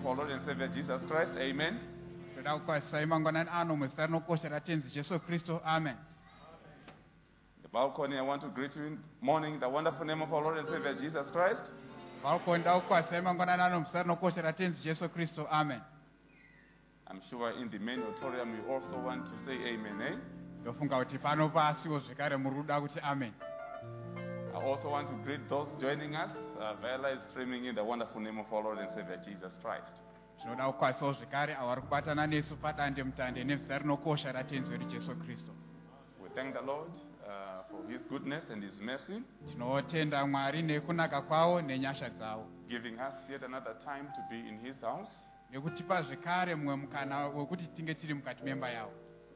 of our Lord and Savior Jesus Christ. Amen. Toda kukwazisa mangwanani ano muzita rinokoshera tenzi Jesu Kristu. Amen. The balcony, I want to greet you in morning, the wonderful name of our Lord and Savior Jesus Christ. Balcony da kukwazisa mangwanani ano muzita rinokoshera tenzi Jesu Kristu. Amen. I'm sure in the main auditorium you also want to say amen, eh? Ndofunga kuti pano pasiwo zvekare muri kuda kuti amen. I also want to greet those joining us via live streaming in the wonderful name of our Lord and Savior Jesus Christ. Tinoda kukwazisawo zvekare avo vari kubatana nesu padande mutande nezita rinokosha ratenzi wedu Jesu Kristu. We thank the Lord for his goodness and his mercy, Tinotenda Mwari nekunaka kwawo nenyasha dzawo, giving us yet another time to be in his house. nekutipa zvekare mumwe mukana wekuti tinge tiri mukati memba yawo.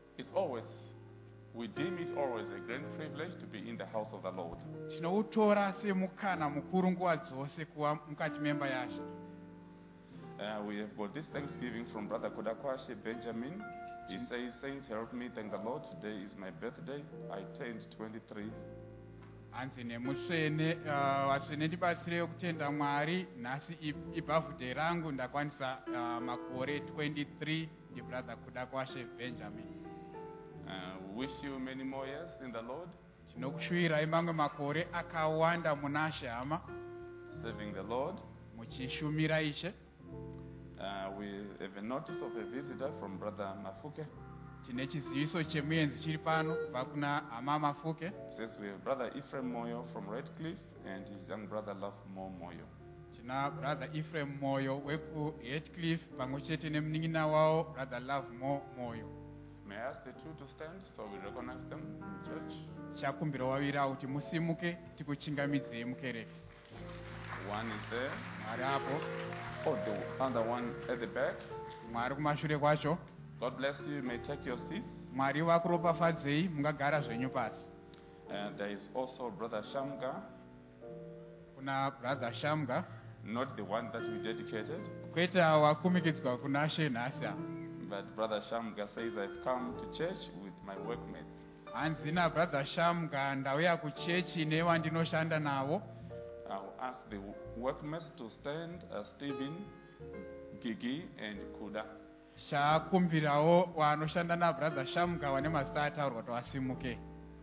We deem it always a great privilege to be in the house of the Lord. Tinoutora semukana mukuru nguva dzose kuva mukati memba yazvo. We have got this thanksgiving from Brother Kodakwashe Benjamin. He says, "Saints, help me thank the Lord. Today is my birthday. I turned 23. Hanzi nemutsvene vatsvene ndibatsire kutenda Mwari, nhasi ibhavhudhe rangu ndakwanisa makore 23 ndibrother Kodakwashe Benjamin. We wish you many more years in the Lord, Tinokushuvirai mamwe makore akawanda muna She hama, serving the Lord. muchishumira Ishe. We have a notice of a visitor from Brother Mafuke. Tine chiziviso chemuenzi chiri pano kubva kuna hama Mafuke. It says we have Brother Ephraim Moyo from Redcliffe and his young brother Love Mo Moyo. Tina brother Ephraim Moyo weku Redcliffe pamwe chete nemunin'ina wavo brother Love Mo Moyo. May I ask the two to stand so we recognize them in church? Chakumbira waviri avo kuti musimuke tikuchingamidzei mukereke. One is there. Mwari apo, Oh, the other one at the back. Mwari kumashure kwacho. God bless you. You may take your seats. Mwari vakuropafadzei, mungagara zvenyu pasi. There is also Brother Shamga, Kuna brother Shamga, not the one that we dedicated, kwete wakumikidzwa kuna She nhasi apa. but Brother Shamga says, "I've come to church with my workmates." Hanzi nabrother Shamga ndauya kuchechi nevandinoshanda navo. I'll ask the workmates to stand, Stephen, Gigi, and Kuda. Chakumbirawo wanoshanda nabrother Shamga vane mazita ataurwa kuti vasimuke.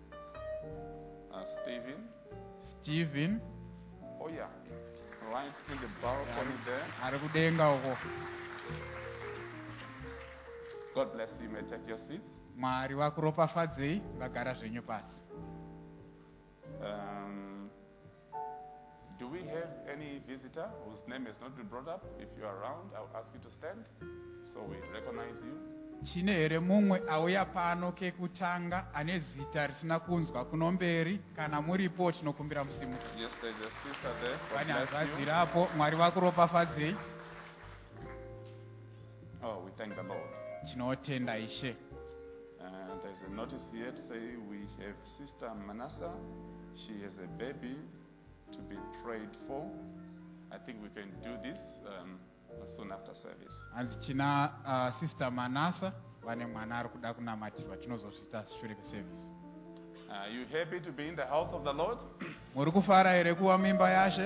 Stephen, Oh yeah, right in the balcony there. ari kudenga uko. God bless you. You may take your seats. Mwari vakuropafadzei, mungagara zvenyu pasi. Do we have any visitor whose name has not been brought up? If you are around, I'll ask you to stand so we recognize you. Chine here mumwe auya pano kekutanga ane zita risina kunzwa kuno mberi, kana muripo tinokumbira musimuke. Yes, there's a sister there. God Pane bless hanzvadzi you. rapo, Mwari vakuropafadzei. Oh, we thank the Lord. Tinotenda Ishe. There's a notice here to say we have Sister Manasseh. She has a baby to be prayed for. I think we can do this soon after service. Hanzi tina sister Manasseh vane mwana ari kuda kunamatirwa, tinozozviita shure kweservice. Are you happy to be in the house of the Lord? Muri kufara here kuva mimba yaShe?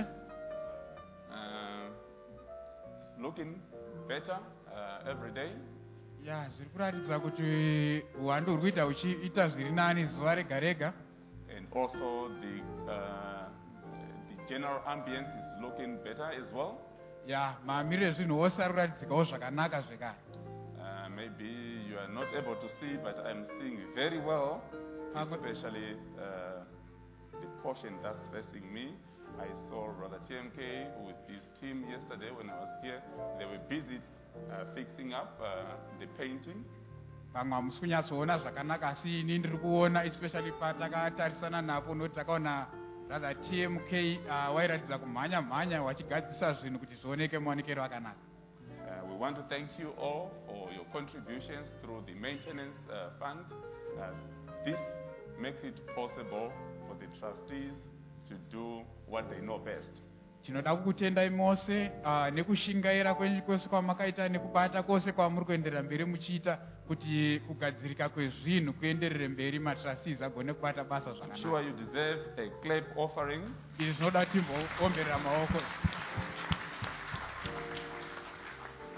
It's looking better every day. Ya, zviri kuratidza kuti uwandu huri kuita huchiita zviri nani zuva rega rega. And also the general ambience is looking better as well. Ya, mamiriro ezvinhu ose ari kuratidzikawo zvakanaka zvekare. Maybe you are not able to see, but I'm seeing very well, especially the portion that's facing me. I saw Brother TMK with his team yesterday when I was here. They were busy fixing up the painting. Pamwe hamusi kunyatsoona zvakanaka, asi ini ndiri kuona, especially patakatarisana napo, nokuti takaona brother TMK wairatidza kumhanya wachigadzisa zvinhu kuti zvioneke muonekero akanaka. We want to thank you all for your contributions through the maintenance fund. This makes it possible for the trustees to do what they know best. Tinoda kukutendai mose nekushingaira kwenyu kwose kwamakaita nekubata kwose kwamuri kuenderera mberi muchiita kuti kugadzirika kwezvinhu kuenderere mberi, matrustees agone kubata basa I'm zvakanaka. sure you deserve a clap offering. Izvi zvinoda kuti timboomberera maoko.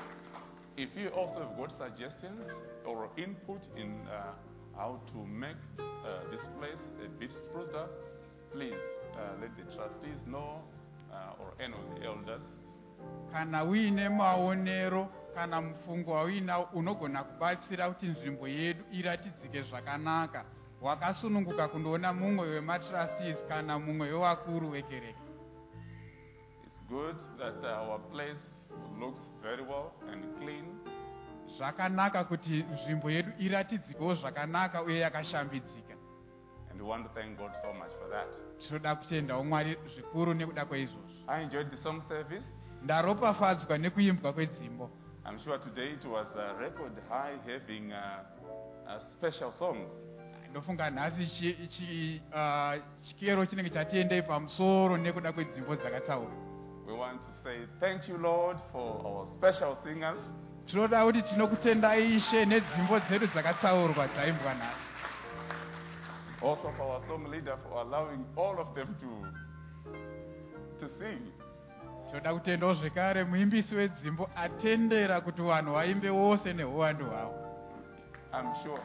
If you also have got suggestions or input in how to make this place a bit spruced up, please let the trustees know or any of the elders. Kana uine maonero kana mufungo wawina unogona kubatsira kuti nzvimbo yedu iratidzike zvakanaka, wakasununguka kundoona mumwe wematrustees kana mumwe wevakuru vekereke. It's good that our place looks very well and clean. Zvakanaka kuti nzvimbo yedu iratidzikewo zvakanaka uye yakashambidzika. And we want to thank God so much for that. Tinoda kutendawo Mwari zvikuru nekuda kwaizvozvo. I enjoyed the song service. Ndaropafadzwa nekuimbwa kwedzimbo. I'm sure today it was a record high having special songs. Ndofunga nhasi chikero chinenge chatiendei pamusoro nekuda kwedzimbo dzakatsaurwa. We want to say thank you, Lord, for our special singers. Tinoda kuti tinokutendai Ishe nedzimbo dzedu dzakatsaurwa dzaimbwa nhasi. Also for our song leader for allowing all of them to sing. Tinoda kutendawo zvekare muimbisi wedzimbo atendera kuti vanhu vaimbe vose neuwandu hwavo. I'm sure.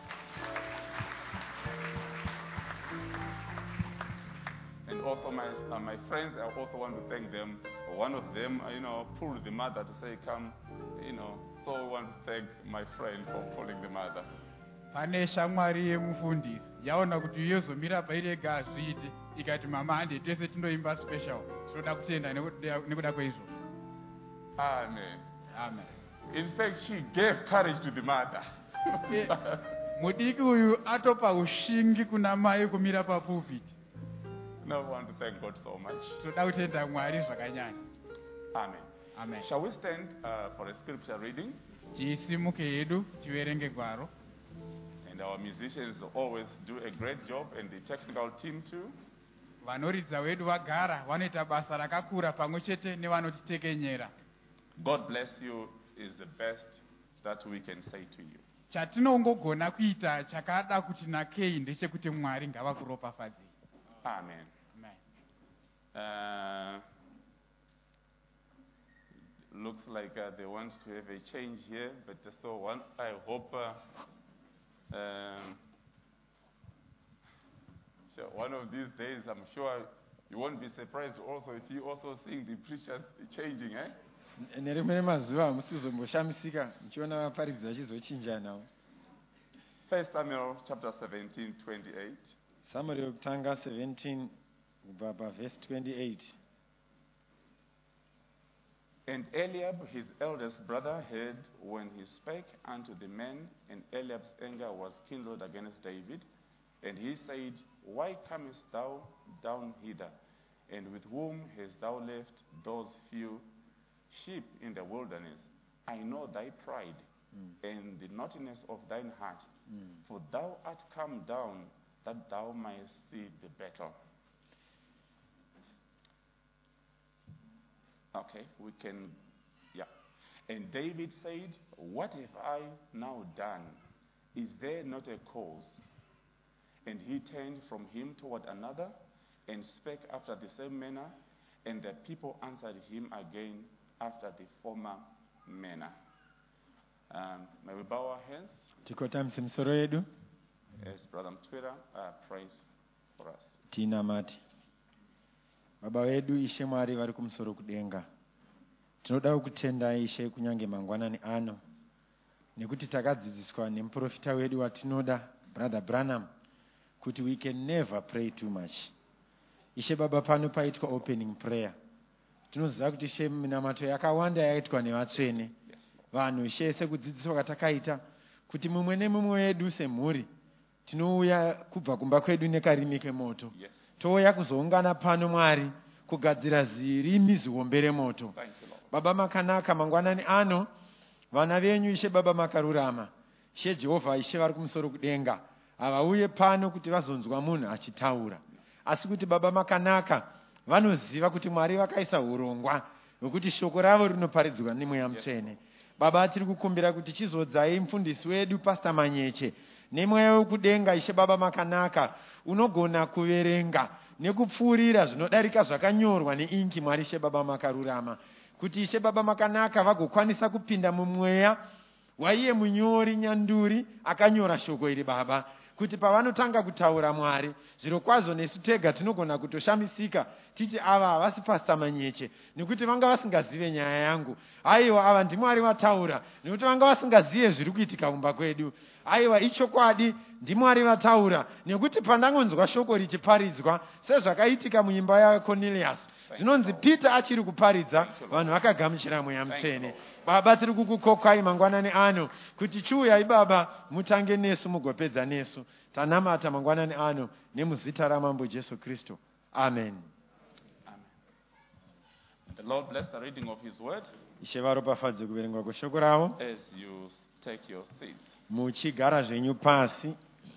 And also my friends, I also want to thank them. One of them, pulled the mother to say, come, so I want to thank my friend for pulling the mother. Pane shamwari yemufundisi yaona kuti yozomira pairega azviiti ikati mama hande tese tindoimba special. Tinoda kutenda nekuda kwaizvozvo. Amen. Amen. In fact, she gave courage to the mother. Mudiki uyu atopa ushingi kuna mai kumira papulpit. No, we want to thank God so much. Tinoda kutenda Mwari zvakanyanya. Amen. Amen. Shall we stand for a scripture reading? Tisimuke hedu tiverenge gwaro. And our musicians always do a great job, and the technical team too. Vanoridza vedu vagara vanoita basa rakakura pamwe chete nevanotitekenyera. God bless you is the best that we can say to you. Chatinongogona kuita chakada kuti nakei ndechekuti Mwari ngavakuropafadzei. Amen. Amen. Looks like they want to have a change here, but I hope so one of these days, I'm sure you won't be surprised also if you also seeing the preachers changing, eh? Nerimwe mazuva musizomboshamsika mchiona vaparidzi vachizochinja nawo. 1 Samuel chapter 17:28. Samuel yokutanga 17 kubva paverse 28. And Eliab, his eldest brother, heard when he spake unto the men, and Eliab's anger was kindled against David. And he said, Why comest thou down hither? And with whom hast thou left those few sheep in the wilderness? I know thy pride and the naughtiness of thine heart, for thou art come down that thou mayest see the battle. Okay, we can, yeah. And David said, What have I now done? Is there not a cause? And he turned from him toward another and spake after the same manner, and the people answered him again after the former manner. May we bow our heads Tikotamse misoro yedu as Brother Mtwira prays for us. tinamati. Baba wedu Ishe Mwari vari kumusoro kudenga, tinoda kukutenda Ishe kunyange mangwanani ano nekuti takadzidziswa nemuprofita wedu watinoda Brother Branham kuti we can never pray too much. Ishe Baba, pano paitwa opening prayer, tinoziva kuti Ishe minamato yakawanda yaitwa nevatsvene vanhu. Ishe sekudzidziswa katakaita kuti mumwe nemumwe wedu semhuri tinouya kubva kumba kwedu nekarimi kemoto, touya kuzoungana pano Mwari kugadzira zirimi zihombe moto. Baba makanaka mangwanani ano, vana venyu Ishe Baba makarurama. Ishe Jehovha, Ishe vari kumusoro kudenga havauye pano kuti vazonzwa munhu achitaura, asi kuti Baba makanaka vanoziva kuti Mwari vakaisa urongwa hwekuti shoko ravo rinoparidzwa nemweya mutsvene. Baba, tiri kukumbira kuti chizodzai mufundisi wedu Pastor Manyeche nemweya wekudenga Ishe Baba makanaka unogona kuverenga nekupfuurira zvinodarika zvakanyorwa neingi Mwari Ishe Baba makarurama, kuti Ishe Baba makanaka vagokwanisa kupinda mumweya waiye munyori nyanduri akanyora shoko iri Baba, kuti pavanotanga kutaura Mwari, zviro kwazvo nesu tega tinogona kutoshamisika titi ava havasi Pastor Manyeche nekuti vanga vasingazive nyaya yangu. Aiwa, ava ndiMwari vataura nekuti vanga vasingazive zviri kuitika kumba kwedu. Aiwa, ichokwadi ndiMwari vataura nekuti pandangonzwa shoko richiparidzwa sezvakaitika muimba yaCornelius, zvinonzi Peter achiri kuparidza vanhu vakagamuchira Mweya Mutsvene. Baba, tiri kukukokai mangwanani ano kuti chiuyai Baba mutange nesu mugopedza nesu. Tanamata mangwanani ano nemuzita raMambo Jesu Kristu. Amen. The Lord bless the reading of His word Ishe varopafadze kuverengwa kweshoko ravo as you take your seats. muchigara zvenyu pasi.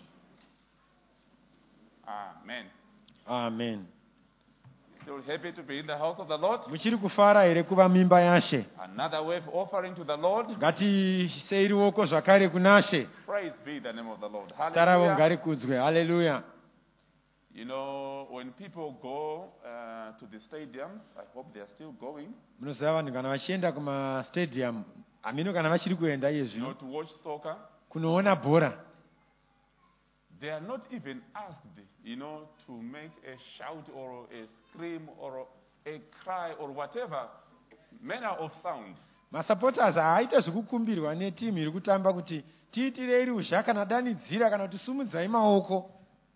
Amen. Amen. Still happy to be in the house of the Lord? Muchiri kufara here kuva mimba yaShe? Another wave offering to the Lord. Ngatiise ruoko zvakare kunashe. Praise be the name of the Lord. Zita ravo Hallelujah. ngarikudzwe. Hallelujah. You know, when people go to the stadiums, I hope they are still going, Munoziva vanhu kana vachienda kumastadium, hamino kana vachiri kuenda iye you know, zvino to watch soccer, kunoona bhora, they are not even asked, you know, to make a shout or a scream or a cry or whatever manner of sound. masupporters haaite zvekukumbirwa netimu iri kutamba kuti tiitirei ruzha kana danidzira kana kuti sumudzai maoko.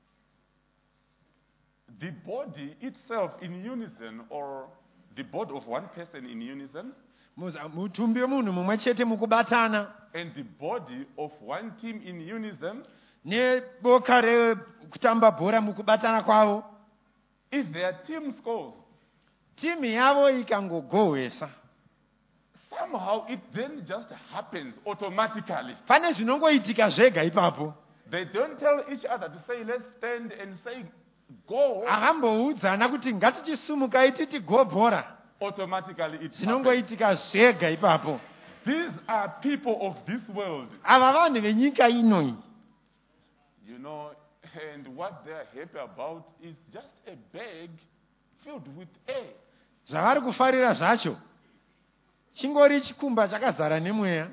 The body itself in unison, or the body of one person in unison, Mutumbi wemunhu mumwe chete mukubatana, and the body of one team in unison, neboka rekutamba bhora mukubatana kwavo. if their team scores, Timu yavo ikangogohwesa, somehow it then just happens automatically. pane zvinongoitika zvega ipapo. They don't tell each other to say, let's stand and say, go. Havamboudzana kuti ngatichisumukai titi go bhora. Automatically it happens. Zvinongoitika zvega ipapo. These are people of this world, Ava vanhu venyika inoi. you know, and what they are happy about is just a bag filled with air. Zvavari kufarira zvacho chingori chikumba chakazara nemweya.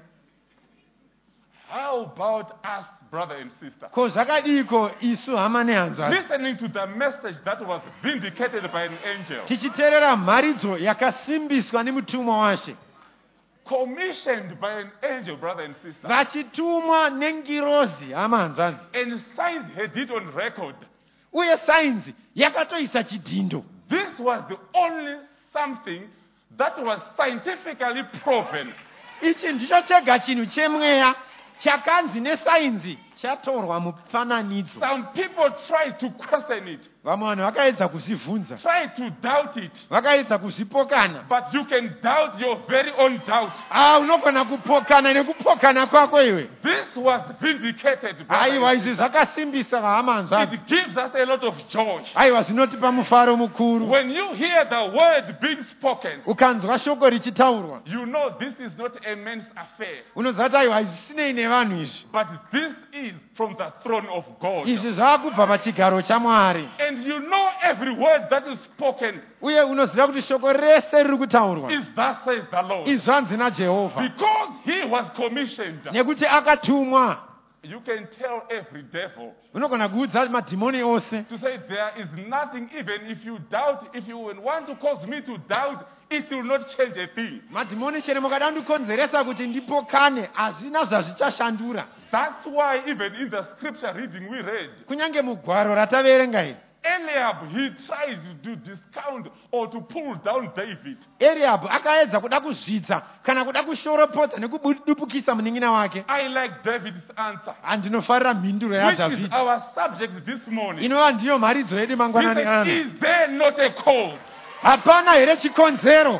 How about us, brother and sister? Ko zvakadiko isu hama nehanzvadzi, Listening to the message that was vindicated by an angel, tichiteerera mharidzo yakasimbiswa nemutumwa waShe, commissioned by an angel, brother and sister, vachitumwa nengirozi hama hanzvadzi, and science had it on record. uye sainzi yakatoisa chidhindo. This was the only something that was scientifically proven. Ichi ndicho chega chinhu chemweya chakanzi nesainzi chatorwa mufananidzo. Some people tried to question it, Vamwe vanhu vakaedza kuzvibvunza, tried to doubt it, vakaedza kuzvipokana. but you can doubt your very own doubt. Unogona kupokana nekupokana kwako iwe. This was vindicated. Aiwa, brother. izvi zvakasimbisa vahama hanzvadzi. It gives us a lot of joy. Aiwa, zvinotipa mufaro mukuru. When you hear the word being spoken, Ukanzwa shoko richitaurwa, you know this is not a man's affair, unoziva kuti aiwa, zvisinei nevanhu izvi. but this is from the throne of God. Izvi zvakubva pachigaro chaMwari. And you know every word that is spoken Uye unoziva kuti shoko rese riri kutaurwa is thus says the Lord. izvanzi naJehovha, Because he was commissioned, nekuti akatumwa. you can tell every devil Unogona kuudza madhimoni ose to say there is nothing, even if you doubt, if you want to cause me to doubt, it will not change a thing. madhimoni chero mukada kundikonzeresa kuti ndipokane, hazvina zvazvichashandura. That's why even in the scripture reading we read, Kunyange mugwaro rataverenga iri, Eliab, he tried to discount or to pull down David. Eriabhu akaedza kuda kuzvidza kana kuda kushoropodza nekudupukisa munin'ina wake. I like David's answer, Handinofarira mhinduro which is yaDhavhidhi, our subject this morning. inova ndiyo mharidzo yedu He mangwanani said, ano. is there not a cause? Hapana here chikonzero?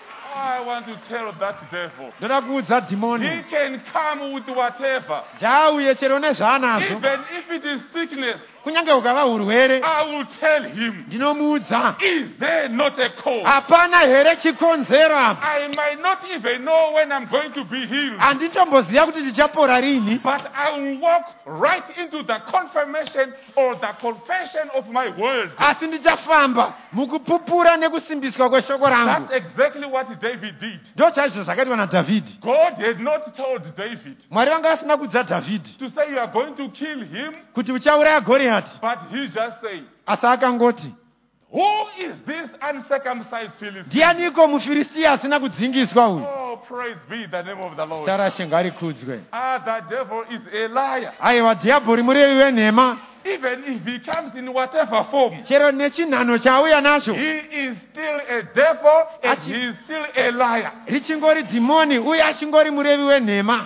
I want to tell that devil, Ndoda kuudza he dhimoni, can come with whatever. jaauye chero nezvaanazvo, Even if it is sickness, kunyange ukava urwere I will tell him, ndinomuudza is there not a cause? hapana here chikonzero apa I might not even know when I'm going to be healed, handitomboziva kuti ndichapora rini but I will walk right into the confirmation or the confession of my word. asi ndichafamba mukupupura nekusimbiswa kweshoko rangu That's exactly what David did. ndo chaizvo zvakaitwa nadhavhidhi God had not told David mwari vanga vasina kudza dhavhidhi to say you are going to kill him, kuti uchauraya goriyati but he just said, asi akangoti who is this uncircumcised Philistine? ndianiko mufiristiya asina kudzingiswa uyu Oh, praise be the name of the Lord. zita rashe ngarikudzwe The devil is a liar. aiwa dhiabhori murevi wenhema Even if he comes in whatever form, chero nechinhano chauya nacho he is still a devil and Achi- he is still a liar. richingori dhimoni uye achingori murevi wenhema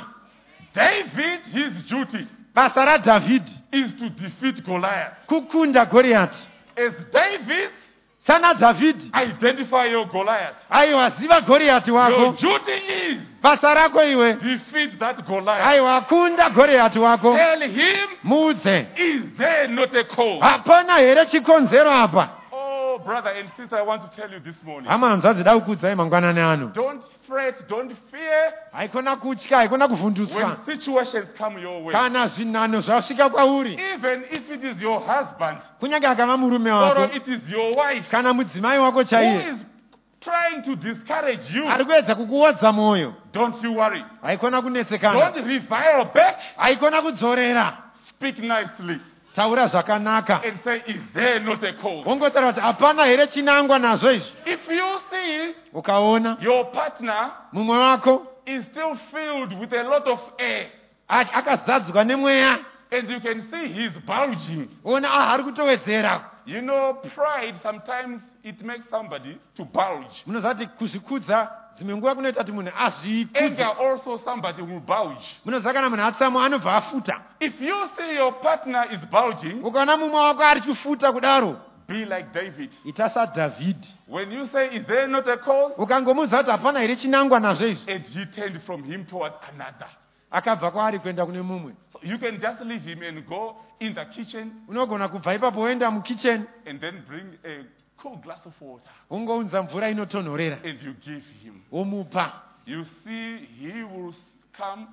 David, his duty basa radhavhidhi is to defeat Goliath. kukunda goriyati As David, sana dhavhidhi identify your Goliath. aiwa ziva goriyati Your wako duty is basa rako iwe defeat that Goliath. aiwa kunda goriyati wako Tell him, muudze is there not a cause? hapana here chikonzero apa Oh, brother and sister, I want to tell you this morning. hama hanzvadzi da kukudzai mangwanani ano Don't fret, don't fear haikona kutya haikona kuvhundutswa when situations come your way. kana zvinhano zvasvika kwauri Even if it is your husband kunyange akava murume or wako it is your wife kana mudzimai wako who chaiye is trying to discourage you, ari kuedza kukuodza mwoyo don't you worry. haikona kunesekana Don't revile back. haikona kudzorera Speak nicely taura zvakanaka and say, is there not a cause? wongotaura kuti hapana here chinangwa nazvo izvi If you see ukaona your partner mumwe wako is still filled with a lot of air akazadzwa nemweya and you can see he's bulging. ona ari kutowedzera You know, pride sometimes it makes somebody to bulge. munoziva kuti kuzvikudza dzimwe nguva kunoita kuti munhu azvikudze Anger also somebody will bulge. munoziva kana munhu atsamwa anobva afuta If you see your partner is bulging, ukaona mumwe wako ari chifuta kudaro be like David. ita sadhavhidhi When you say, is there not a cause? ukangomuudza kuti hapana here chinangwa nazvo izvi And he turned from him toward another. akabva kwaari kuenda kune mumwe So you can just leave him and go in the kitchen unogona kubva ipapo woenda mukicheni and then bring a cool glass of water wongounza mvura inotonhorera and you give him. womupa You see, he will come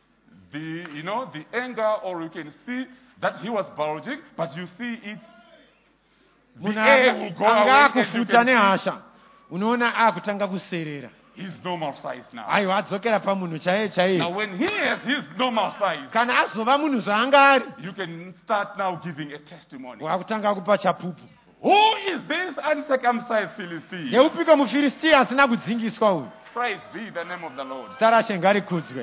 the anger, or you can see that he was bulging, but you see it. The munhu air will go anga away and you akufuta can see nehasha unoona akutanga kuserera his normal size now. aiwa adzokera pamunhu chaiye Now, chaiye when he has his normal size, kana azova munhu zvaanga ari you can start now giving a testimony. wakutanga kupa chapupu Who is this uncircumcised Philistine? yeupiko mufiristiya asina kudzingiswa uyu Praise be the name of the Lord. zita rashe ngarikudzwe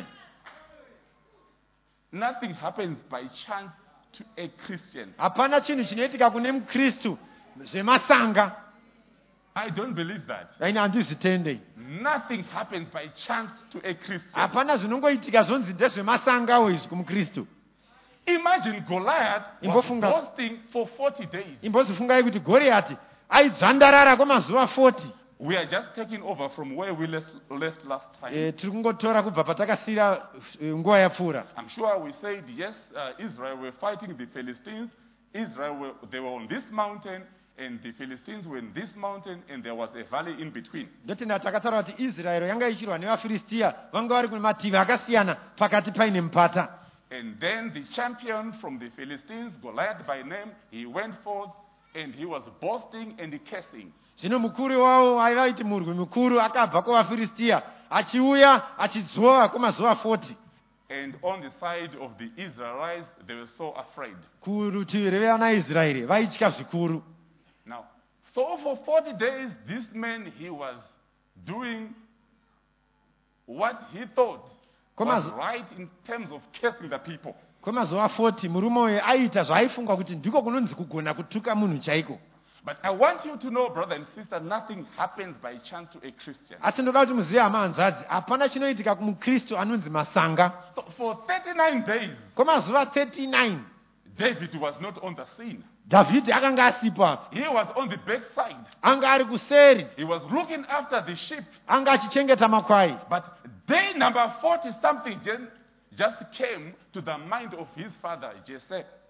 Nothing happens by chance to a Christian. hapana chinhu chinoitika kune mukristu zvemasanga I don't believe that. aini handizvitendei Nothing happens by chance to a Christian. hapana zvinongoitika zvonzi ndezvemasangawo izvi kumukristu Imagine Goliath was Imbofunga. boasting for 40 days. imbozifungai kuti goriyati aidzvandarara kwemazuva 40 We are just taking over from where we left last time. tiri kungotora kubva patakasiyira nguva yapfuura I'm sure we said, yes, Israel were fighting the Philistines. They were on this mountain, and the Philistines were in this mountain, and there was a valley in between. ndotenda takataura kuti israeri yanga ichirwa nevafiristiya vanga vari kune mativi akasiyana pakati paine mupata And then the champion from the Philistines, Goliath by name, he went forth, and he was boasting and cursing. zvino mukuru wavo aiva iti murwi mukuru akabva kuvafiristiya achiuya achidzova kwemazuva 40 And on the side of the Israelites, they were so afraid. kurutivi revanaisraeri vaitya zvikuru Now, so for 40 days, this man, he was doing what he thought was right in terms of cursing the people. kwemazuva 40 murume uyu aiita zvaaifungwa kuti ndiko kunonzi kugona kutuka munhu chaiko But I want you to know, brother and sister, nothing happens by chance to a Christian. asi ndoda kuti muzive hama hanzvadzi hapana chinoitika kumukristu anonzi masanga So for 39 days, kwemazuva 39 David was not on the scene. dhavhidhi akanga asipo apa He was on the backside. anga ari kuseri He was looking after the sheep. anga achichengeta makwai But day number 40 something just came to the mind of his father, Jesse.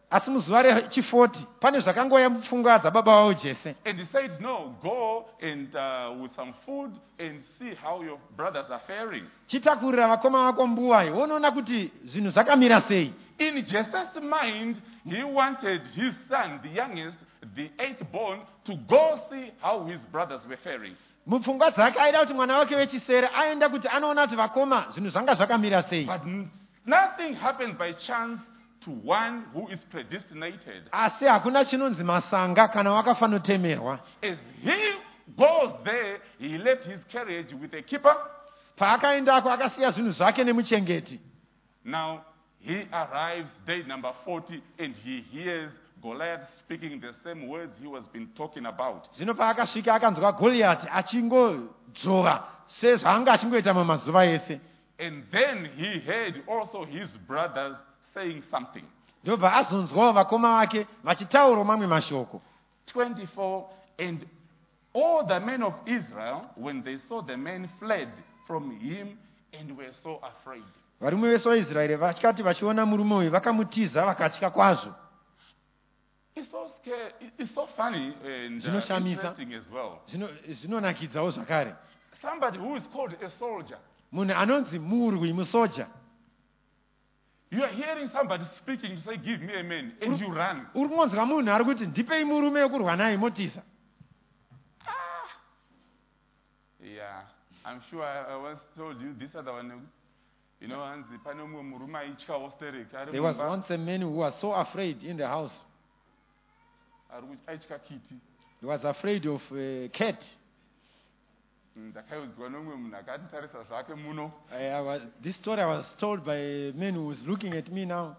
asi muzuva rechi40 pane zvakangoya mupfungwa dzababa vavo Jese. And he said, no, go and with some food and see how your brothers are faring. Chitakurira vakoma vako mbuwai wonoona kuti zvinhu zvakamira sei. In Jesse's mind, he wanted his son, the youngest, the eighth born, to go see how his brothers were faring. Mupfungwa dzake aida kuti mwana wake wechisere aenda kuti anoona kuti vakoma zvinhu zvanga zvakamira sei. But nothing happened by chance to one who is predestinated. Asi hakuna chinonzi masanga kana wakafanotemerwa. As he goes there, he left his carriage with a keeper. Paakaendako akasiya zvinhu zvake nemuchengeti. Now, he arrives day number 40 and he hears Goliath speaking the same words he was been talking about. Zvino paakasvika akanzwa Goliath achingodzova sezvaanga achingoita mamazuva ese. And then he heard also his brothers saying something. Ndobva azonzwawo vakoma vake vachitaurawo mamwe mashoko. 24, and all the men of Israel, when they saw the men, fled from him and were so afraid. Varume vese vaIsraeri vakati vachiona murume uyu vakamutiza vakatya kwazvo. It's so scary. It's so funny and interesting as well. Zvinonakidzawo zvakare. Somebody who is called a soldier. Munhu anonzi murwi musoja. You are hearing somebody speaking, you say, give me a man, and you run. Uri kungonzwa munhu ari kuti ndipei murume wekurwa naye motiza. Yeah, I'm sure I once told you this other one. You know, there was once a man who was so afraid in the house. He was afraid of a cat. This story I was told by a man who was looking at me now.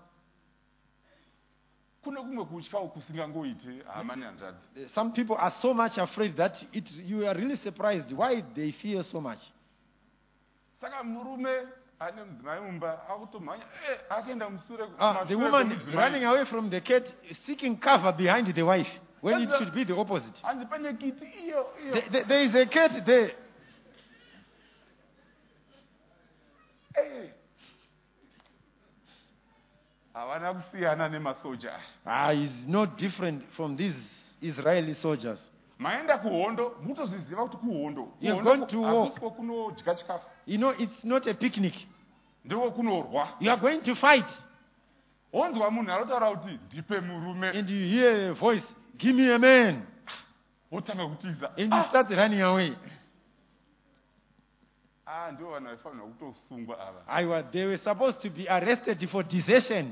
Some people are so much afraid that you are really surprised why they fear so much. The woman running away from the cat, seeking cover behind the wife, when it should be the opposite. There is a cat there. He's not different from these Israeli soldiers. You're going to walk. You know, it's not a picnic. You are going to fight. And you hear a voice, give me a man. And you start running away. They were supposed to be arrested for desertion.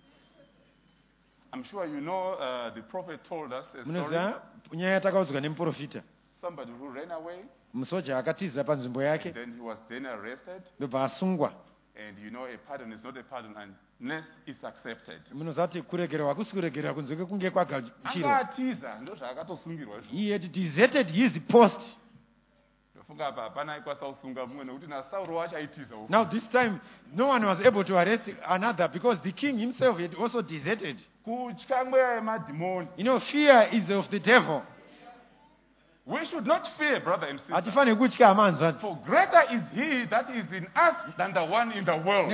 I'm sure you know the prophet told us a story. Somebody who ran away. Then he was then arrested. And you know a pardon is not a pardon unless it's accepted. He had deserted his post. Now this time, no one was able to arrest another because the king himself had also deserted. You know, fear is of the devil. We should not fear, brother and sister. For greater is he that is in us than the one in the world.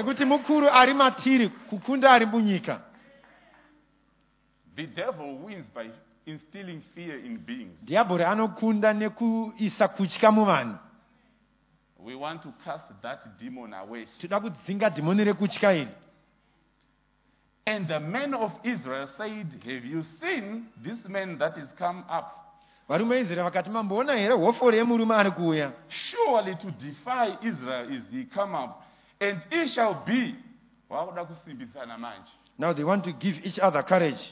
The devil wins by instilling fear in beings. We want to cast that demon away. And the men of Israel said, have you seen this man that is come up? Surely to defy Israel is he come up, and it shall be. Now they want to give each other courage.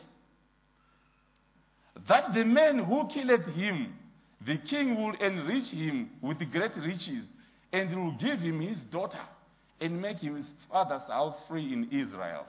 That the man who killed him, the king will enrich him with great riches, and will give him his daughter, and make his father's house free in Israel.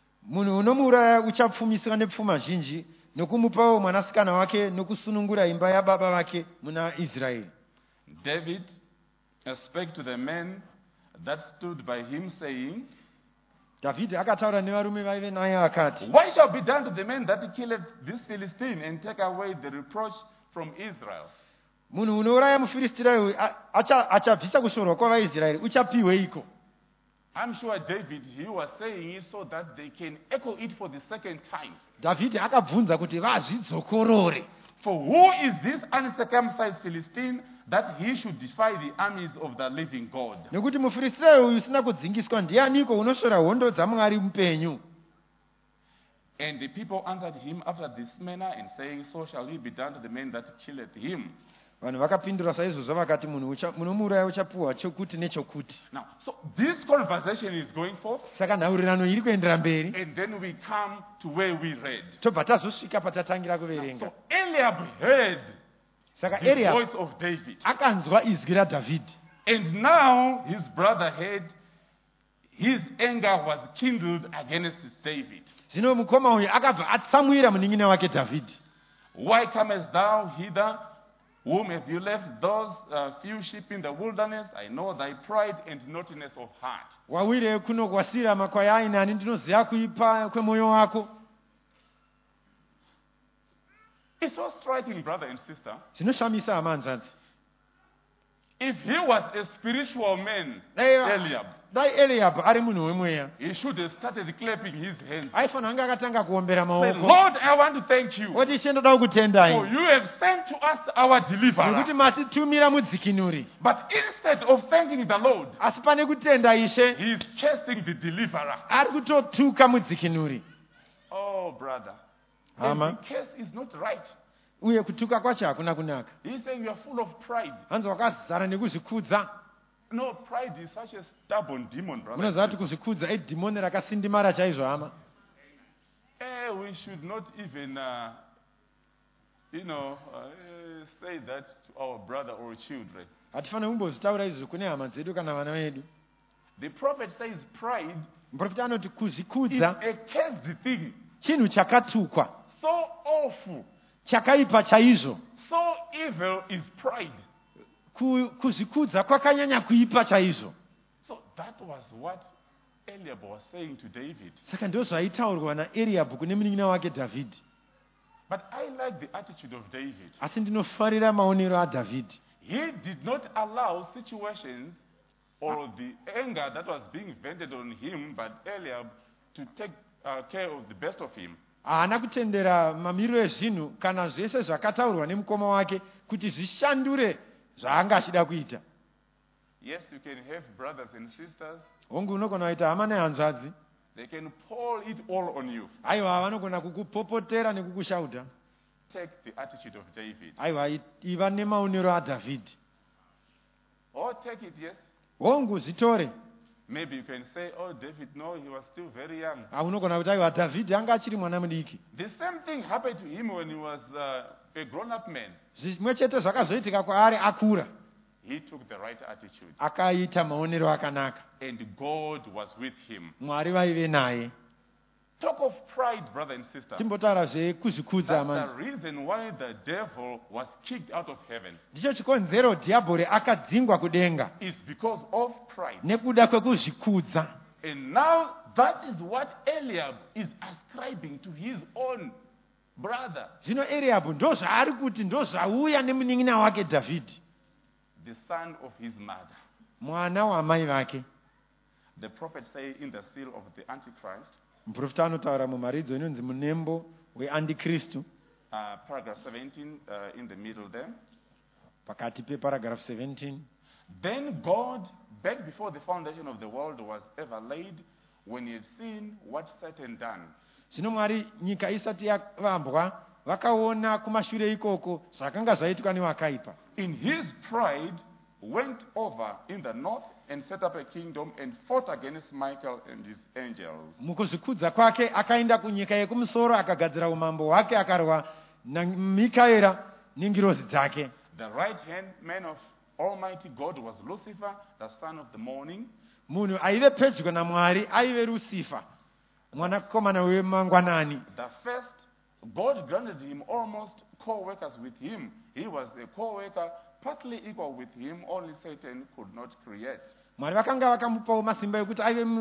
Nokumupawo mwanasikana wake nokusunungura imba ya baba wake muna Israeli. David spake to the men that stood by him, saying, David akataura nevarume vaive naye akati, what shall be done to the man that killed this Philistine and take away the reproach from Israel? Munhu unouraya muFilistia uyu achabvisa kushorwa kwavaIsraeri uchapiweiko? I'm sure David, he was saying it so that they can echo it for the second time. Dhavhidhi akabvunza kuti vazvidzokorore. For who is this uncircumcised Philistine that he should defy the armies of the living God? Nekuti muFiristia uyu usina kudzingiswa ndianiko unosvora hondo dzaMwari mupenyu? And the people answered him after this manner, and saying, so shall it be done to the man that killeth him. Vanhu vakapindura saizvozvo vakati munhu munomuuraya uchapuwa chokuti nechokuti. Now, so this conversation is going forth, Saka nhaurirano iri kuendera mberi. and then we come to where we read. Tobva tazosvika patatangira kuverenga. So Eliab heard Saka the Eliab voice of David. akanzwa izwi raDhavhidhi. And now his brother heard his anger was kindled against David. Zvino mukoma uyu akabva atsamwira munin'ina wake Dhavhidhi. Why comest thou hither? Whom have you left? Those few sheep in the wilderness? I know thy pride and naughtiness of heart. Wawire kuno kwasira makwai ainani, ndinoziva kuipa kwemwoyo wako. It's so striking, brother and sister. Zvinoshamisa hama hanzvadzi. If he was a spiritual man, Eliab, Dai Eliab ari munhu wemweya, he should have started clapping his hands. aifanira anga akatanga kuombera Say, maoko. Lord, I want to thank you. Oti Ishe ndoda For kukutendai you have sent to us our nekuti deliverer. matitumira mudzikinuri. But instead of thanking the Lord, Asi pane kutenda Ishe, he is chasing the deliverer. ari kutotuka mudzikinuri. Oh, brother. Hama. And the case is not right. Uye kutuka kwacho hakuna kunaka. He's saying you are full of pride. Hanzi wakazara nekuzvikudza. No, pride is such a stubborn demon, brother. Munoziva kuti kuzvikudza idhimoni rakasindimara chaizvo hama. We should not even, say that to our brother or children. Hatifaniri kumbozvitaura izvi kune hama dzedu kana vana vedu. The prophet says pride Muprofita anoti is kuzvikudza a cursed thing. chinhu chakatukwa, So awful, chakaipa chaizvo. so evil is pride. Kuzvikudza kwakanyanya kuipa chaizvo. So that was what Eliab was saying to David. Saka ndizvo zvaitaurwa naEriabhu kune munin'ina wake Dhavhidhi. But I like the attitude of David. Asi ndinofarira maonero aDhavhidhi. He did not allow situations or the anger that was being vented on him by Eliab to take care of the best of him. Haana kutendera mamiriro ezvinhu kana zvese zvakataurwa nemukoma wake kuti zvishandure zvaanga achida kuita. Yes, you can have brothers and sisters. Hongu unogona kuita hama nehanzvadzi. They can pour it all on you. Aiwa vanogona kukupopotera nekukushauta. Take the attitude of David. Aiwa iva nemaonero aDhavhidhi. Or take it, yes. Hongu zvitore. Maybe you can say, oh, David, no, he was still very young. Unogona kuti aiwa Dhavhidhi anga achiri mwana mudiki. The same thing happened to him when he was a grown-up man. Zvimwe chete zvakazoitika kwaari akura. He took the right attitude. Akaita maonero akanaka. And God was with him. Mwari vaive naye. Talk of pride, brother and sister. Timbotaura zvekuzvikudza That's the manzi. reason why the devil was kicked out of heaven. Ndicho chikonzero dhiabhori akadzingwa kudenga It's because of pride. nekuda kwekuzvikudza. And now that is what Eliab is ascribing to his own brother, Zvino Eriabhu ndo zvaari kuti ndo zvauya nemunin'ina wake Dhavhidhi, the son of his mother. mwana wamai vake. The prophet say in the seal of the Antichrist, Muprofita anotaura mumharidzo inonzi munembo weandikristu, paragraph 17 in the middle there. pakati peparagraph 17. Then God, back before the foundation of the world was ever laid, when he had seen what Satan done, Zvino Mwari nyika isati yavambwa vakaona kumashure ikoko zvakanga zvaitwa nevakaipa. in his pride went over in the north and set up a kingdom and fought against Michael and his angels. Mukuzvikudza kwake akaenda kunyika yekumusoro akagadzira umambo hwake akarwa naMikaera nengirozi dzake. The right hand man of Almighty God was Lucifer, the son of the morning. Munhu aive pedyo naMwari aive Rusifa, mwanakomana wemangwanani. The first, God granted him almost co-workers with him. He was a co-worker, partly equal with him, only Satan could not create. Mwari vakanga vakamupawo masimba ekuti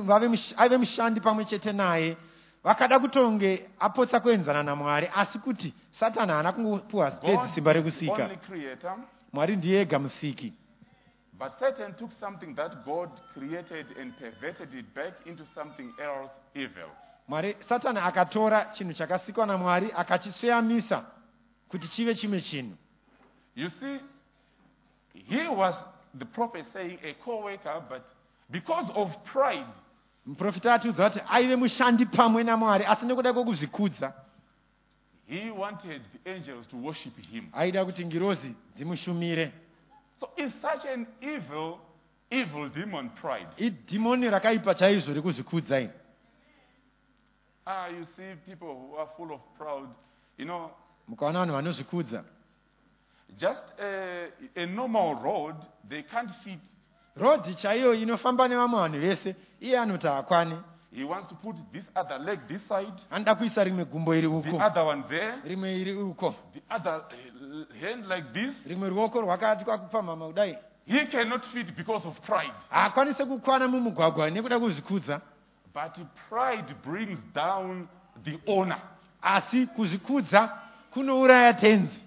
aive mushandi pamwe chete naye. Vakada kutonge apotsa kuenzana naMwari, asi kuti Satani haana kungopuwa bedzi simba God is the rekusika. only creator, Mwari ndiye ega musiki. But Satan took something that God created and perverted it back into something else evil. Satani akatora chinhu chakasikwa naMwari akachisveyamisa kuti chive chimwe chinhu. You see, he was the prophet saying a co-worker, but because of pride, Muprofita atiudza kuti aive mushandi pamwe naMwari asi nekuda kwekuzvikudza he wanted the angels to worship him. aida kuti ngirozi dzimushumire. So it's such an evil demon, pride. Idhimoni rakaipa chaizvo rekuzvikudza iri. You see people who are full of pride, Mukaona vanhu vanozvikudza, just a normal road, they can't fit. rodhi chaiyo inofamba nevamwe vanhu vese, iye anoti hakwani. He wants to put this other leg this side, Anoda kuisa rimwe gumbo iri the uko, other one there, rimwe iri uko, the other hand like this. rimwe ruoko rwakati kwakupamhama kudai. He cannot fit because of pride. Haakwanise kukwana mumugwagwa nekuda kuzvikudza. But pride brings down the honor. Asi kuzvikudza kunouraya tenzi.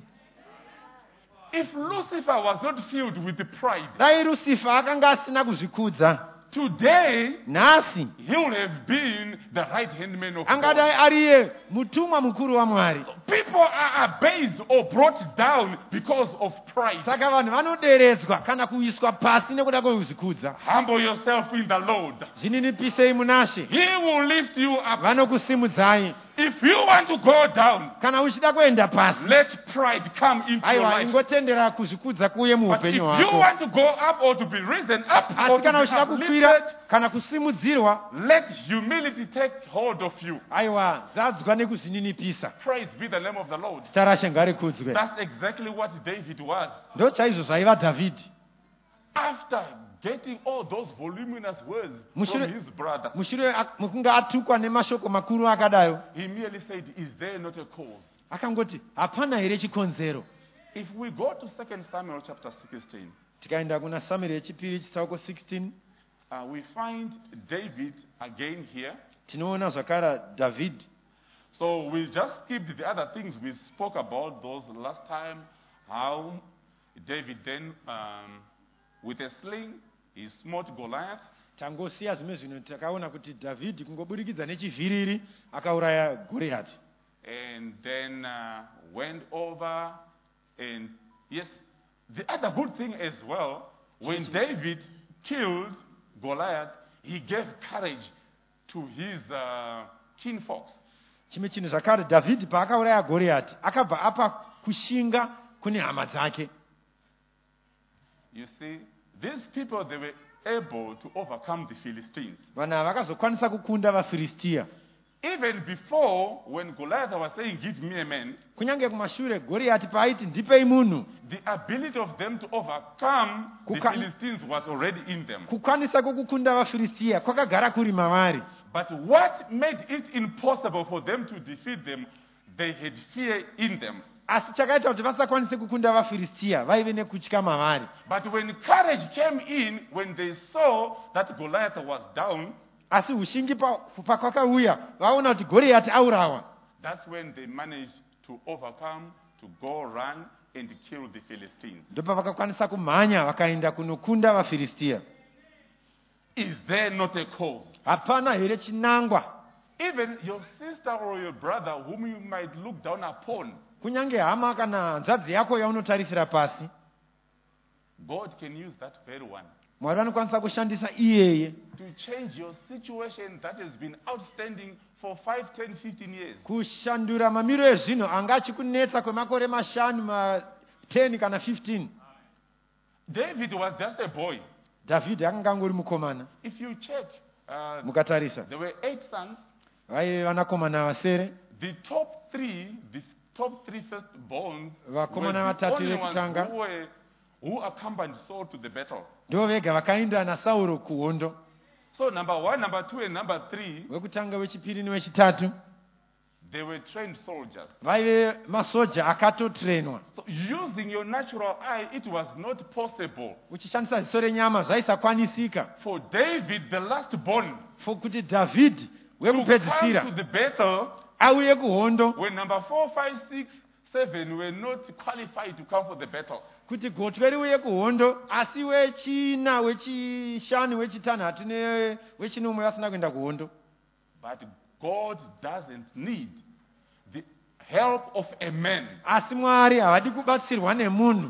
If Lucifer was not filled with the pride, Dai Lucifer akanga asina kuzvikudza, today nhasi he would have been the right hand man of God. angadai ariye mutumwa mukuru waMwari. People are abased or brought down because of pride. Saka vanhu vanoderedzwa kana kuiswa pasi nekuda kwekuzvikudza. Humble yourself in the Lord. Zvininipisei munashe, He will lift you up. vanokusimudzai. If you want to go down, Kana uchida kuenda pasi, let pride come into your aiwa life. ingotendera kuzvikudza kuye But if muupenyu you hwako. want to go up or to be risen up or Asi to kana be uchida uplifted, kukwira kana kusimudzirwa, let humility take hold of you. aiwa zadzwa nekuzvininipisa. Praise be the name of the Lord. Zita raShe ngarikudzwe. That's exactly what David was. Ndo chaizvo zvaiva Dhavhidhi. After getting all those voluminous words Mushure- from his brother, Mushure mukunga atukwa nemashoko makuru akadayo, he merely said, is there not a cause? akangoti hapana here chikonzero. If we go to 2 Samuel chapter 16, Tikaenda kuna Samueri yechipiri chitsauko 16, we find David again here. tinoona zvakara Dhavhidhi. So we just skipped the other things we spoke about those last time, how David then, with a sling, he smote Goliath. Tangosiya zvimwe zvinhu takaona kuti Dhavhidhi kungoburikidza nechivhiriri akauraya Goriati. And then went over. And yes, the other good thing as well, when David killed Goliath, he gave courage to his kinfolks. Chimwe chinhu zvakare Dhavhidhi paakauraya Goriati akabva apa kushinga kune hama dzake. You see, these people, they were able to overcome the Philistines. Vanhu ava vakazokwanisa kukunda vaFiristia. Even before, when Goliath was saying, give me a man, Kunyange kumashure Goriati paaiti ndipei munhu, the ability of them to overcome the Kuka- Philistines was already in them. kukwanisa kwokukunda vaFiristia kwakagara kuri mavari. But what made it impossible for them to defeat them, they had fear in them. Asi chakaita kuti vasakwanise kukunda vaFiristia vaive nekutya mavari. But when courage came in, when they saw that Goliath was down, Asi ushingi pakwakauya vaona kuti Goriati aurawa. that's when they managed to overcome, to go run and kill the Philistines. Ndopa vakakwanisa kumhanya vakaenda kunokunda vaFiristia. Is there not a cause? Hapana here chinangwa. Even your sister or your brother, whom you might look down upon, Kunyange hama kana hanzvadzi yako yaunotarisira pasi, God can use that very one Mwari anokwanisa kushandisa iyeye to change your situation that has been outstanding for 5, 10, 15 years. kushandura mamiro ezvinhu anga achikunetsa kwemakore 5, 10 kana 15. David was just a boy. Dhavhidhi akanga angori mukomana. If you check, Mukatarisa there were 8 sons. vaive vanakomana vasere, The top three firstborn were vakomana the vatatu only ones vekutanga who accompanied Saul to the battle. ndo vega vakaenda naSauro kuhondo. So number 1, number 2, and number 3, Wekutanga, wechipiri newechitatu they were trained soldiers. vaive masoja akatotrenwa. So using your natural eye, it was not possible Uchishandisa ziso renyama zvaisakwanisika for David, the last born, kuti Dhavhidhi to come to wekupedzisira the battle auye kuhondo when number 4, 5, 6, 7 were not qualified to come for the battle. kuti gotwe riuye kuhondo asi wechina wechishanu wechitanhatu newechinomwe vasina kuenda kuhondo. But God doesn't need the help of a man. Asi Mwari havadi kubatsirwa nemunhu.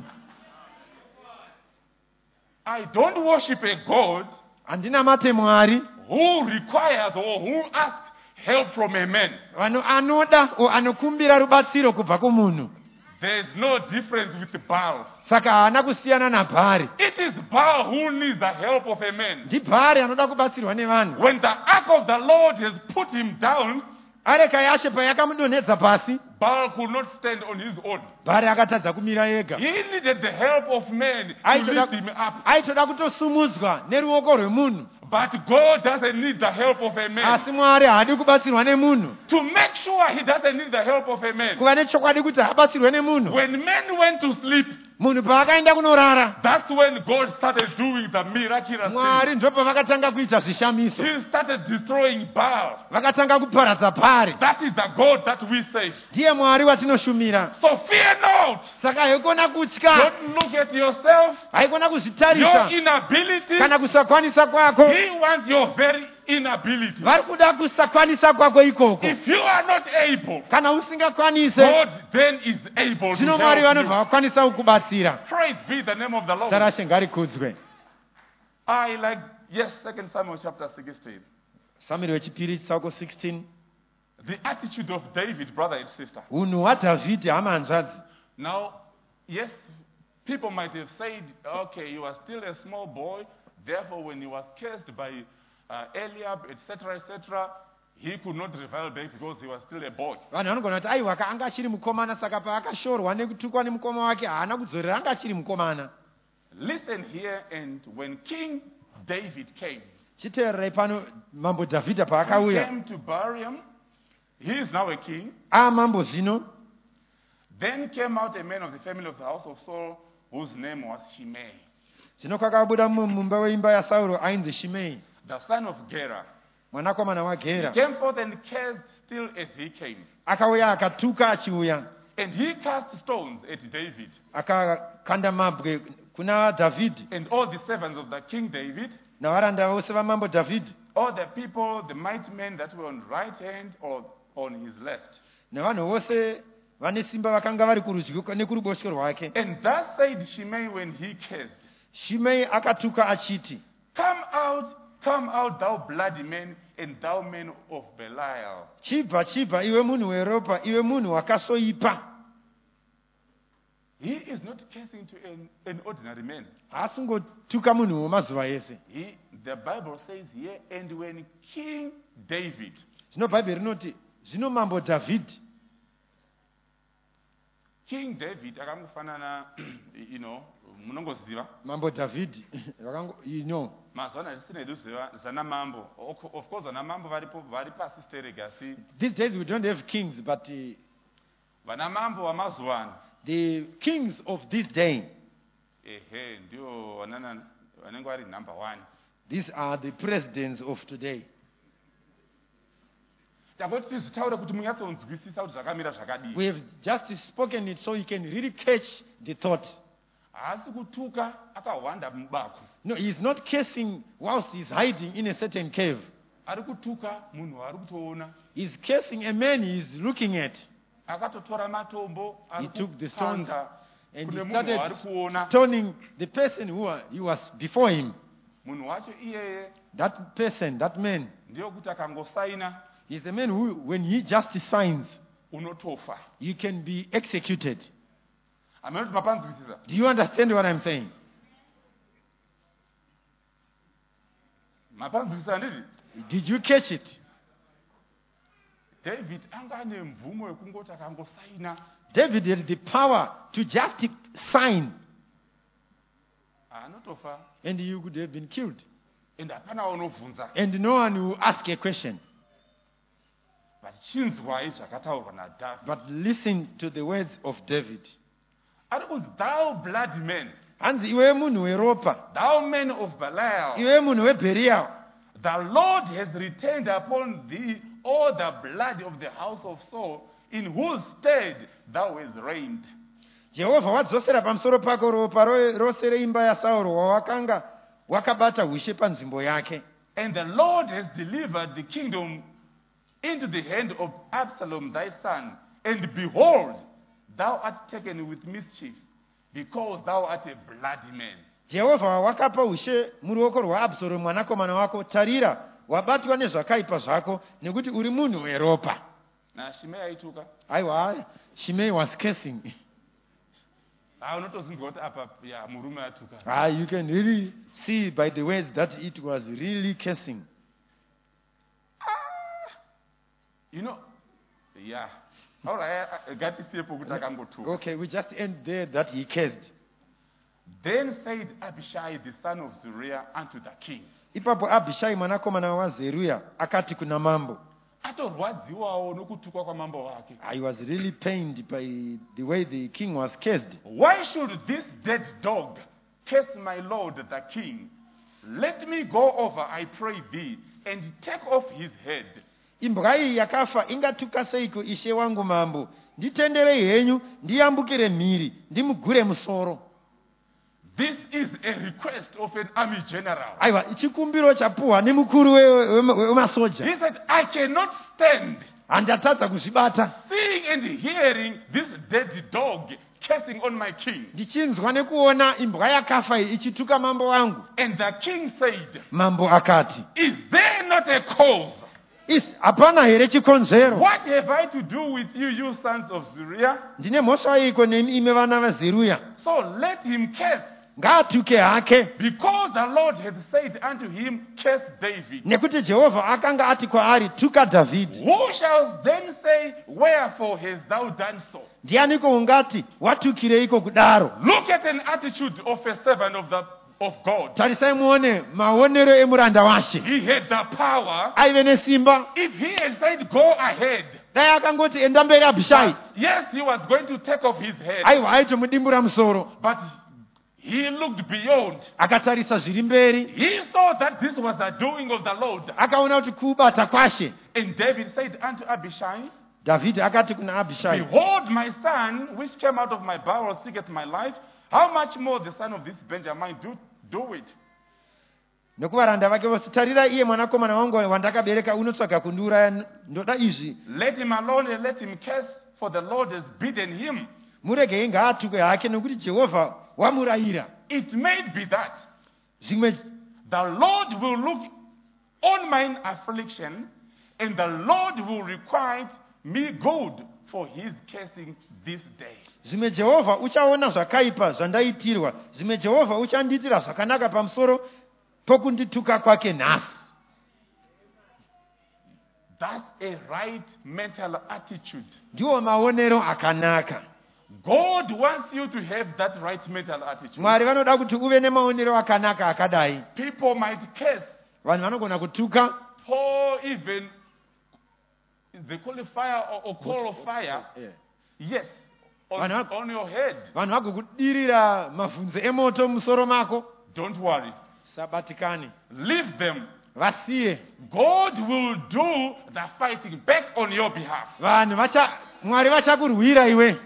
I don't worship a God handinamate Mwari who requires or who asks help from a man. anoda anokumbira rubatsiro kubva kumunhu. There is no difference with Baal. Saka haana kusiyana naBhari. It is Baal who needs the help of a man. NdiBhari anoda kubatsirwa nevanhu. When the ark of the Lord has put him down, areka yaShe payakamudonhedza pasi, Baal could not stand on his own. Bhari akatadza kumira ega. He needed the help of men to lift him up. aitoda kutosumudzwa neruoko rwemunhu. But God doesn't need the help of a man. Asi Mwari haadi kubatsirwa nemunhu. To make sure he doesn't need the help of a man. Kuva nechokwadi kuti habatsirwe nemunhu. When men went to sleep, munhu paakaenda kunorara, that's when God started doing the miraculous Mwari things. ndo pavakatanga kuita zvishamiso. He started destroying Baal. Vakatanga kuparadza Bhari. That is the God that we serve. Ndiye Mwari watinoshumira. So fear not. Saka haikona kutya, Don't look at yourself, haikona your kuzvitarisa inability. kana kusakwanisa kwako. He wants your very inability. Vari kuda kusakwanisa kwako ikoko. If you are not able, Kana usingakwanise, God then is able to zvino Mwari help vanobva you. vakwanisa kukubatsira. Praise be the name of the Lord. SaRaShe ngarikudzwe. I like, yes, 2 Samuel chapter 16. Samueri wechipiri tsauko 16. The attitude of David, brother and sister. Unhu hwaDhavhidhi hama hanzvadzi. Now, yes, people might have said, okay, he was still a small boy, therefore when he was cursed by Eliab, etc., etc., he could not revive back because he was still a boy. Vanhu vanogona kuti aiwa anga achiri mukomana, saka paakashorwa nekutukwa nemukoma wake haana kudzorera, anga achiri mukomana. Listen here, and when King David came, Chiteererai pano mambo Dhavhidha he paakauya. came to Barium. He is now a king. Mambo zvino. Then came out a man of the family of the house of Saul, whose name was Shimei, Zvino kwakabuda mumba weimba yaSauro ainzi Shimei, the son of Gera. mwanakomana waGera. Came forth and cursed still as he came. Akauya akatuka achiuya. And he cast stones at David Akakanda mabwe kuna Dhavhidhi and all the servants of the King David, navaranda vose vamambo Dhavhidhi, all the people, the mighty men that were on right hand or on his left. nevanhu vose vane simba vakanga vari kurudyi nekuruboshwe rwake. And thus said Shimei when he cursed, Shimei akatuka achiti, Come out, thou bloody man, and thou man of Belial. chibva chibva iwe munhu weropa, iwe munhu wakasoipa. He is not cursing to an ordinary man. Haasingotuka munhu wemazuva ese. The Bible says here, and when King David, Zvino Bhaibheri rinoti zvino mambo Dhavhidhi, King David akangofanana, munongoziva mambo Dhavhidhi mazwana atisina iduziva zana mambo. Of course vana mambo vari pasi steregasi. These days we don't have kings, but Vana mambo vamazuwana the kings of this day, ndio vanenge vari number 1. these are the presidents of today. Tangoti tizvitaure kuti munyatsonzwisisa kuti zvakamira We zvakadii. have just spoken it so you can really catch the thought. Haasi kutuka akahwanda mubako. No, he's not cursing whilst he's hiding in a certain cave. Ari kutuka munhu ari kutoona. He's cursing a man he's looking at. Akatotora matombo He took the stones and he kune munhu ari started kuona. stoning the person he was before him. Munhu wacho iyeye That person, that man, ndiyo kuti akangosaina is the man who, when he just signs, unotofa. you can be executed. Hamene kuti mapanzwisisa. Do you understand what I'm saying? Mapanzwisisa nditi Did you catch it? David anga ane mvumo yekungoti akangosaina David had the power to just sign anotofa, and you could have been killed. and hapana unobvunza. And no one will ask a question. But chinzwai zvakataurwa naDhavhidhi. But listen to the words of David. Ari kunzi, thou blood man, Hanzi iwe munhu weropa, thou man of Belial, iwe munhu weBherial, the Lord has returned upon thee all the blood of the house of Saul in whose stead thou hast reigned. Jehovha wadzosera pamusoro pako ropa rose reimba yaSauro wawakanga wakabata ushe panzvimbo yake. And the Lord has delivered the kingdom into the hand of Absalom thy son. And behold, thou art taken with mischief, because thou art a bloody man. Jehovha wakapa ushe muruoko rwaAbsalomu mwanakomana wako. Tarira, wabatwa nezvakaipa zvako nekuti uri munhu weropa. Na Shimei aituka. Aiwa, Shimei was cursing. You can really see by the words that it was really cursing. You know, yeah. All right, okay, we just end there that he cursed. Then said Abishai the son of Zeruiah unto the king. Ipapo Abishai mwanakomana wa Zeruya akati kuna mambo. I was really pained by the way the king was cursed. Why should this dead dog curse my lord the king? Let me go over, I pray thee, and take off his head. Imbwa iyi yakafa ingatuka seiko ishe wangu mambo. Nditendere henyu ndiyambukire mhiri ndimugure musoro. This is a request of an army general. Aiwa, chikumbiro chapuwa ni mukuru wemasoja. He said, I cannot stand andatadza kuzvibata seeing and hearing this dead dog cursing on my king. Ndichinzwa nekuona imbwa yakafa ichituka mambo wangu. And the king said, mambo akati, is there not a cause? Hapana here chikonzero. What have I to do with you, you sons of Zeruiah? Ndine mhosva iko nemi ime vana vaZeruya. So let him curse. Ngatuke hake. Because the Lord had said unto him, curse David. Nekuti Jehovah akanga ati kwaari, tuka David. Who shall then say, wherefore hast thou done so? Ndianiko ungati watukireiko kudaro. Look at an attitude of a servant of God. Tarisai muone maonero emuranda washe. He had the power. Aive nesimba. If he had said go ahead, dai akangoti enda mberi Abishai. Yes, he was going to take off his head. Aiwa aitomudimbura musoro. But he looked beyond. Akatarisa zviri mberi. He saw that this was the doing of the Lord. Akaona kuti kubata kwashe. And David said unto Abishai, David akati kuna Abishai, behold, my son, which came out of my bowels, seeketh my life. How much more the son of this Benjamin do it? Nokuvaranda vake vose, tarira iye mwanakomana wangu wandakabereka unotsvaga kundiuraya, ndoda izvi. Let him alone and let him curse, for the Lord has bidden him. Murege ngaatuke hake nokuti Jehovha wamurayira. It may be that Zimwe, the Lord will look on mine affliction, and the Lord will requite me good for his cursing this day. Zimwe Jehovha uchaona zvakaipa zvandaitirwa. Zimwe Jehovha uchandiitira zvakanaka pamusoro pokundituka kwake nhasi. That's a right mental attitude. Ndiwo maonero akanaka. God wants you to have that right mental attitude. Mwari vanoda kuti uve nemaonero akanaka akadai. People might curse. Vanhu vanogona kutuka. Or even they call it fire or coal of fire. Yeah. Yes. On your head. Vanhu vagokudirira mavhunze emoto musoro mako. Don't worry. Sabatikani. Leave them. Vasiye. God will do the fighting back on your behalf. Mwari vachakurwira iwe.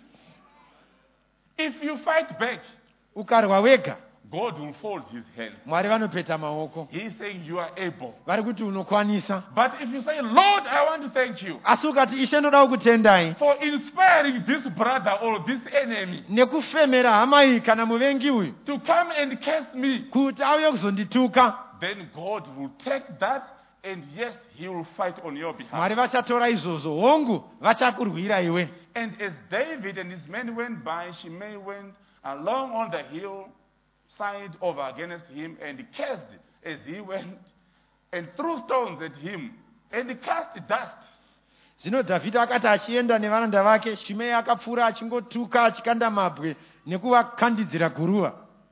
If you fight back, ukarwa wega, God will fold his hand. Mwari vanopeta maoko. He is saying you are able. Vari kuti unokwanisa. But if you say, Lord, I want to thank you. Asi ukati Ishe ndoda kukutendai. For inspiring this brother or this enemy. Nekufemera hama iyi kana muvengi uyu. To come and curse me. Kuti auye kuzondituka. Then God will take that and yes, he will fight on your behalf. Mwari vachatora izvozvo hongu vachakurwira iwe. And as David and his men went by, Shimei went along on the hillside over against him and cursed as he went and threw stones at him and cast dust. Zvino Dhavhidhi akati achienda nevaranda vake, Shimei akapfuura achingotuka achikanda mabwe nekuvakandidzira guruva.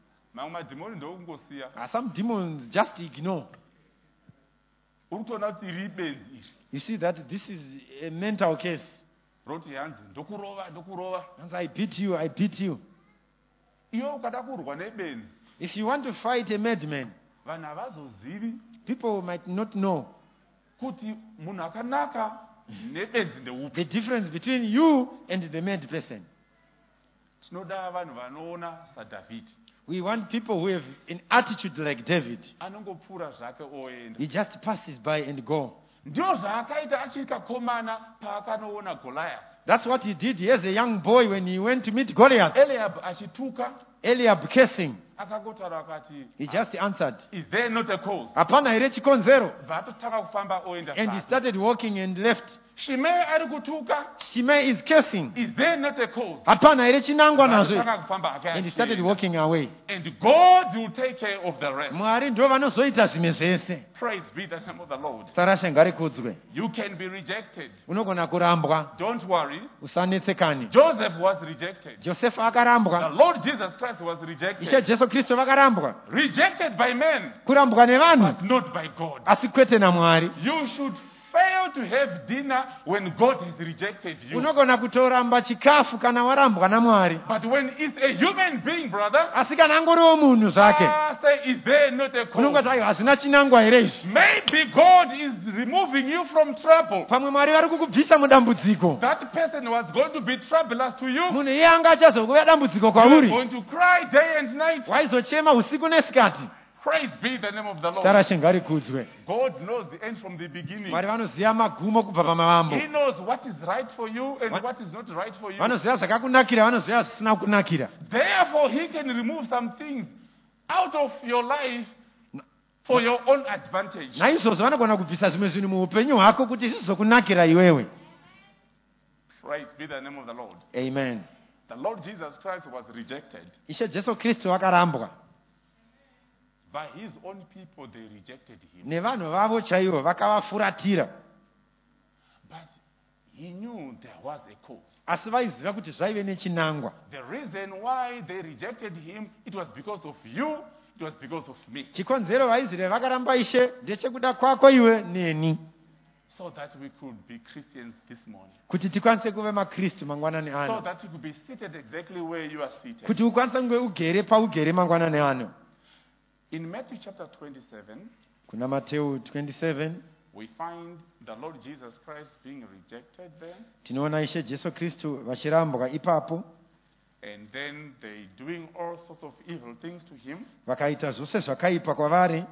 Some demons just ignore. You see that this is a mental case. I beat you, I beat you. If you want to fight a madman, people might not know nebenzi ndeupi. The difference between you and the mad person. Tinoda vanhu vanoona saDhavhidhi. We want people who have an attitude like David. Anongopfuura zvake oenda. He just passes by and go. Ndio zvaakaita achiri kakomana paakanoona Goliath. That's what he did as a young boy when he went to meet Goliath. Eliab achituka, Eliab cursing. akangotara akati, He just answered, is there not a cause? hapana here chikonzero. Vatotanga kufamba oenda And he zvake. started walking and left. Shimei ari kutuka, Shimei is cursing. is there not a cause? Hapana here chinangwa nazvo. Vatotanga kufamba hake And he started achienda. walking away. And God will take care of the rest. Mwari ndo vanozoita zvimwe zvese. Praise be the name of the Lord. Sarashe ngarikudzwe. You can be rejected. Unogona kurambwa. Don't worry. Usanetsekane. Joseph was rejected. Josefa The akarambwa. Lord Jesus Christ was Ishe rejected. Jesu Kristu vakarambwa. Rejected by men, Kurambwa nevanhu. but not by God. Asi kwete naMwari. You should fail to have dinner when God has rejected you. Unogona kutoramba chikafu kana warambwa naMwari. But when it's a human being, brother, Asi kana angoriwo munhu zvake. say, is there not a Unongoti cause? ayo hazina chinangwa here izvi. Maybe God is removing you from trouble. Pamwe Mwari vari kukubvisa mudambudziko. That person was going to be troublous to you. Munhu iye anga achazokuva dambudziko You are kwauri. going to cry day and night. Waizochema usiku nesikati. Praise be the name of the Lord. Sarashe ngarikudzwe. God knows the end from the beginning. Mwari vanoziva magumo kubva pamavambo. He knows what is right for you and what is not right for you. Vanoziva zvakakunakira, vanoziva zvisina kunakira. Therefore, He can remove some things out of your life for your own advantage. Naizvozvo vanogona kubvisa zvimwe zvinhu muupenyu hwako kuti zvizokunakira iwewe. Praise be the name of the Lord. Amen. The Lord Jesus Christ was rejected. Ishe Jesu Kristu vakarambwa. By His own people, they rejected Him. Nevanhu vavo chaivo vakavafuratira. But He knew there was a cause. Asi vaiziva kuti zvaive nechinangwa. The reason why they rejected Him, it was because of you, it was because of me. Chikonzero vaiziva vakaramba Ishe ndechekuda kwako iwe neni. So that we could be Christians this morning. Kuti tikwanise kuve maKristu mangwanani So ano. that you could be seated exactly where you are seated. Kuti ukwanise kunge ugere paugere mangwanani ano. In Matthew chapter 27, Kuna Mateo 27 we find the Lord Jesus Christ being rejected there. tinoona Ishe Jesu Kristu vachirambwa ipapo. And then they doing all sorts of evil things to Him. Vakaita zvose zvakaipa kwavari.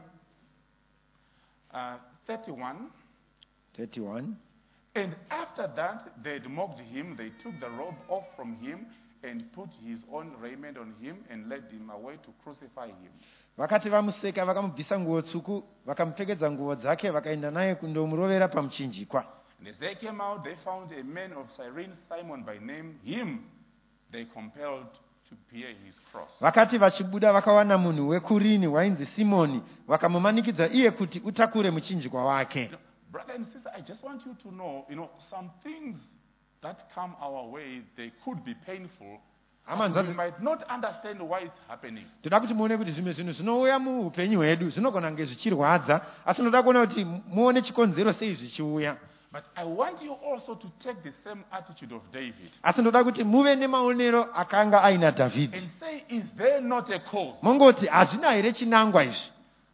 31. And after that, they had mocked Him. They took the robe off from Him and put His own raiment on Him and led Him away to crucify Him. Vakati vamuseka vakamubvisa nguo tsvuku vakamupfekedza nguo dzake vakaenda naye kundomurovera pamuchinjikwa. And as they came out, they found a man of Cyrene, Simon by name. Him they compelled to bear his cross. Vakati vachibuda vakawana munhu wekurini wainzi Simoni vakamumanikidza iye kuti utakure muchinjikwa wake. Brother and sister, I just want you to know, some things that come our way, they could be painful. And we might not understand why it's happening. Toda kuti muone kuti zvimwe zvinhu zvinouya muupenyu hwedu zvinogona kunge zvichirwadza asi tinoda kuona kuti muone chikonzero sei zvichiuya. But I want you also to take the same attitude of David. Asi ndoda kuti muve nemaonero akanga aina Dhavhidhi. And say, is there not a cause? Mongoti hazvina here chinangwa izvi.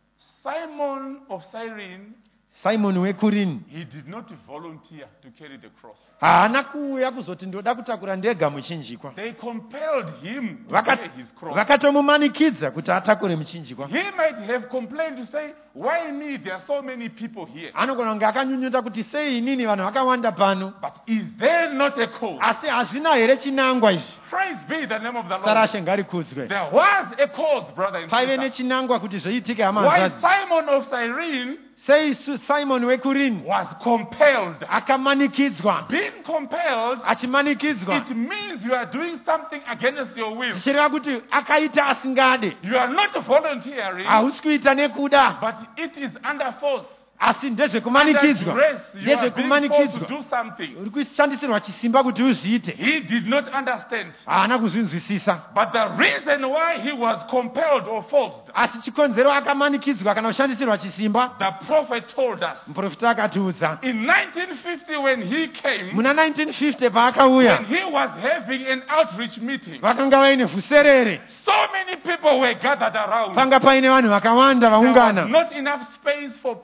Simon of Cyrene, Simon wekurini he did not volunteer to carry the cross. haana kuuya kuzoti ndoda kutakura ndega muchinjikwa. They compelled him to carry his cross. Vakatomumanikidza kuti atakure muchinjikwa. He might have complained to say, why me? There are so many people here. Anogona kunge akanyunyuta kuti sei inini vanhu vakawanda pano. But is there not a cause? Asi hazvina here chinangwa izvi. Praise be the name of the Lord. Sarashe ngarikudzwe. There was a cause, brother and Paive sister. nechinangwa kuti zvoitike Why hamanzvadzi. Simon of Cyrene Sei Simon wekurini was compelled. akamanikidzwa. Being compelled, Achimanikidzwa it means you are doing something against your will. zvichireva kuti akaita asingade. You are not volunteering, Hausi kuita nekuda but it is under force. asi Under ndezvekumanikidzwa. duress, you are being forced to Ndezvekumanikidzwa. do something. Uri kushandisirwa chisimba kuti uzviite. He did not understand. Haana kuzvinzwisisa. But the reason why he was compelled or forced, Asi chikonzero akamanikidzwa kana kushandisirwa chisimba. the prophet told us. Muprofita akatiudza. In 1950 when he came, Muna 1950 paakauya when he was having an outreach meeting, vakanga vaine vhuserere. so many people were gathered around. Panga paine vanhu vakawanda There was vaungana. not enough space for people to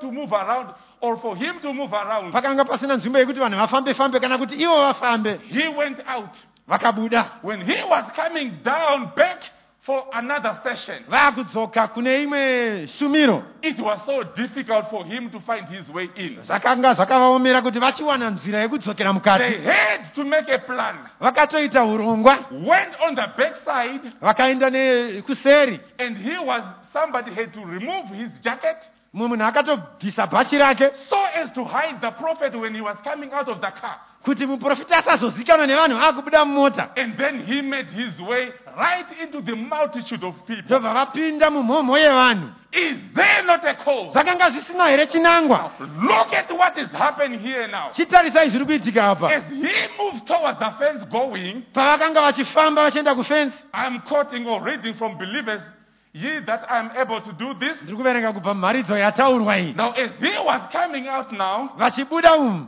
to move around or for him to move around, pakanga pasina nzvimbo yekuti vanhu vafambe kana kuti ivo vafambe. he went out. Vakabuda. When he was coming down back for another session, Vakudzoka kune imwe shumiro. it was so difficult for him to find his way in. Zvakanga zvakavaomera kuti vachiwana nzira yekudzokera They mukati. had to make a plan. Vakatoita urongwa. Went on the backside, Vakaenda kuseri. and somebody had to remove his jacket Mumwe munhu akatobvisa bhachi rake so as to hide the prophet when he was coming out of the car. kuti muprofita asazozikanwa nevanhu vakubuda mumota. And then he made his way right into the multitude of people. Ndobva vapinda mumhomho yevanhu. Is there not a cause? Zvakanga zvisina here chinangwa. Look at what is happening here now. Chitarisai zviri kuitika apa. As he moves towards the fence going, Pavakanga vachifamba vachienda kufenzi. I'm quoting or reading from Believers, ye that I'm able to do this. Ndiri kuverenga kubva mumharidzo yataurwa iyi. Now as he was coming out now, Vachibuda umu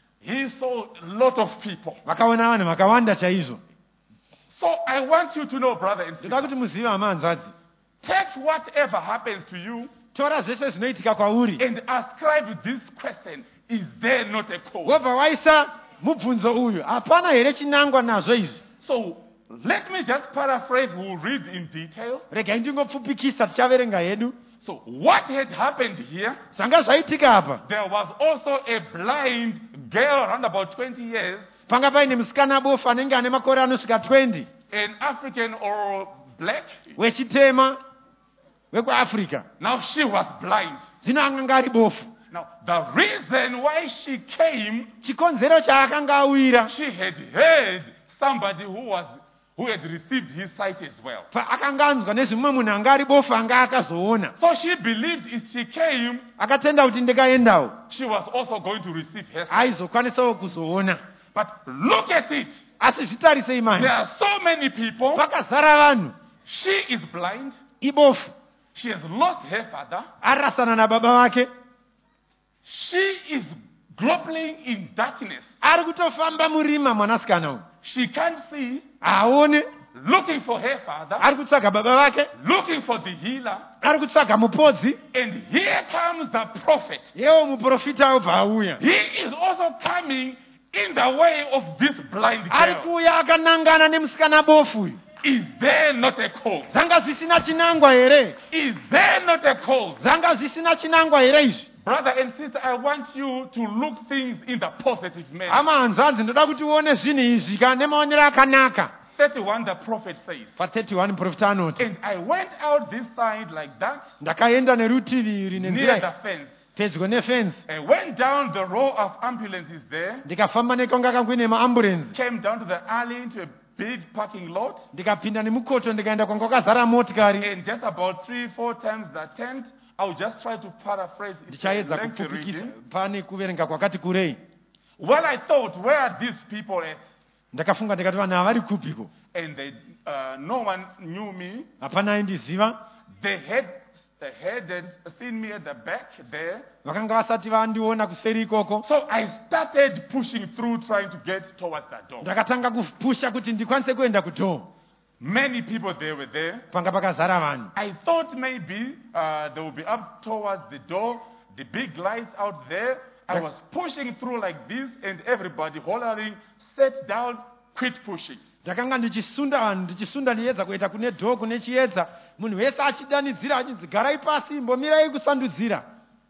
he saw a lot of people. vakaona vanhu vakawanda chaizvo. So I want you to know, brother and Ndoda sister, kuti muzive hama hanzvadzi. take whatever happens to you Tora zvese zvinoitika kwauri. and ascribe this question, is there not a cause? Wobva waisa mubvunzo uyu. Hapana here chinangwa nazvo izvi. So let me just paraphrase, we'll read in detail. Regai ndingopfupikisa tichaverenga hedu. So what had happened here, Zvanga zvaitika apa. there was also a blind girl around about 20 years, Panga paine musikana bofu anenge ane makore anosvika 20. an African or black. Wechitema wekuafrica. Now she was blind. Zvino akanga ari bofu. Now the reason why she came, Chikonzero chaakanga awira. she had heard somebody who had received his sight as well. Akanga anzwa nezvimwe munhu anga ari bofu anga akazoona. So she believed if she came, Akatenda kuti ndikaendawo she was also going to receive her sight. aizokwanisawo kuzoona. But look at it. Asi zvitarisei manje. There are so many people. Pakazara vanhu. She is blind. Ibofu. She has lost her father. Arasana na baba vake. She is groping in darkness. Ari kutofamba murima mwanasikana uyu. She can't see. Aone. Looking for her father. Ari kutsvaga baba vake. Looking for the healer. Ari kutsvaga mupodzi. And here comes the prophet. Yewo muprofita obva auya. He is also coming in the way of this blind Ari girl. kuuya akanangana nemusikana bofu uyu. Is there not a cause? Zvanga zvisina chinangwa here? Is there not a cause? Zvanga zvisina chinangwa here izvi? Brother and sister, I want you to look things in the positive manner. Hama hanzvadzi ndoda kuti uone zvinhu izvi nemaonero akanaka. 31 the prophet says, Pa31 muprofita anoti. and I went out this side like that, Ndakaenda nerutivi iri near nenzira the fence. pedyo nefenzi. I went down the row of ambulances there, Ndikafamba nekwanga kanguine maambulenzi. came down to the alley into a big parking lot, Ndikapinda nemukoto ndikaenda kwanga kwakazara motikari. and just about 3-4 times the tent. I'll just try to paraphrase it. Ndichaedza Lengthy kupfupikisa reading. pane kuverenga kwakati kurei. Well, I thought, where are these people at? Ndakafunga ndikati vanhu ava vari kupiko. And no one knew me. Hapana aindiziva. They hadn't seen me at the back there. Vakanga vasati vandiona kuseri ikoko. So I started pushing through, trying to get towards the door. Ndakatanga kupusha kuti ndikwanise kuenda kudhoo. Many people there were there. Panga pakazara vanhu. I thought maybe they would be up towards the door, the big lights out there. I was pushing through like this, and everybody hollering, sat down, quit pushing. Ndakanga ndichisunda vanhu ndichisunda ndiedza kuenda kune dhoo kune chiedza. Munhu wese achidanidzira achinzi garai pasi mbomirai kusandudzira.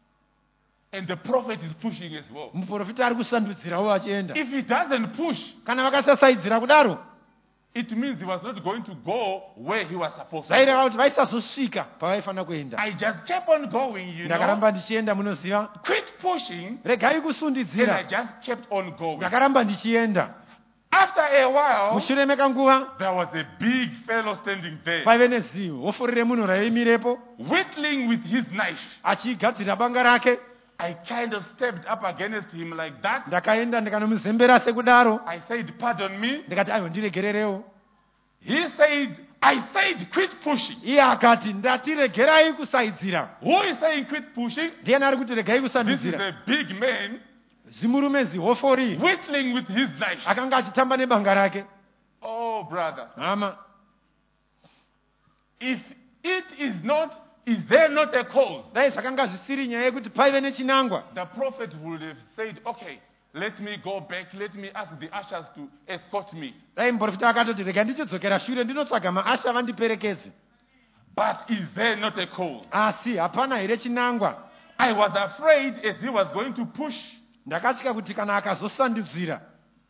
And the prophet is pushing as well. Muprofita ari kusandudzirawo achienda. If he doesn't push, Kana vakasasaidzira kudaro, it means he was not going to go where he was supposed to zvaireva go. kuti vaisazosvika pavaifanira kuenda. I just kept on going, Ndakaramba ndichienda munoziva. quit pushing, Regai and I kusundidzira. just kept on going. Ndakaramba ndichienda. After a while, Mushure mekanguva there was a big fellow standing there, paive nezivo. Hofuri remunhu raimirepo whittling with his knife. achigadzira banga rake. I kind of stepped up against him like that. Ndakaenda ndikanomuzembera sekudaro. I said, pardon me. Ndikati aiwa ndiregererewo. He said, I said, quit pushing. Iye akati ndati regerai kusaidzira. Who is saying quit pushing? Ndiani ari kuti regai This is kusandudzira? a big man Zimurume zihofori whittling with his knife. akanga achitamba nebanga rake. Oh, brother. Hama, If it is not is there not a cause? dai zvakanga zvisiri nyaya yekuti paive nechinangwa, The prophet would have said, okay, let me go back. Let me ask the ushers to escort me. dai muprofita akatoti rega ndichidzokera shure ndinotsvaga maasha vandiperekedze. But is there not a cause? Asi hapana here chinangwa. I was afraid as he was going to push, Ndakatya kuti kana akazosandudzira.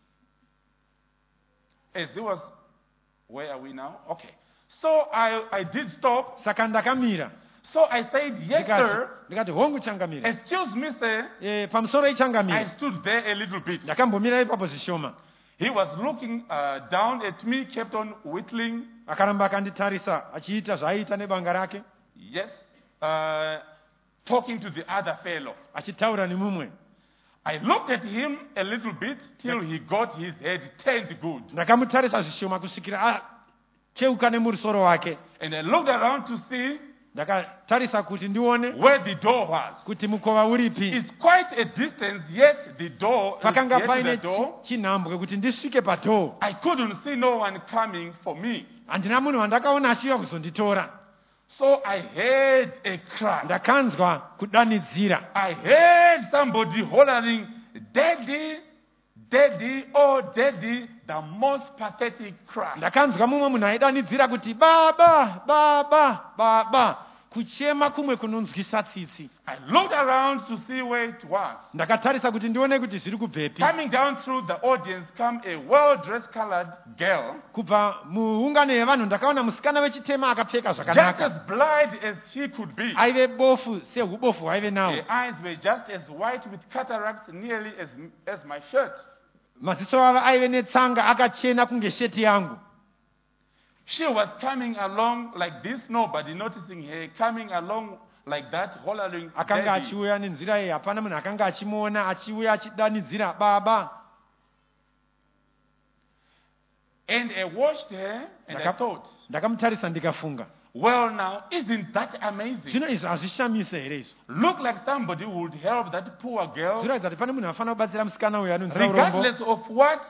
as he was, where are we now? Okay. So I did stop. Saka ndakamira. So I said, yes, sir. Ndikati hongu changamira. Excuse me, sir. Pamusoro I ichangamira. stood there a little bit. Ndakambomira ipapo zvishoma. He was looking down at me, kept on whittling. Akaramba akanditarisa achiita zvaiita nebanga rake. Yes. Talking to the other fellow. Achitaura nemumwe. I looked at him a little bit till he got his head turned good. Ndakamutarisa zvishoma kusvikira acheuka nemusoro wake. And I looked around to see Ndakatarisa kuti ndione where the door was. kuti mukova uripi. It's quite a distance, yet the door, Pakanga yet paine the door, chinhambwe kuti ndisvike padoo. I couldn't see no one coming for me. Handina munhu wandakaona achiuya kuzonditora. So I heard a cry. Ndakanzwa kudanidzira. I heard somebody hollering, "Daddy, Daddy, oh Daddy," the most pathetic cry. Ndakanzwa mumwe munhu aidanidzira kuti baba, baba, baba. Kuchema kumwe kunonzwisa tsitsi. I looked around to see where it was. Ndakatarisa kuti ndione kuti zviri kubvepi. Coming down through the audience come a well-dressed colored girl, Kubva muungano yevanhu ndakaona musikana wechitema akapfeka just zvakanaka. as blind as she could be. Aive bofu sehubofu hwaive nawo. Her eyes were just as white with cataracts nearly as my shirt. Maziso avo aive netsanga akachena kunge sheti yangu. She was coming along like this, nobody noticing her, coming along like that, hollering, Akanga "Daddy." achiuya nenzira iyi, hapana munhu akanga achimuona achiuya achidanidzira baba. And I watched her and I thought, Ndakamutarisa ndikafunga. well now, isn't that amazing? Zvino izvi hazvishamise here izvo. Look like somebody would help that poor girl, Zvinoratidza kuti pane munhu anofanira kubatsira musikana uyu anonzira urombo. regardless of what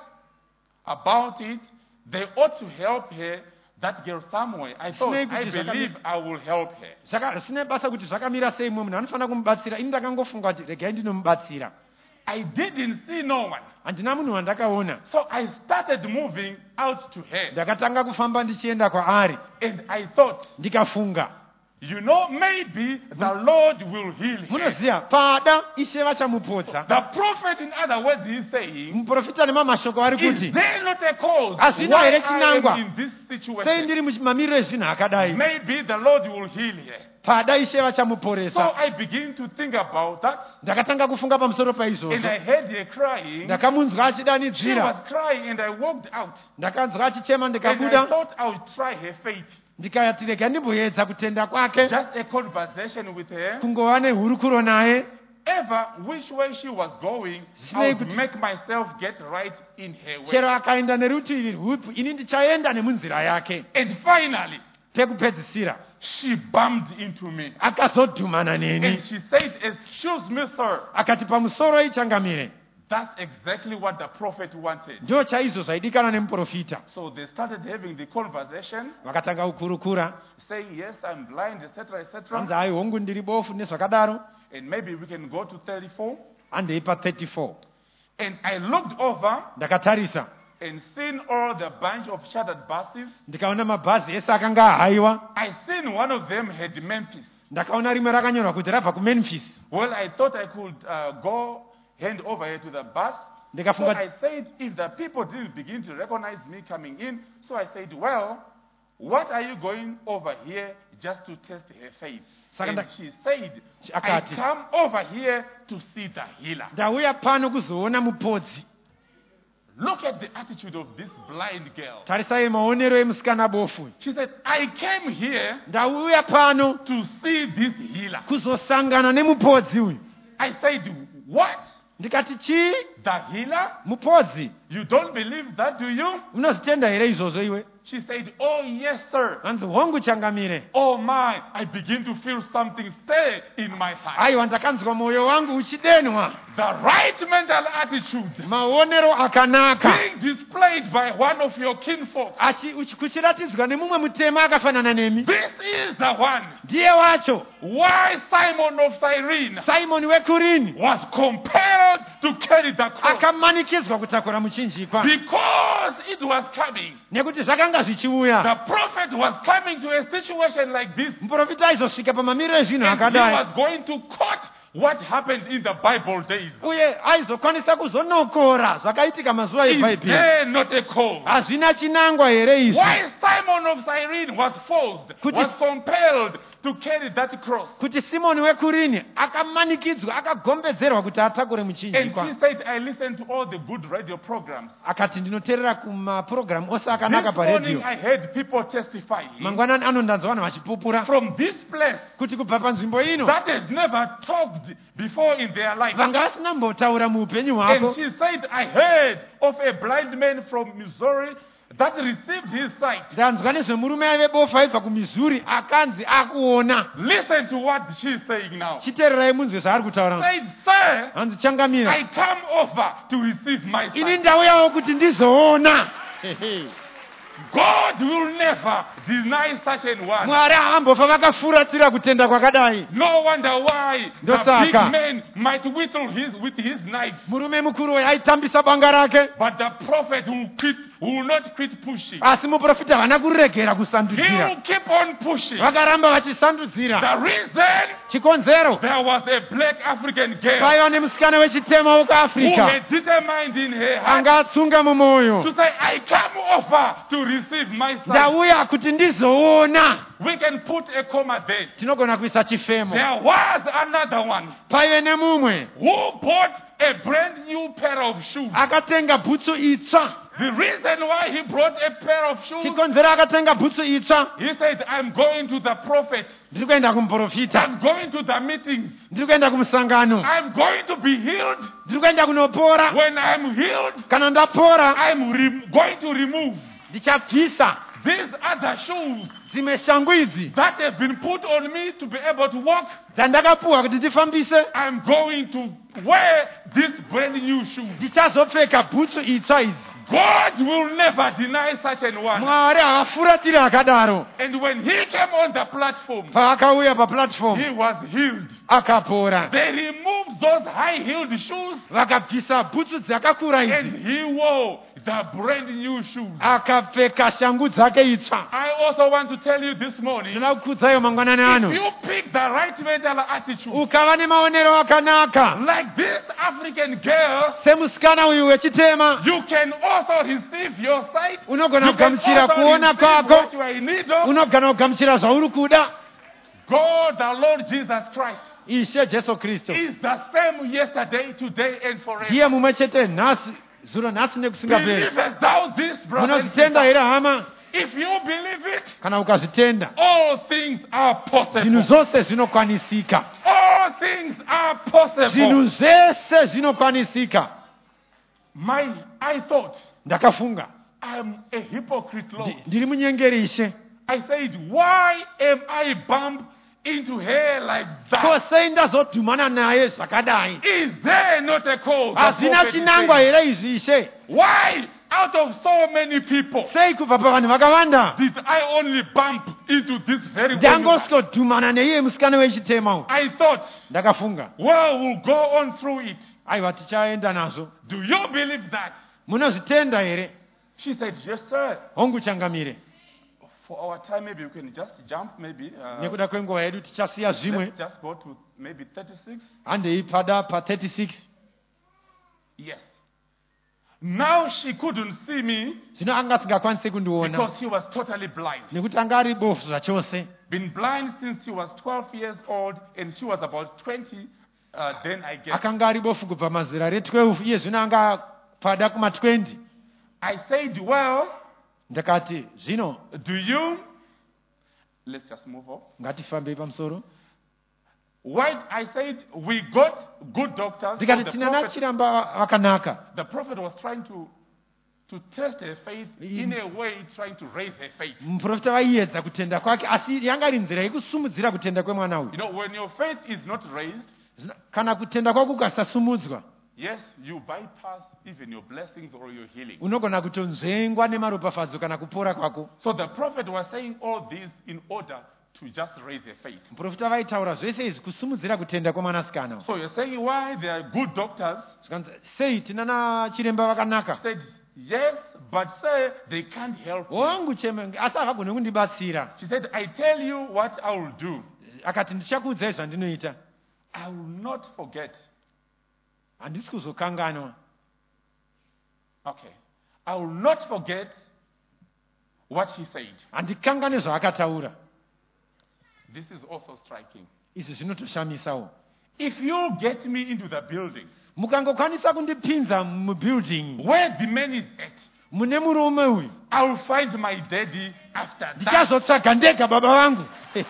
about it, they ought to help her, that girl somewhere. I thought, I believe I will help her. Saka zvisine basa kuti zvakamira sei mumwe munhu anofanira kumubatsira. Ini ndakangofunga kuti regai ndinomubatsira. I didn't see no one. Handina munhu wandakaona. So I started moving out to her. Ndakatanga kufamba ndichienda kwaari. And I thought, Ndikafunga. you know, maybe the Lord will heal her. Munoziva, pada Ishe vachamupodza. The prophet, in other words, is saying, Muprofita nemamashoko ari is kuti there not a cause Asina why here I chinangwa. am in this sei situation? ndiri mumamiriro ezvinhu akadai. Maybe the Lord will heal her. Pada Ishe So vachamuporesa. I begin to think about that. Ndakatanga kufunga pamusoro And paizvozvo. I heard her crying. Ndakamunzwa She achidanidzira. was crying and I walked out. Ndakanzwa achichema And I ndikabuda. thought I would try her faith. Ndikati rega ndimboedza kutenda kwake. Just a conversation with her. Kungova nehurukuro naye. Ever which way she was going, I would make myself get right in her way. Chero akaenda nerutivi rwupi, ini ndichaenda nemunzira yake. And finally, Pekupedzisira she bumped into me. akazodhumana neni. And she said, "Excuse me, sir." Akati pamusoro ichangamire. That's exactly what the prophet wanted. Ndio chaizvo zvaidikana nemuprofita. So they started having the conversation, Vakatanga kukurukura. saying, "Yes, I'm blind, etc., Anzi etc." hai hongu ndiri bofu nezvakadaro. And maybe we can go to 34. Andeipa 34. And I looked over Ndakatarisa. and seen all the bunch of shattered buses. Ndikaona mabhazi ese akanga ahaiwa. I seen one of them had Memphis. Ndakaona rimwe rakanyorwa kuti rabva kuMemphis. Well, I thought I could go hand over here to the bus. So Ndikafunga I said, if the people didn't begin to recognize me coming in, so I said, well, what are you going over here just to test her faith? Saka And she said, I akati, come over here to see the healer. ndauya pano kuzoona mupodzi. Look at the attitude of this blind girl. Tarisai maonero emusikana bofu. She said, I came here Ndauya pano to see this healer. kuzosangana nemupodzi uyu. I said, what? ndikati chi The healer? mupodzi You don't believe that, do you? unozitenda here izvozvo iwe? She said, oh, yes, sir. hanzi hongu changamire. Oh, my. I begin to feel something stir in my heart. aiwa ndakanzwa mwoyo wangu uchidenwa. The right mental attitude maonero akanaka being displayed by one of your kinfolk. kuchiratidzwa nemumwe mutema akafanana nemi. This is the one. ndiye wacho. Why Simon of Cyrene simoni wekurini was compelled to carry the cross. akamanikidzwa kutakura muchinjikwa. Because it was coming. nekuti zvakanga zvichiuya. The prophet was coming to a situation like this. muprofita aizosvika pamamiriro ezvinhu And he akadai. was going to quote what happened in the Bible days. uye aizokwanisa kuzonokora zvakaitika mazuva Is ebhaibheri. there not a cause? hazvina chinangwa here izvi. Why Simon of Cyrene was forced, was compelled to carry that cross. kuti simoni wekurini akamanikidzwa akagombedzerwa kuti atakure And muchinjikwa. she said, I listened to all the good radio programs. akati ndinoteerera kumapurogiramu ose This akanaka morning paredhiyo. I heard people testifying mangwanani anondanzwa vanhu vachipupura from this place kuti kubva panzvimbo ino that has never talked before in their life. vanga vasina mbotaura muupenyu And hwavo. she said, I heard of a blind man from Missouri that received his sight. ndanzwa nezvemurume aive bofu aibva kumissouri akanzi akuona. Listen to what she's saying now. chiteererai munzwe zvaari kutaura. Said, sir, hanzi changamira. I come over to receive my ini sight. ndauyawo kuti ndizoona. God will never deny such an one. mwari haambofa vakafuratira kutenda kwakadai. No wonder why the Ndosaka. big man might whittle with his knife, murume mukuru uyu aitambisa banga rake. but the prophet will not quit pushing. asi muprofita havana kuregera He kusandudzira. will keep on pushing. vakaramba vachisandudzira. The reason chikonzero there was a black African girl paiva nemusikana wechitema who wekuafrica had determined in her heart anga atsunga mumwoyo. to say, I come over to receive my sight. ndauya kuti ndizoona. We can put a comma there. tinogona kuisa chifemo. There was another one paive nemumwe who bought a brand new pair of shoes. akatenga bhutsu itsva. The reason why he brought a pair of shoes, chikonzero akatenga bhutsu itsva. he said, I'm going to the prophet. ndiri kuenda kumuprofita. I'm going to the meetings. ndiri kuenda kumusangano. I'm going to be healed. ndiri kuenda kunopora. When I'm healed, kana ndapora I'm going to remove ndichabvisa these other shoes dzimwe shangu idzi that have been put on me to be able to walk. dzandakapuwa kuti ndifambise. I'm going to wear these brand new shoes. ndichazopfeka bhutsu itsva idzi. God will never deny such an one. mwari haafuratiri akadaro. And when he came on the platform, paakauya paplatform he was healed. akapora. They removed those high-heeled shoes vakabvisa bhutsu dzakakura idzi and he wore the brand new shoes. akapfeka shangu dzake itsva. I also want to tell you this morning, ndinoda kukudzayo mangwanani if ano. you pick the right mental attitude, ukava nemaonero akanaka like this African girl, semusikana uyu wechitema, you can also receive your sight. unogona You can kugamuchira also kuona receive kwako. what you are in need of. unogona kugamuchira zvauri kuda. God, the Lord Jesus Christ, ishe jesu kristu is the same yesterday, today, and forever. ndiye mumwe chete nhasi zuro nhasi nekusingaperi. Believest thou this, brother? and munozitenda sister? here hama? If you believe it, kana ukazitenda all things are possible. zvinhu zvose zvinokwanisika. All things are possible. zvinhu zvese zvinokwanisika. I thought, ndakafunga I'm a hypocrite, Lord. ndiri munyengeri ishe. I said, why am I bumped into her like ko that? sei ndazodhumana naye zvakadai? Is there not a cause? The hazina prophet is chinangwa saying? here izvi ishe? Why, out of so many people, sei kubva pavanhu vakawanda did I only bump into this very woman? ndangosvodhumana neiye musikana wechitema uyu? I thought, ndakafunga well, we'll go on through it. aiwa tichaenda nazvo. Do you believe that? munozvitenda here? She said, yes, sir. hongu changamire. For our time, maybe we can just jump, maybe. nekuda kwenguva yedu tichasiya zvimwe. Let's just go to maybe 36. handei pada pa36. Yes. Now she couldn't see me zvino anga asingakwanisi kundiona because she was totally blind. nekuti anga ari bofu zvachose. Been blind since she was 12 years old, and she was about 20 then, I guess. akanga ari bofu kubva mazera re12 iye zvino anga pada kuma20. I said, well, ndakati zvino do you? Let's just move on. ngatifambei pamusoro. When I said we got good doctors, ndikati the tina prophet, nachiremba vakanaka, the prophet was trying to test her faith in a way, trying to raise her faith. muprofita vaiedza kutenda kwake, asi yanga iri nzira yekusumudzira kutenda kwemwana uyu. You know, when your faith is not raised, Kana kutenda kwako kukasasumudzwa, yes, you bypass even your blessings or your healing. unogona kutonzvengwa nemaropafadzo kana kupora kwako. So the prophet was saying all this in order to just raise her faith. Muprofita vaitaura zvese izvi kusumudzira kutenda kwemwanasikana. So you're saying why there are good doctors? Zvikanzi, sei tina nachiremba vakanaka? Said yes, but say they can't help you. Wangu cheme asi havagone kundibatsira. She said, I tell you what I will do. Akati ndichakuudzai zvandinoita, I will not forget. handisi kuzokanganwa. Okay. I will not forget what she said. Handikangane zvaakataura. This is also striking. Izvi zvinotoshamisawo. If you get me into the building Mukangokwanisa kundipinza mubuilding where the man is at, mune murume uyu, I will find my daddy after that. ndichazotsvaga ndega baba vangu.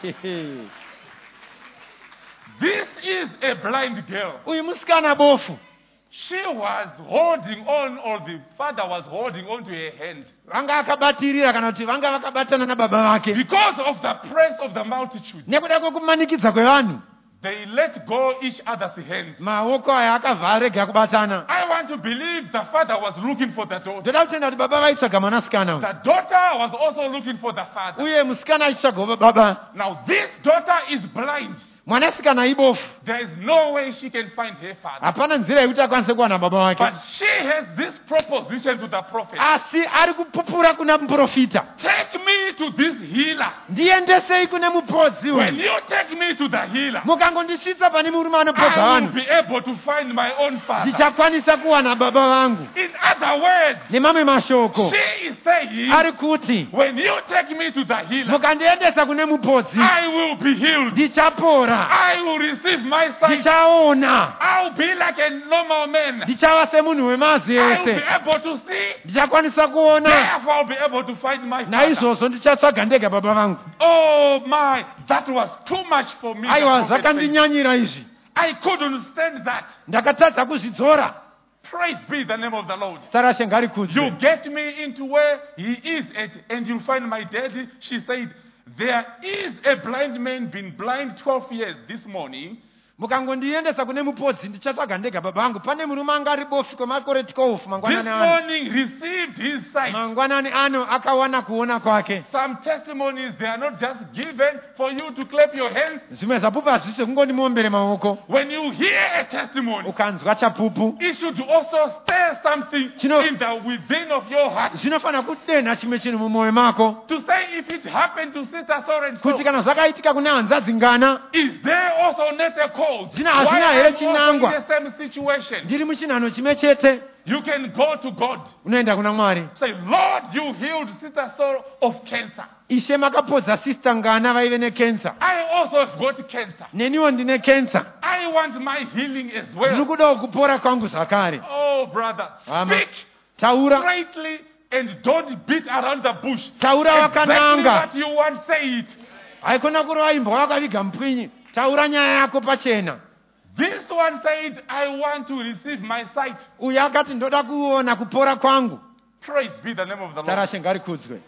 This is a blind girl. Uyu musikana bofu. She was holding on, or the father was holding on to her hand. Vanga akabatirira kana kuti vanga vakabatana nababa vake. Because of the press of the multitude, Nekuda kwekumanikidza kwevanhu, they let go each other's hands. maoko aya akavhara rega kubatana. I want to believe the father was looking for the daughter. Ndoda kutenda kuti baba vaitsvaga mwanasikana uyu, The daughter was also looking for the father. uye musikana achitsvagawo baba. Now this daughter is blind. Mwanasikana ibofu, There is no way she can find her father. hapana nzira yekuti akwanise kuwana baba But vake. she has this proposition to the prophet. Asi ari kupupura kuna muprofita, Take me to this healer. ndiendesei kune mupodzi When uyu. you take me to the healer, Mukangondisvitsa pane murume anopodza I will vanhu, be able to find my own father. ndichakwanisa kuwana baba vangu. In other words, Nemamwe mashoko she is saying, ari kuti when you take me to the healer, mukandiendesa kune mupodzi, I will be healed. ndichapora, I will receive my sight. ndichaona, I'll be like a normal man. ndichava semunhu wemazi I will be ese, able to see. ndichakwanisa kuona. Therefore, I'll be able to find my father. Naizvozvo ndichatsvaga ndega baba vangu. Oh my, that was too much for me. the Aiwa, prophet said. zvakandinyanyira izvi, I couldn't stand that. ndakatadza kuzvidzora. Praise be the name of the Lord. Sarashe You ngarikudzwe. get me into where he is at, and you'll find my daddy. She said, there is a blind man been blind 12 years this morning. Mukangondiendesa kune mupodzi, ndichatsvaga ndega baba vangu. Pane murume anga ari bofu kwemakore 12 This mangwanani ano. morning received his sight. Mangwanani ano akawana kuona kwake. Some testimonies, they are not just given for you to clap your hands. Zvimwe zvapupu hazvisi kungondimombere maoko. When you hear a testimony, Ukanzwa chapupu, it should also stir something Chino- in the within of your heart. zvinofanira kudenha chimwe chinhu mumwoyo mako. To say if it happened to Sister so and so, Kuti kana zvakaitika kune hanzadzi ngana, is there also not a cause? Zina Why hazina are here you also in chinangwa? the same situation? ndiri muchinhano chimwe chete, You can go to God. unoenda kuna Mwari. Say, Lord, you healed Sister Sorrow of cancer. Ishe makapodza sista ngana vaive nekensa. I also have got cancer. Neniwo ndine kensa. I want my healing as Ndiri well. kudawo kupora kwangu zvakare. Oh, brother, Hama. speak Taura, straightly and don't beat around the bush. taura Exactly wakananga. what you want, say it. Haikona kurova imbwa wakaviga mupwinyi. Taura nyaya yako pachena. This one said, I want to receive my sight. Uyu akati ndoda kuona kupora kwangu. Praise be the name of the Lord. Sarashe ngarikudzwe.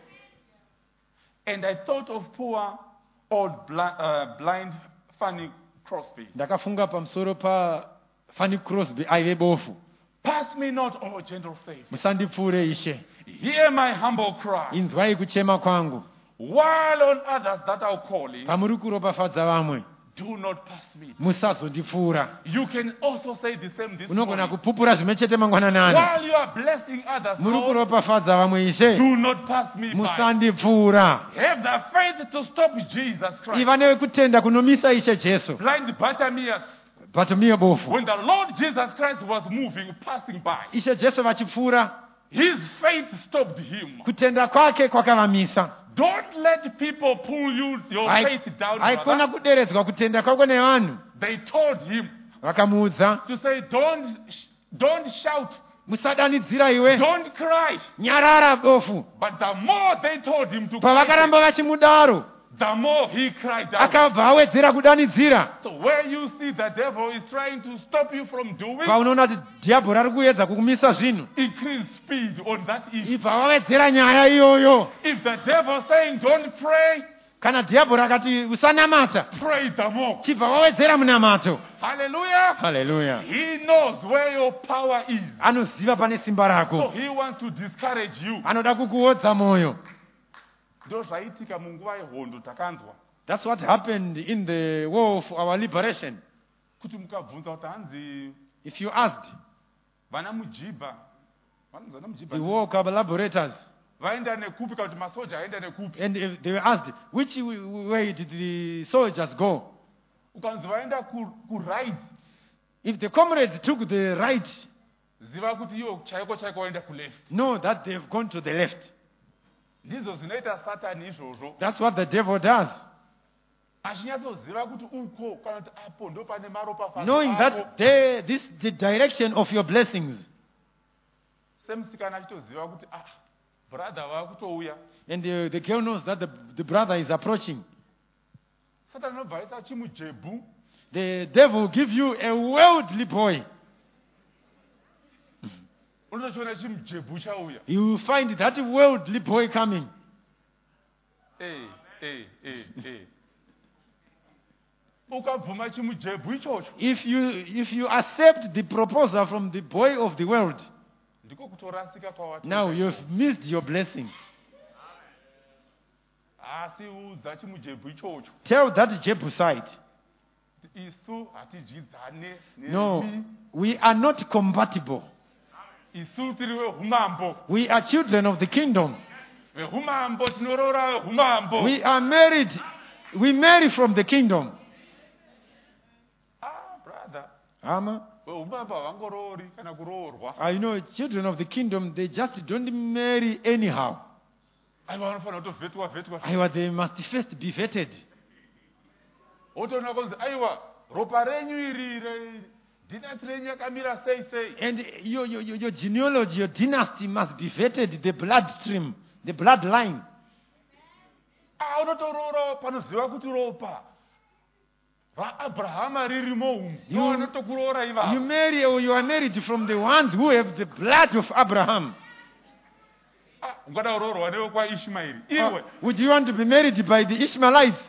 And I thought of poor old blind Fanny Crosby. Ndakafunga pamusoro paFanny Crosby aive bofu. Pass me not, oh gentle faith. Musandipfuure Ishe. Hear my humble cry. Inzwai kuchema kwangu. While on others that are calling, Pamuri kuropafadza vamwe, do not pass me. musazondipfuura. You can also say the same this Unogona morning. kupupura zvimwe chete mangwanani ano. While you are blessing others, Muri Lord, kuropafadza vamwe Ishe, do not pass me by. musandipfuura. Have the faith to stop Jesus Christ. Iva nekutenda kunomisa Ishe Jesu. Blind Bartimaeus, Bartimaeus bofu. when the Lord Jesus Christ was moving, passing by, Ishe Jesu vachipfuura, his faith stopped him. kutenda kwake kwakavamisa. Don't let people pull your faith down. Haikona brother. kuderedzwa kutenda kwako nevanhu. They told him Vakamuudza, to say, don't shout, musadanidzira iwe, don't cry. nyarara bofu. But the more they told him to cry, Pavakaramba vachimudaro, the more he cried out. akabva awedzera kudanidzira. So where you see the devil is trying to stop you from doing, Paunoona kuti dhiabhori ari kuedza kukumisa zvinhu, increase speed on that issue. ibva wawedzera nyaya iyoyo. If the devil saying don't pray, Kana dhiabhori akati usanamata, pray the more. chibva wawedzera munamato. Hallelujah. Haleluya. He knows where your power is. Anoziva pane simba So rako, he wants to discourage you. anoda kukuodza mwoyo. Ndo zvaitika munguva yehondo takanzwa. That's what happened in the war of our liberation. Kuti mukabvunza kuti hanzi If you asked vana mujibha, vanonzi vana the mujibha, war collaborators, vaenda nekupi kana kuti masoja aenda nekupi, and if they were asked, which way did the soldiers go? ukanzi vaenda kuright, If the comrades took the right, ziva kuti iwo chaiko chaiko vaenda kuleft. know that they've gone to the left. Ndizvo zvinoita satani izvozvo. That's what the devil does. Achinyatsoziva kuti uko kana kuti apo ndo pane maropafadzo Knowing ako. that the direction of your blessings. Semusikana achitoziva kuti brother vakutouya. And the girl knows that the brother is approaching. Satani anobvaisa chimujebhu. The devil will give you a worldly boy. Unochiona chimujebhu chauya. You will find that worldly boy coming. Ukabvuma chimujebhu ichocho. If you accept the proposal from the boy of the world, Ndiko kutorasika kwawati. now you've missed your blessing. Asi udza chimujebhu ichocho. Tell that Jebusite, Isu hatidyidzane no, nemi. we are not compatible. Isu tiri vehumambo. We are children of the kingdom. Vehumambo tinorora vehumambo. We are married. We marry from the kingdom. Brother. Ama? Vehumambo havangorori kana kuroorwa. I know children of the kingdom, they just don't marry anyhow. Aiwa vanofanira kutovhetwa. Aiwa, they must first be vetted. Otoona kunzi aiwa ropa renyu iri dynasty renyu yakamira sei. And your genealogy, your dynasty must be vetted, the bloodstream, the bloodline. Unotoroora panoziva kuti ropa raAbrahama ririmo umu. Ndovanotokuroora You ivavo. marry, or you are married from the ones who have the blood of Abraham. Ungada kuroorwa nevekwaIshmaeri. Iwe Would you want to be married by the Ishmaelites?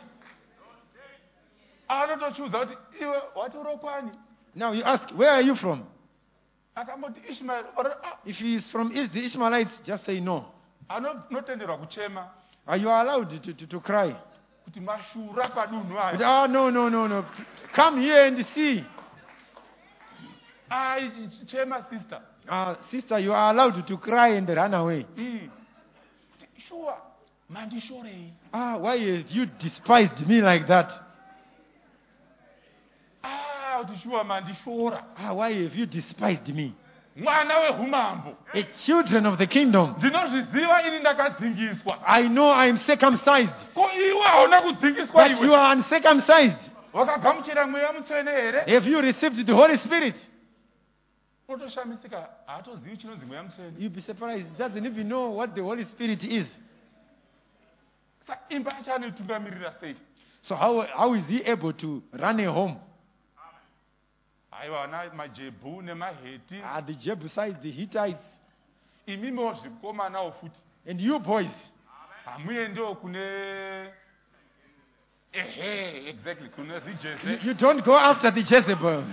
anotochuza kuti iwe wati urokwani. Now you ask, where are you from? Akamboti Ishmaeri. If he is from the Ishmaelites, just say no. Anotenderwa kuchema Are you allowed to cry? kuti mashura padunhu But, aya. no. Come here and see. Chema sister. Sister, you are allowed to cry and run away. Sure. Mandishorei. Why have you despised me like that? Kuti sure mandishora. Why have you despised me? Mwana wehumambo. A children of the kingdom. Ndinozviziva ini ndakadzingiswa. I know I am circumcised. Ko iwe hauna kudzingiswa But you iwe. are uncircumcised. Wakagamuchira mweya mutsvene here. Have you received the Holy Spirit? Unotoshamisika haatozivi chinonzi mweya mutsvene. You'll be surprised. He doesn't even know what the Holy Spirit is. Sa imba yacho anoitungamirira sei? So how is he able to run a home? Aiwa vana majebhu nemaheti. The Jebusites, the Hittites, Imimiwo zvikomanawo futi. and you boys. Hamuendewo kune exactly kune zijeze. You don't go after the Jezebel.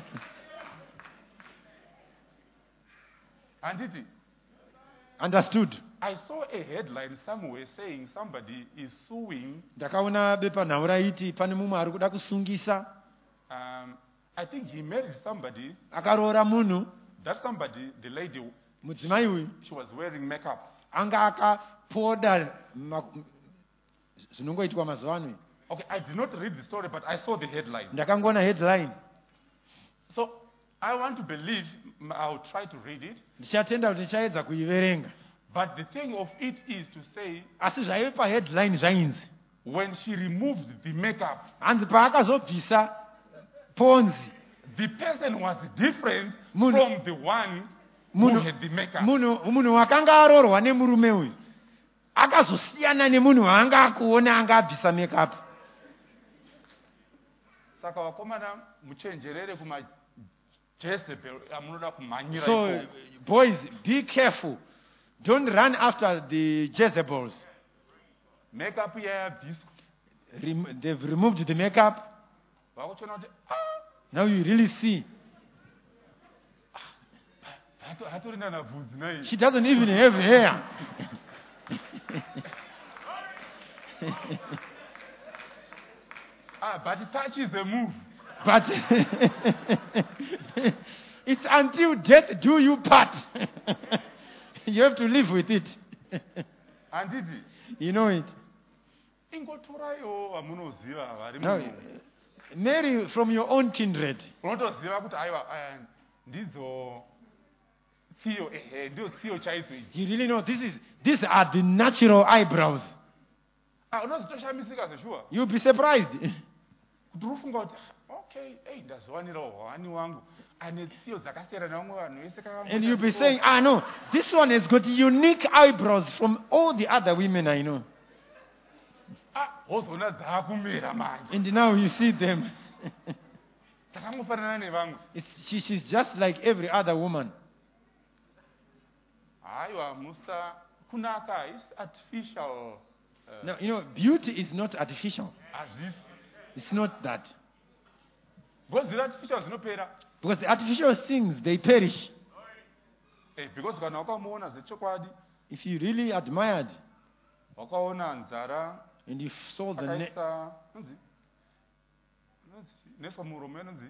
Handiti, Understood? I saw a headline somewhere saying somebody is suing. Ndakaona bepanhau iti pane mumwe ari kuda kusungisa. I think he married somebody. Akaroora munhu. That somebody, the lady, Mudzimai uyu she was wearing makeup. anga akapoda zvinongoitwa mazuva ano. Okay, I did not read the story, but I saw the headline. Ndakangoona headline. So I want to believe. I'll try to read it. Ndichatenda kuti ndichaedza kuiverenga. But the thing of it is to say, Asi zvaive paheadline zvainzi, when she removed the makeup, hanzi paakazobvisa ponzi, the person was different Munhu- from the one who had the makeup. munhu wakanga aroorwa nemurume uyu. akazosiyana nemunhu waanga akuona anga abvisa makeup. Saka vakomana muchenjerere kumajezebhel amunoda kumhanyira So, ikoko. boys, be careful. Don't run after the Jezebels. Makeup yayabviswa. They've removed the makeup. Vakuchiona kuti Now you really see. hatori nana bvudzi nai. She doesn't even have hair. But touch is a move. But it's until death do you part. You have to live with it. Handiti. You know it. Ingotoraiwo vamunoziva vari Now, muno. marry from your own kindred. Unotoziva kuti aiwa ndidzo tsiyo ndiyo tsiyo chaidzo idzi. You really know these are the natural eyebrows. Unozitoshamisika zveshuwa. You'll be surprised. Kuti ufunga kuti okay, ndazowanirawo hwani wangu ane tsiyo dzakasiyana nevamwe vanhu vese And you'll be saying, no, this one has got unique eyebrows from all the other women I know. wozoona dzaakumera manje. And now you see them. Dzakangofanana nevamwe. She's just like every other woman. Haiwa musa kunaka is artificial. Now, you know, beauty is not artificial. Hazvisi. It's not that. Because the artificial zvinopera. Because the artificial things, they perish. Because kana wakamuona zvechokwadi, If you really admired wakaona nzara and you saw the neck, akaisa neswa muromo inonzi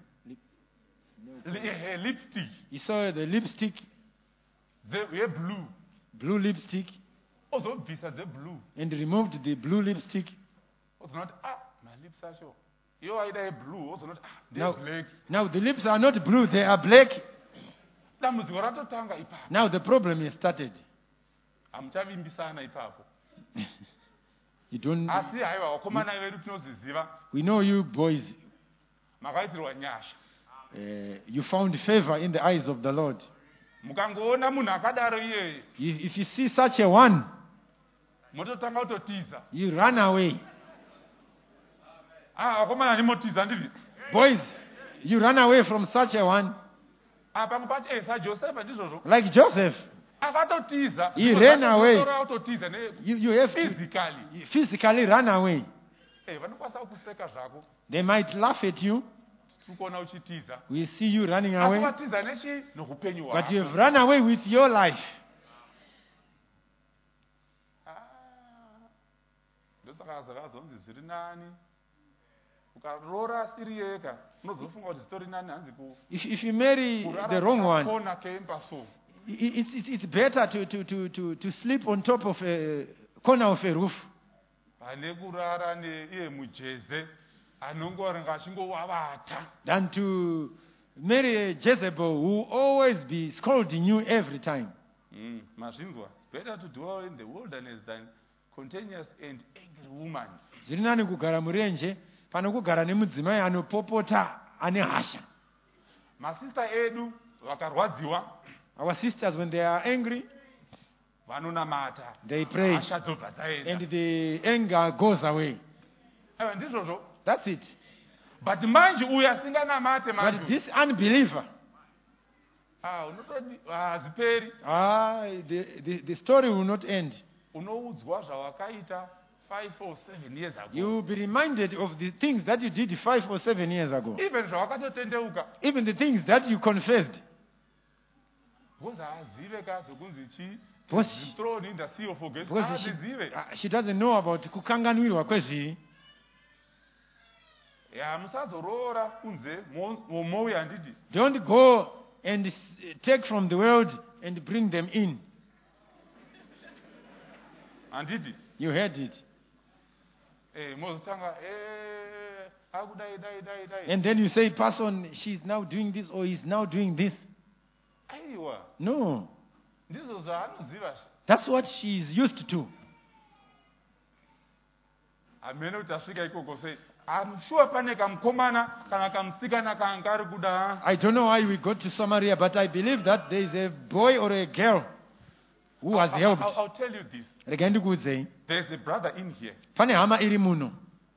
lipstick you saw the lipstick, yeblue, blue lipstick, ozobvisa dzeblue, and removed the blue lipstick. ozoona kuti malips acho iyo aida yeblue, ozoona kuti Now, ndeblack. now the lips are not blue, they are black. Dambudziko ratotanga ipapo. Now the problem has started. Hamuchavimbisana ipapo. You don't. Asi haiwa vakomana vedu tinozviziva We know you boys. makaitirwa nyasha. You found favor in the eyes of the Lord. Mukangoona munhu akadaro iyeye If you see such a one, mototanga kutotiza. you run away. Vakomana ndimotiza ndizvi. Boys, you run away from such a one. Pamwe pacho saJosefa ndizvozvo. Like Joseph, Akatotiza. He ran away. Kutotiza you have to physically run away. vanokwanisa kuseka zvako. They might laugh at you. Tikuona uchitiza. We see you running Asi away. watiza nechi nokupenyu But hwako. you've run away with your life. Ndosaka zvakazonzi zviri nani. Ukarora siri yega unozofunga kuti zitori nani hanzi ku. If you marry the wrong one, Kona kemba so. it's better to sleep on top of a corner of a roof Pane kurara neiye mujeze anongoringa achingowavata. than to marry a Jezebel who will always be scolding you every time. Mazvinzwa. It's better to dwell in the wilderness than continuous and angry woman. Zviri nani kugara murenje pano kugara nemudzimai anopopota ane hasha. Masista edu vakarwadziwa Our sisters, when they are angry, vanonamata. they pray Hasha dzobva dzaenda. and the anger goes away. Ndizvozvo. That's it. But manje uyo asinganamate But manje. this unbeliever, Unototi hazviperi. the story will not end. Unoudzwa zvawakaita 5 or 7 years ago. You will be reminded of the things that you did 5 or 7 years ago. Even zvawakatotendeuka. Even the things that you confessed. Because haazive ka zokunzi chi. Because Thrown in the sea of forgetfulness. Because Haazive. she doesn't know about kukanganwirwa kwezvi. Musazoroora kunze mouya handiti. Don't go and take from the world and bring them in. Handiti. You heard it. Mozotanga akudai dai. And then you say, person, she's now doing this or he's now doing this. Aiwa. No. Ndizvo zvaanoziva. That's what she's used to. Hamene kuti asvika ikoko sei. I'm sure pane kamukomana kana kamusikana kanga ari kuda. I don't know why we got to Samaria, but I believe that there is a boy or a girl who was helped. I'll tell you this. Rega ndikuudzei. There's a brother in here. Pane hama iri muno.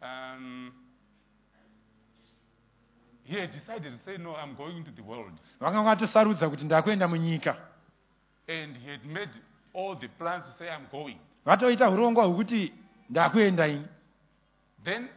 He had decided to say, no, I'm going to the world. Vakanga vatosarudza kuti ndakuenda munyika. And he had made all the plans to say, I'm going. Vatoita urongwa hwekuti ndakuenda ini. Then,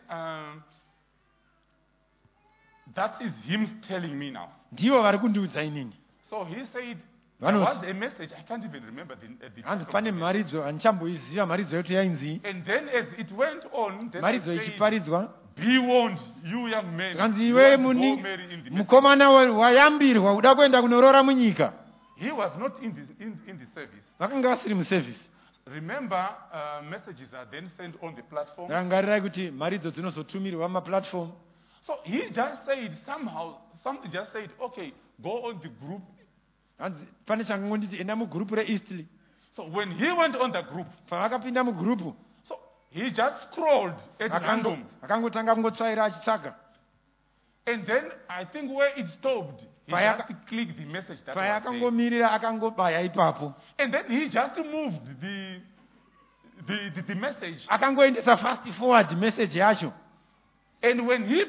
that is him telling me now. Ndivo vari kundiudza inini. So he said, there was a message, I can't even remember the hanzi pane mharidzo handichamboiziva mharidzo yokuti yainzi. And then as it went on, then mharidzo ichiparidzwa. Be warned, you young men. Kanzi iwe mukomana wayambirwa kuda kuenda kunorora munyika. He was not in the service. Vakanga vasiri muservice. Remember, messages are then sent on the platform. Rangarirai kuti mharidzo dzinozotumirwa mumaplatform. So he just said something just said, okay, go on the group. Hanzi pane changonditi enda mugroup reEastleigh. So when he went on the group, paakapinda mugroup, so he just scrolled at random. Akangotanga kungotsvaira achitsvaga. And then I think where it stopped, he just clicked the message that was there. Paakangomirira akangobaya ipapo. And then he just moved the message. Akangoendesa fast forward message yacho. And when he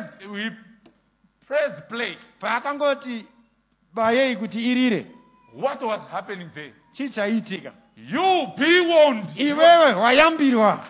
pressed play, paakangoti bayei kuti irire, what was happening there? chichaitika. You be warned. Iwewe wayambirwa.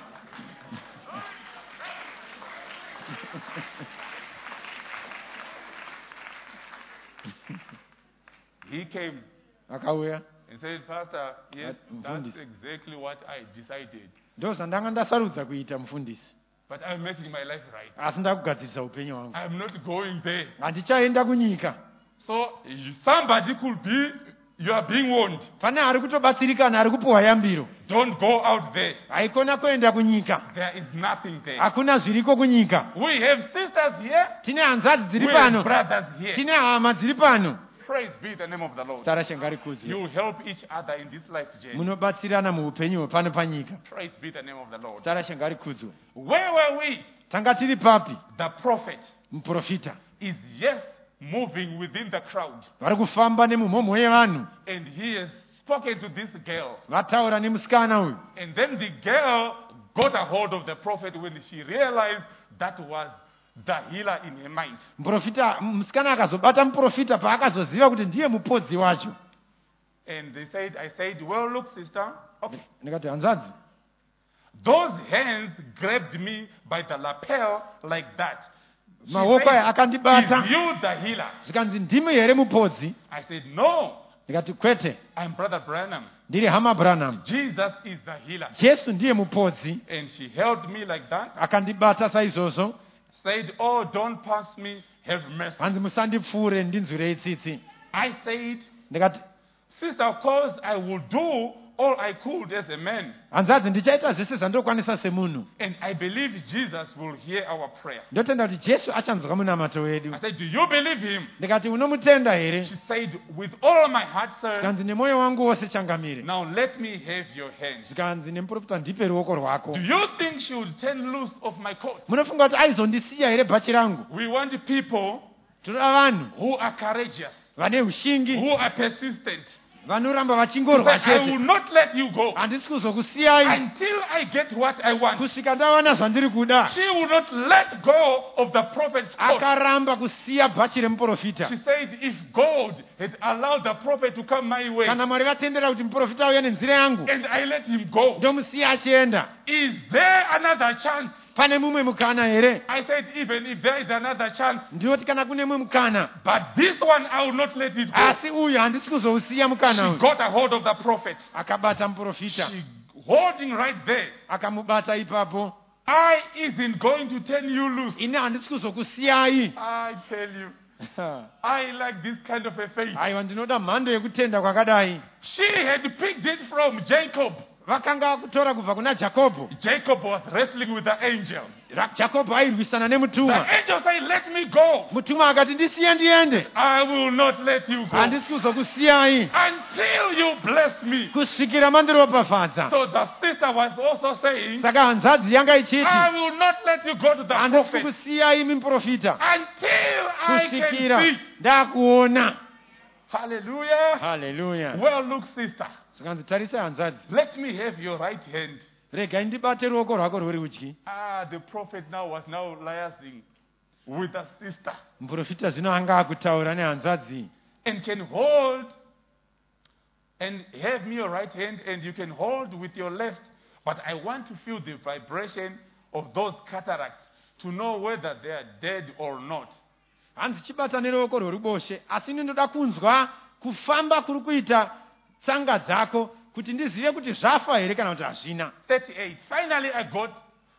He came akauya and said, Pastor, yes, that's exactly what I decided. Ndo zvandanga ndasarudza kuita mufundisi. But I'm making my life right. Asi ndakugadzirisa upenyu hwangu. I'm not going there. Handichaenda kunyika. So somebody could be, you are being warned. Pane ari kutobatsirikana ari kupuwa yambiro. Don't go out there. Haikona kuenda kunyika. There is nothing there. Hakuna zviriko kunyika. We have sisters here. Tine hanzadzi dziri We pano. have brothers here. Tine hama dziri pano. Praise be the name of the Lord. Tara shangari kudzwa. You help each other in this life journey. Munobatsirana muupenyu pano panyika. Praise be the name of the Lord. Tara shangari kudzwa. Where were we? Tanga tiri papi. The prophet Muprofita is yes moving within the crowd. vari kufamba nemumhomho yevanhu. And he has spoken to this girl. Vataura nemusikana uyu. And then the girl got a hold of the prophet when she realized that was the healer in her mind. Musikana akazobata muprofita paakazoziva kuti ndiye mupodzi wacho. And I said, well, look, sister. Okay. Ndikati hanzadzi. Those hands grabbed me by the lapel like that. Maoko aya akandibata. Is you the healer? Zikanzi ndimi here mupodzi. I said, no. Ndikati kwete. I'm Brother Branham. Ndiri hama Branham. Jesus is the healer. Jesu ndiye mupodzi. And she held me like that. Akandibata saizvozvo. Said, oh, don't pass me, have mercy. Hanzi musandipfuure ndinzwirei tsitsi. I said, ndikati, sister, of course I will do all I could as a man. Hanzadzi ndichaita zvese zvandokwanisa semunhu. And I believe Jesus will hear our prayer. Ndotenda kuti Jesu achanzwa munamato wedu. I said, do you believe him? Ndikati unomutenda here? She said, with all my heart, sir. Zikanzi nemwoyo wangu wose changamire. Now let me have your hands. Zikanzi nemuprofita ndipe ruoko rwako. Do you think she would turn loose of my coat? Munofunga kuti aizondisiya here bhachi rangu? We want people toda vanhu who are courageous, vane ushingi, who are persistent. Vanoramba vachingorwa chete. I will not let you go handisi kuzokusiyai until I get what I want. kusvika ndawana zvandiri kuda. She will not let go of the prophet's coat. Akaramba kusiya bhachi remuprofita. She said, if God had allowed the prophet to come my way, kana Mwari vatendera kuti muprofita auye nenzira yangu, and I let him go, ndomusiya achienda, is there another chance? Pane mumwe mukana here? I said, even if there is another chance, ndinoti kana kune mumwe mukana, but this one I will not let it go. Asi uyu handisi kuzousiya mukana uyu. She got a hold of the prophet. Akabata muprofita. She holding right there. Akamubata ipapo. I isn't going to turn you loose. Ine handisi kuzokusiyai. I tell you, I like this kind of a faith. Aiwa, ndinoda mhando yekutenda kwakadai. She had picked it from Jacob. Vakanga kutora kubva kuna Jakobho. Jacob was wrestling with the angel. Jakobho airwisana nemutumwa. The angel said, let me go. Mutumwa akati ndisiye ndiende. I will not let you go handisi kuzokusiyai until you bless me. kusvikira mandiropafadza. So the sister was also saying, saka hanzadzi yanga ichiti, I will not let you go to the handisi prophet kukusiyai muprofita until I can kusvikira see. ndakuona. Hallelujah. Hallelujah. Well, look, sister. Sakanzi tarisai hanzvadzi, let me have your right hand. regai ndibate ruoko rwako rwerudyi. The prophet now was now liaising with a sister Muprofita zvino anga akutaura nehanzvadzi and can hold and have me your right hand and you can hold with your left, but I want to feel the vibration of those cataracts to know whether they are dead or not. hanzi chibata neruoko rweruboshe, asi ndinoda kunzwa kufamba kuri kuita tsanga dzako kuti ndizive kuti zvafa here kana kuti hazvina. 38. Finally, I got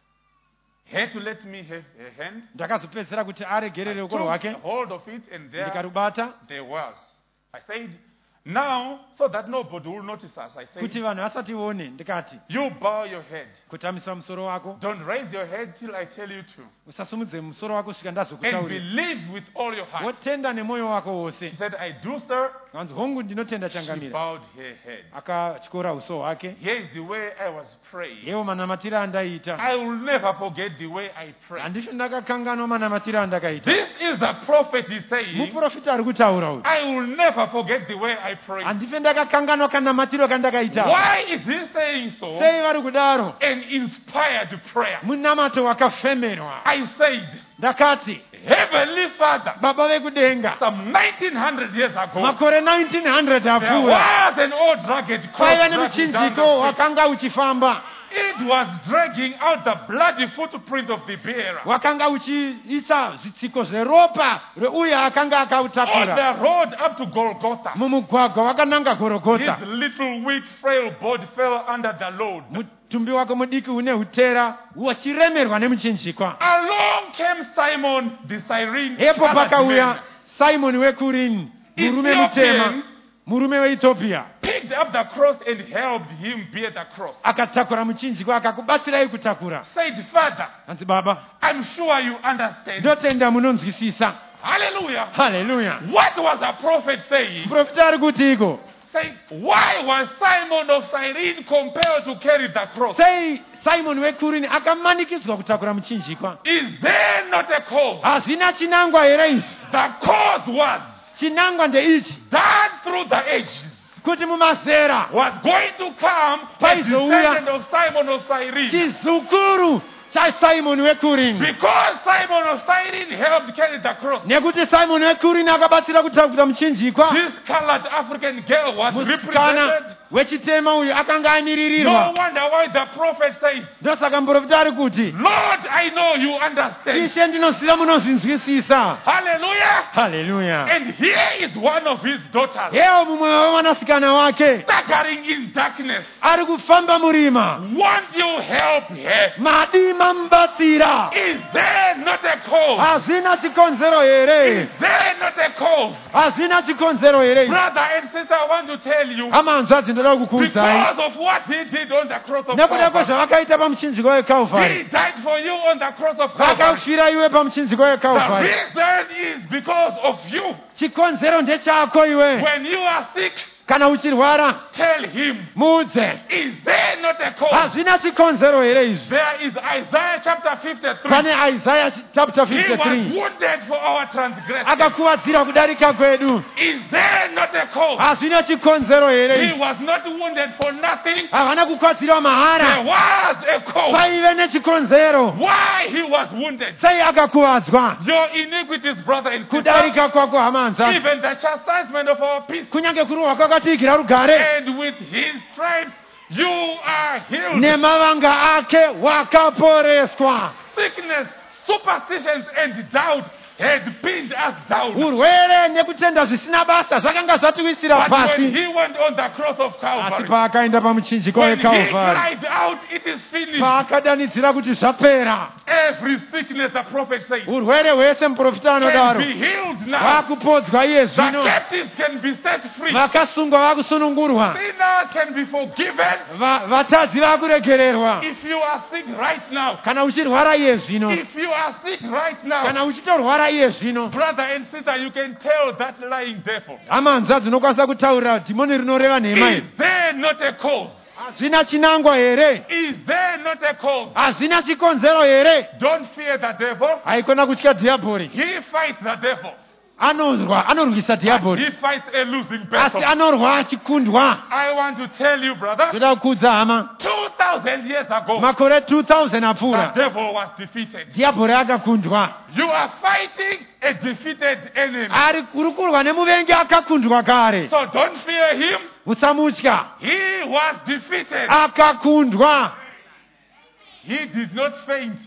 her to let me have her hand. Ndakazopedzera kuti aregere I ruoko took rwake hold of it and ndikarubata there was. I said, now, so that nobody will notice us, I said, kuti vanhu vasatione, ndikati you bow your head. kutamisa musoro wako, Don't raise your head till I tell you to. usasumudze musoro wako kusvika And ndazokutaurira. believe with all your heart. Wotenda nemwoyo wako She wose. said, I do, sir. Hanzi hongu ndinotenda She changamira. bowed her head. Akatyora uso hwake. Here is the way I was praying. Yewo manamatiro andaiita. I will never forget the way I prayed. Handisho ndakakanganwa manamatiro andakaita. This is the prophet is saying, Muprofita ari kutaura uyu. I will never forget the way I prayed. Handife ndakakanganwa kanamatiro kandakaita. Why is he saying so? Sei vari kudaro? An inspired prayer. Munamato wakafemerwa. I said, Ndakati, Heavenly Father, Baba vekudenga, some 1900 years ago, makore 1900 there apfuura, was an old rugged cross kwaiva dragging down nemuchinjiko the street. wakanga uchifamba, It was dragging out the bloody footprint of the bearer. wakanga uchiisa zvitsiko zveropa reuye akanga On akautakura. the road up to Golgotha, Mumugwagwa wakananga his Gorogota. little weak frail body fell under the load. Mutumbi wake mudiki une hutera wachiremerwa nemuchinjikwa. Along came Simon the Cyrene, Epo colored pakauya man, Simon wekurini, murume Ethiopian, mutema, murume weEthiopia. picked up the cross and helped him bear the cross. Akatakura muchinjikwa akakubatsirai kutakura. Said, Father, Hanzi Baba, I'm sure you understand. ndotenda munonzwisisa. Hallelujah. Hallelujah. What was the prophet saying? Muprofita ari kuti iko, Saying, why was Simon of Cyrene compelled to carry the cross? sei Simon wekurini akamanikidzwa kutakura muchinjikwa? Is there not a cause? Hazina chinangwa here izvi? The cause was Chinangwa ndeichi, that through the ages kuti mumazera was going to come a Paizouya. descendant of Simon of Cyrene. chizukuru chaSimon wekurini. Because Simon of Cyrene helped carry the cross. Nekuti Simon wekurini akabatsira kutakura muchinjikwa, This colored African girl was musikana represented. wechitema uyu akanga No amiririrwa. wonder why the prophet says, Ndosaka muprofita ari kuti, Lord, I know you understand. Ishe ndinoziva munozvinzwisisa. Hallelujah. Hallelujah. And here is one of his daughters Yewo mumwe wevanasikana wake staggering in darkness. ari kufamba murima. Won't you help her? Madima mubatsira. Is there not a cause? Hazina chikonzero here? Is there not a cause? Hazina chikonzero here? Brother and sister, I want to tell you, Amanzadzi ndoda kukuudzai. because of what he did on the cross of Nekuda Calvary, kwezvavakaita pamuchinjiko he weKalvari. died for you on the cross of Calvary. Vakafira iwe pamuchinjiko The weKalvari. reason is because of you. Chikonzero ndechako iwe. When you are sick, Kana uchirwara, tell him, muudze. is there not a cause? Hazina chikonzero here izvi? There is Isaiah chapter 53. Pane Isaiah chapter He was 53. wounded for our transgression. Akakuwadzira kudarika kwedu. Is there not a cause? Hazina chikonzero here He izvi? was not wounded for nothing. Havana kukwadzirwa There mahara. was a cause. Paive nechikonzero. Why he was wounded. Sei akakuwadzwa? Your iniquities, brother and sister, Kudarika kwako hamanza. even the chastisement of our peace, Kunyange kurohwa kwakatiigira rugare. and with his stripes you are healed. Nemavanga ake wakaporeswa. Sickness, superstitions, and doubt had pinned us down. Urwere nekutenda zvisina basa zvakanga zvatiwisira But when pasi. he went on the cross of Asi Calvary, paakaenda pamuchinjiko when he weKalvari, cried out, it is finished. paakadanidzira kuti zvapera. Every sickness, the prophet says, Urwere hwese muprofita can anodaro be healed now. vakupodzwa iye The zvino. captives can be set free. Vakasungwa vakusunungurwa. Sinners can be forgiven. Vatadzi vakuregererwa. If you are sick right now, Kana uchirwara iye zvino. if you are sick right now, Kana uchitorwara iye zvino. brother and sister, you can tell that lying devil. Hamanza dzinokwanisa kutaurira dhimoni rinoreva nhema Is iyi. there not a cause? Hazvina chinangwa here? Is there not a cause? Hazvina chikonzero here? Don't fear the devil. Haikona kutya dhiabhori. He fights the devil. anorwisa dhiabhori He fights a losing asi battle. anorwa achikundwa. I want to tell you, brother, Toda kuudza hama 2,000 years ago, makore 2000 the apfuura devil was defeated. dhiabhori akakundwa. You are fighting a defeated enemy. Uri kurwa nemuvengi akakundwa kare. So don't fear him. Usamutya. He was defeated. Akakundwa. He did not faint.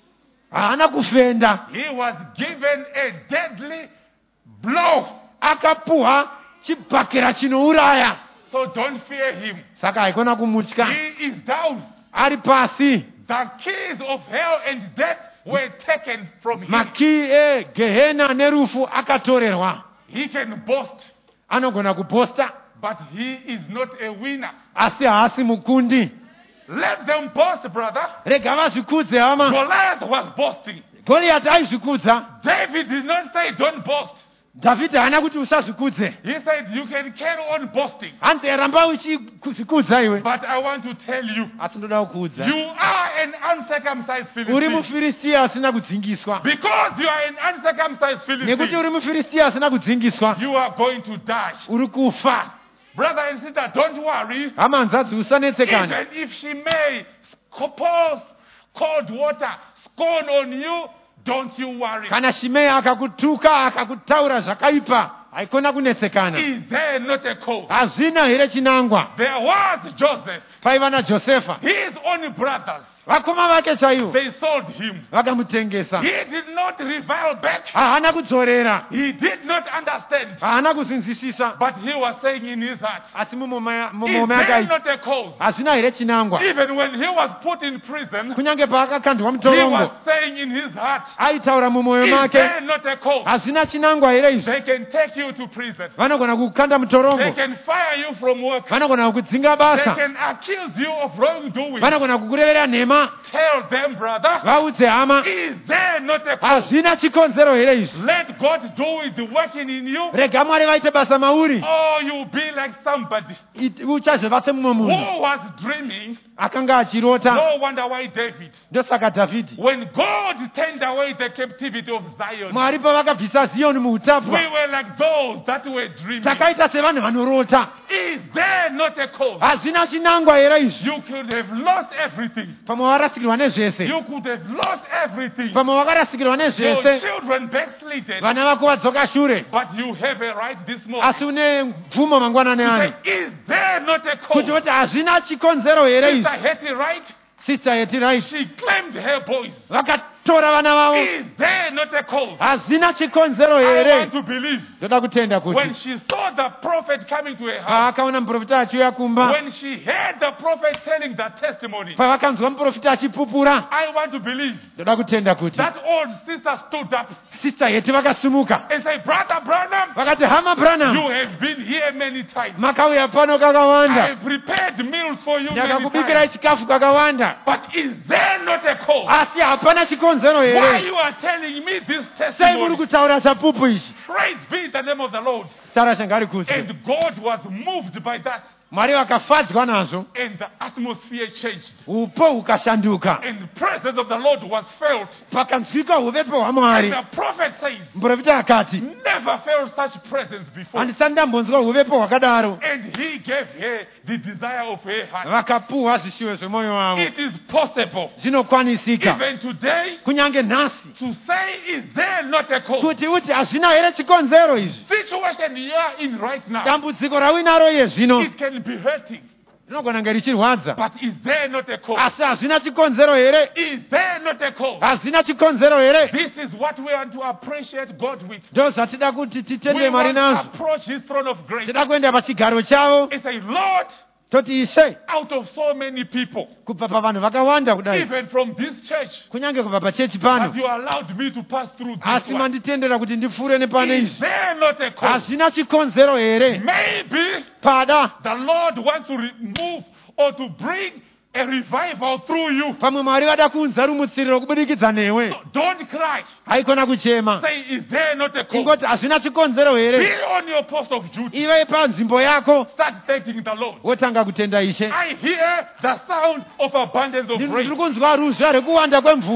Haana kufenda. He was given a deadly blow. Akapuwa chibhakera chinouraya. So don't fear him. Saka haikona kumutya. He is down. Ari pasi. The keys of hell and death were taken from him. Maki Gehena nerufu akatorerwa. He can boast, Anogona kuposta. but he is not a winner. Asi haasi mukundi. Let them boast, brother. Rega vazvikudze hama. Goliath was boasting. Goliath aizvikudza. David did not say don't boast. Dhavhidhi haana kuti usazvikudze. He said you can carry on boasting. Hanzi ramba uchizvikudza iwe. But I want to tell you, Asi ndoda kukuudza. you are an uncircumcised Uri Philistine. muFiristia asina kudzingiswa. Because you are an uncircumcised Nekuti Philistine, uri muFiristia asina kudzingiswa. you are going to die. Uri kufa. Brother and sister, don't worry. Hama hanzadzi usanetsekana. Even if she may pour cold water, scorn on you, don't you worry. Kana Shimei akakutuka akakutaura zvakaipa, haikona kunetsekana. Is there not a cause? Hazina here chinangwa. There was Joseph. Paiva naJosefa. His own brothers, Vakoma vake chaivo they sold him. vakamutengesa. He did not revile back. Haana kudzorera. He did not understand. Haana kuzinzisisa. But he was saying in his heart, Asi is mumome there akaita. not a cause? Hazina here chinangwa. Even when he was put in prison, Kunyange paakakandwa he was mutorongo. saying in his heart, Aitaura mumwoyo is make. there not a cause? Hazina chinangwa here izvi. They can take you to prison. Vanogona kukanda They mutorongo. can fire you from work. Vanogona kukudzinga They basa. can accuse you of wrongdoing. Vanogona kukurevera nhema. Tell them, brother, Vaudze hama. is there not a cause? Hazina chikonzero here izvi. Let God do it, the working in you, Rega Mwari vaite basa mauri. or you'll be like somebody Uchazova semumwe who munhu was dreaming. akanga achirota. No wonder why David, Ndosaka Dhavhidhi. when God turned away the captivity of Zion, Mwari pavakabvisa Zioni we muutapwa. were like those that were dreaming. Takaita sevanhu vanorota. Is there not a cause? Hazina chinangwa here izvi. You could have lost everything. Pamwe warasikirwa nezvese. You could have lost everything. Pamwe wakarasikirwa Your nezvese. children backslided. Vana vako vadzoka shure. But you have a right this morning. Asi une bvumo mangwanani ano. Say, is there not a Kuti cause? kuti hazina chikonzero here Sister izvi. Hetty, right? Sister Hetty right. She claimed her boys. Vakatora vana vavo. Is there not a cause? Hazina chikonzero I here. want to believe. Ndoda kutenda When kuti. she saw the prophet coming to her house, Paakaona muprofita achiuya kumba. when she heard the prophet telling the testimony, Pavakanzwa muprofita achipupura. I want to believe Ndoda kutenda kuti. that old sister stood up Sister Hetty vakasimuka. and said, Brother Branham, Vakati hama Branham. you have been here many times. Makauya pano I kakawanda. have prepared meals for you many Ndakakubikirai times. chikafu kakawanda. But is there not a cause? Asi hapana chikonzero Why here. you are telling me this Sei muri testimony? kutaura chapupu ichi. Praise be the name of the Lord. Tara shangari kuzi. And God was moved by that. Mwari wakafadzwa nazvo. And the atmosphere changed. Upo hukashanduka. And the presence of the Lord was felt. Pakanzwika uvepo And hwaMwari. the prophet says, Muprofita akati. never felt such presence before. Handisati ndambonzwa uvepo hwakadaro. And he gave her the desire of her heart. Vakapuhwa zvishuvo zvemwoyo wavo. It is possible, Zvinokwanisika. even today, Kunyange nhasi. to say, is there not a cause? Kuti uti hazvina here chikonzero izvi. Situation you are in right now, Dambudziko rawinaro iye zvino. it can be hurting. Rinogona kunge richirwadza. But is there not a cause? Asi hazvina chikonzero here. Is there not a cause? Hazvina chikonzero here. This is what we want to appreciate God with. Ndo zvatida kuti We titende Mwari want to nazvo. approach His throne of grace Tida kuenda pachigaro chavo. and say, Lord, Toti Ishe. out of so many people, Kubva pavanhu vakawanda kudai. even from this church, Kunyange kubva pachechi that pano. you allowed me to pass through this Asi one. manditendera kuti ndipfuure nepane Is izvi. there not a cause? Hazvina chikonzero here. Maybe Pada. the Lord wants to remove or to bring a revival through you. Pamwe Mwari vada kuunza rumutsiriro kubudikidza newe. So don't cry. Haikona kuchema. Say, is there not a cause? Ingoti hazvina chikonzero Be here. on your post of duty. Ive panzvimbo yako. Start thanking the Lord. Wotanga kutenda Ishe. I hear the sound of abundance of Ndiri rain. kunzwa ruzha rwekuwanda kwemvura.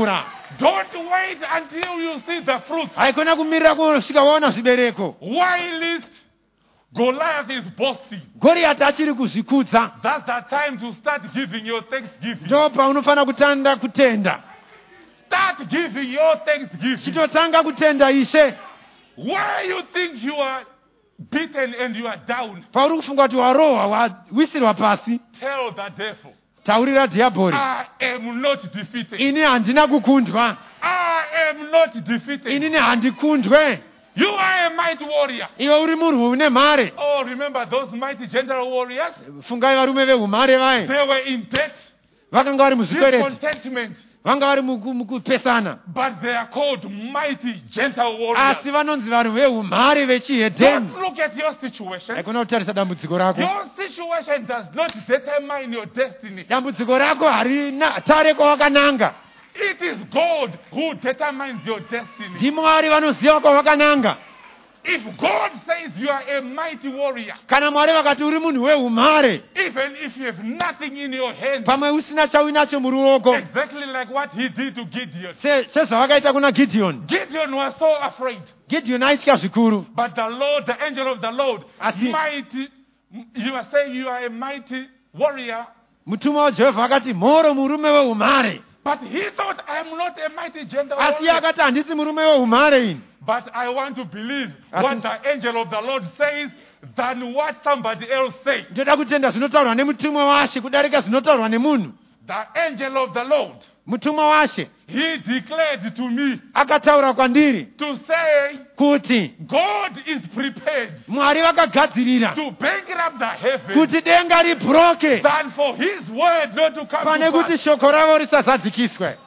Don't wait until you see the fruit. haikona kumirira kusvika waona zvibereko. Whilst Goliath is boasting, Goriati achiri kuzvikudza, that's the time to start giving your thanksgiving. ndo paunofanira kutanda kutenda. Start giving your thanksgiving. Chitotanga kutenda Ishe. Why you think you are beaten and you are down? Pauri kufunga kuti warohwa, wawisirwa pasi, Tell the devil, taurira dhiabhori, I am not defeated. ini handina kukundwa, I am not defeated. inini handikundwe. You are a mighty warrior. Iwe uri murwi une mhare. Oh, remember those mighty general warriors? Fungai varume vehumhare vai, They were in debt, vakanga vari muzvikwereti, discontentment, vanga vari mukupesana, but they are called mighty gentle warriors. asi vanonzi vanhu vehumhare vechihedheni. Don't look at your situation. Haikona kutarisa dambudziko rako. Your situation does not determine your destiny. Dambudziko rako harina tare kwawakananga. It is God who determines your destiny. NdiMwari vanoziva kwawakananga. If God says you are a mighty warrior, Kana Mwari vakati uri munhu wehumhare, even if you have nothing in your hand, pamwe usina chauinacho muruoko, exactly like what he did to Gideon. sezvavakaita kuna Gideon. Gideon was so afraid, Gideon aitya zvikuru, but the Lord, the angel of the Lord, Asi- mighty, you are saying you are a mighty warrior, mutumwa waJehovha akati mhoro murume wehumhare, but he thought I am not a mighty gentle asi warrior. akati handisi murume wehumhare ini. But I want to believe Asi- what the angel of the Lord says than what somebody else says. Ndoda kutenda zvinotaurwa nemutumwa waShe kudarika zvinotaurwa nemunhu. The angel of the Lord, Mutumwa waShe he declared to me akataura kwandiri to say kuti God is prepared Mwari vakagadzirira to bankrupt the heavens kuti denga ribhuroke than for his word not to come pane to kuti pass. shoko ravo risazadzikiswe.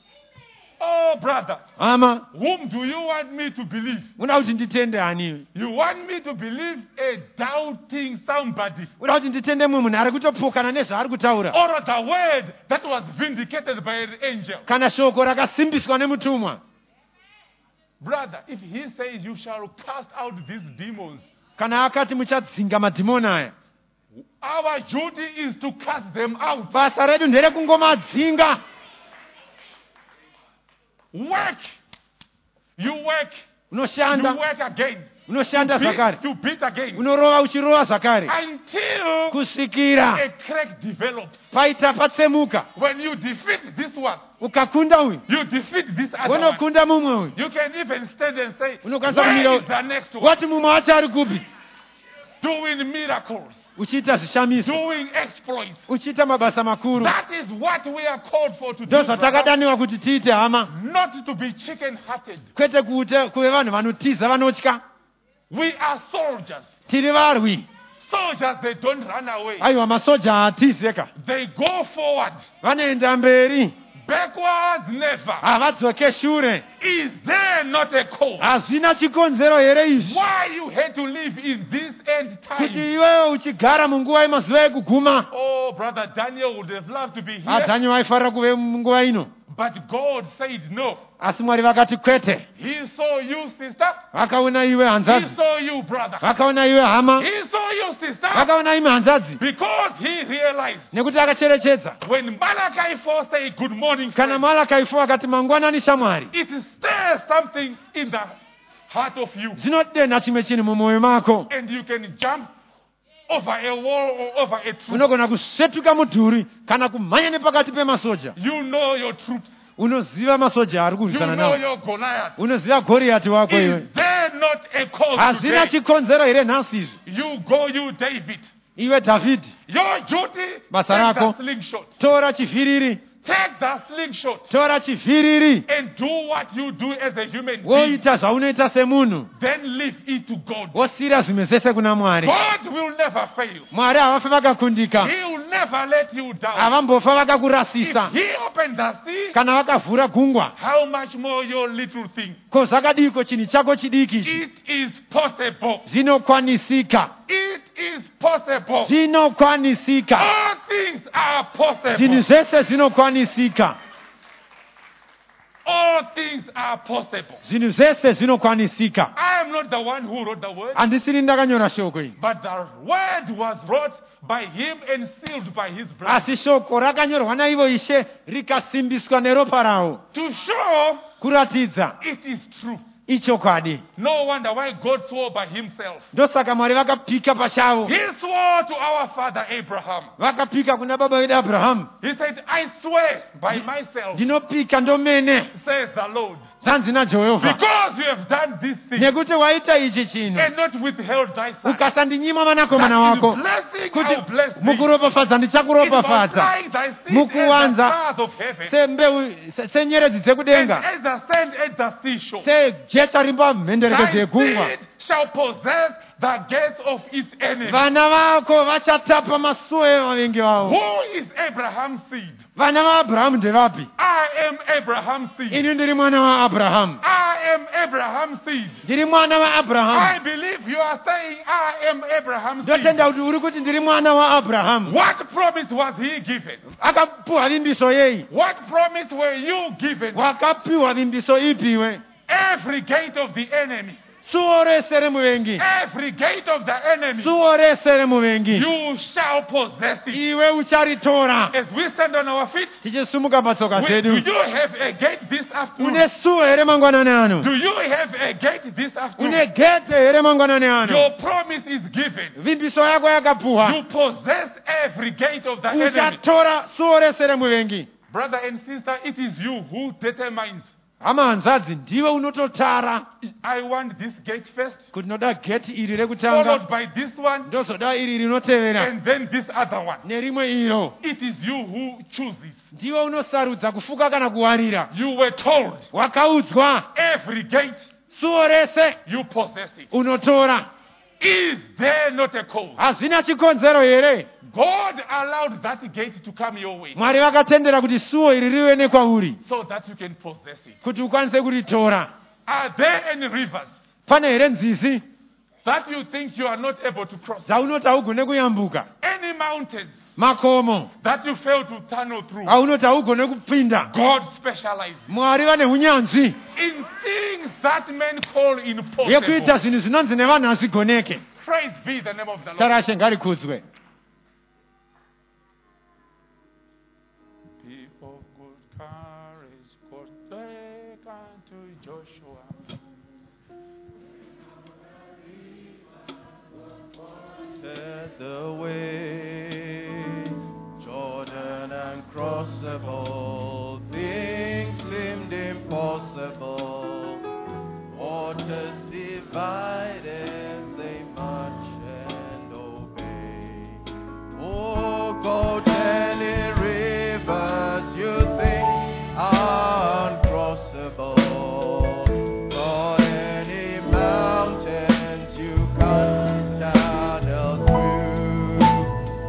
Oh, brother, Hama, whom do you want me to believe? unoda kuti nditende haniwe? You want me to believe a doubting somebody, Unoda kuti nditende mumwe munhu ari kutopokana nezvaari kutaura, or the word that was vindicated by an angel? kana shoko rakasimbiswa nemutumwa? Brother, if he says you shall cast out these demons, Kana akati muchadzinga madhimoni aya, our duty is to cast them out. basa redu nderekungomadzinga. Work. You work. You Unoshanda, work again. unoshanda zvakare, You beat again. unorova uchirova zvakare, Until kusvikira a crack develops. paita patsemuka. When you defeat this one, Ukakunda uyu, you defeat this other one. unokunda mumwe uyu, You can even stand and say, Unokwanisa where kumira- is the next one? wati mumwe wacho ari kupi? Doing miracles. Uchiita zvishamiso, Doing exploits. uchiita mabasa makuru. That is what we are called for to do. Ndo brother. zvatakadaniwa kuti tiite hama, Not to be chicken-hearted. kwete kuve vanhu vanotiza vanotya. We are soldiers. Tiri varwi. Soldiers, they don't run away. Aiwa, masoja haatizeka, They go forward. vanoenda mberi, Backwards, never. havadzoke shure. Is there not a cause Hazvina chikonzero here izvi why you had to live in this end kuti time? iwewe uchigara munguva yemazuva ekuguma? Oh, brother Daniel would have loved to be here, Daniel vaifarira kuve munguva ino, but God said no. asi Mwari vakati kwete. He saw you, sister. Vakaona iwe He hanzadzi, saw you, brother. vakaona iwe hama, He saw you, sister. vakaona ime hanzadzi, Because he realized nekuti akacherechedza. when Malachi 4 said good morning, Kana friend, Malakai 4 akati mangwanani shamwari, it stirs something in the heart of you. zvinodenha chimwe chinhu mumwoyo mako. And you can jump over a wall or over a troop. Unogona kusvetuka mudhuri kana kumhanya nepakati pemasoja. You know your troops. Unoziva masoja ari You kurwisana know nawo, your Goliath. unoziva Goriati wako Is iwe. there not a cause Hazvina today? chikonzero here nhasi izvi? You go, you David. Iwe Dhavhidhi, Your duty, Basa take rako. the slingshot. tora chivhiriri, Take the slingshot tora chivhiriri, and do what you do as a human being. woita zvaunoita semunhu, Then leave it to God. wosiyira zvimwe zvese kuna Mwari. God will never fail. Mwari havafi vakakundika, He will never let you down. havambofa If vakakurasisa. he opened the sea, Kana vakavhura gungwa, how much more your little thing? ko zvakadiko chinhu chako chidiki ichi? It is possible. Zvinokwanisika, It is possible. zvinokwanisika, All things are zvinhu possible. zvese zvinokwanisika. all things are possible. zvinhu zvese zvinokwanisika. I am not the one who wrote the word, handisini ndakanyora shoko iri, but the word was wrote by him and sealed by his blood. asi shoko rakanyorwa naivo Ishe rikasimbiswa neropa rawo, To show kuratidza it is true. ichokwadi. No wonder why God swore by himself. Ndosaka Mwari vakapika pachavo, He swore to our father Abraham. vakapika kuna baba vedu Abrahamu. He said, I swear by myself, Ndinopika ndomene, says the Lord, zvanzi naJehovha, because you have done this thing nekuti waita ichi chinhu and not withheld thy son, ukasandinyima vanakomana that in vako, blessing kuti I will bless thee, mukuropafadza in ndichakuropafadza, multiplying thy seed as the mukuwanza stars of heaven, senyeredzi and dzekudenga, as the sand at the seashore. sejecha riri pamhenderekedzo Thy yegungwa. seed shall possess the gates of its enemies. Vana vako vachatapa masuo evavengi vavo. Who is Abraham's seed? Vana vaAbhurahamu ndevapi? I am Abraham's seed. Ini ndiri mwana waAbhurahamu. I am Abraham's seed. Ndiri mwana I waAbhurahamu. believe you are saying I am Abraham's seed. Ndotenda kuti uri kuti ndiri mwana waAbhurahamu. What promise was he given? Akapiwa vimbiso yei? What promise were you given? Wakapiwa vimbiso ipiwe? Every gate of the enemy. Suo rese remuvengi. Every gate of the enemy. Suo rese remuvengi. You shall possess it. Iwe ucharitora. As we stand on our feet, Tichisumuka patsoka do dzedu. you have a gate this afternoon? Une suo here mangwanani ano? Do you have a gate this afternoon? Une gete here mangwanani ano? Your promise is given. Vimbiso yako yakapuwa. You possess every gate of the enemy. Uchatora suo rese remuvengi. Brother and sister, it is you who determines. Hama hanzadzi, ndiwe unototara I want this gate first, kuti noda geti iri rekutanga, followed by this one, ndozoda iri rinotevera, and then this other one. nerimwe iro. It is you who chooses. Ndiwe unosarudza kufuka kana kuwarira. You were told Wakaudzwa every gate suo rese you possess it. unotora. Is there not a cause? Hazina chikonzero here? God allowed that gate to come your way Mwari vakatendera kuti suo iri rive nekwauri, so that you can possess it. kuti ukwanise kuritora. Are there any rivers Pane here nzizi that you think you are not able to cross? dzaunoti haugone kuyambuka? Any mountains Makomo that you fail to tunnel through? aunoti haugone kupinda? God specializes Mwari vane unyanzvi in things that men call impossible. yekuita zvinhu zvinonzi nevanhu hazvigoneke. Praise be the name of the Lord. Tarashe ngarikudzwe. Be of good courage, 'cause they come to Joshua. Set the way, Jordan uncrossable, things seemed impossible, waters divide as they march and obey. Oh, go any rivers you think are uncrossable, God, any mountains you can't tunnel through.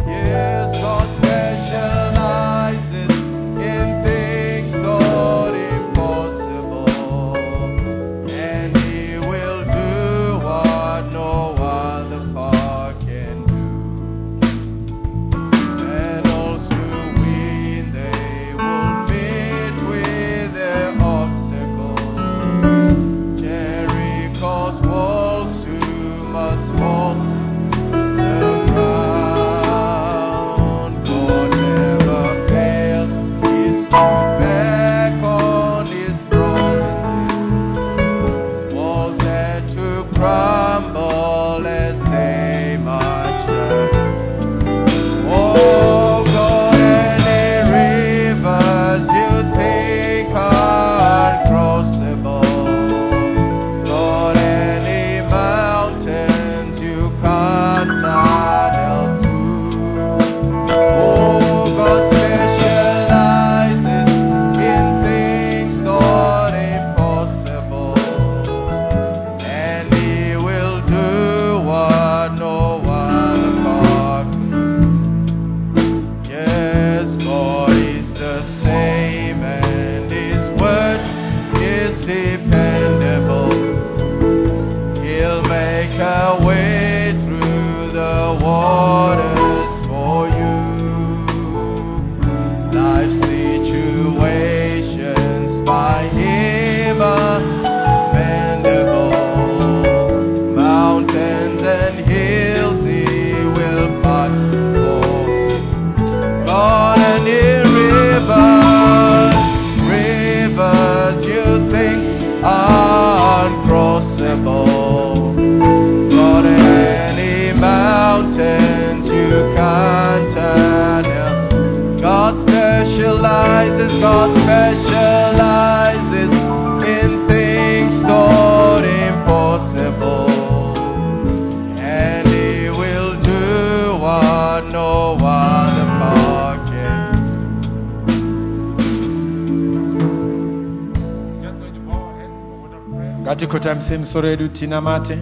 Ngatikotamise misoro yedu tinamate.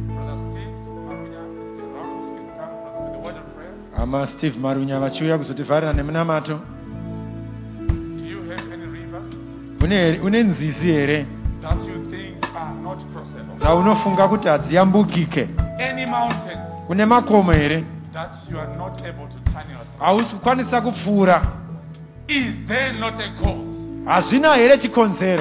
Ama Steve Marunya vachiuya kuzotivharira nemunamato. Une nzizi here dzaunofunga kuti hadziyambukike? Une makomo here hausi kukwanisa kupfuura? Hazvina here chikonzero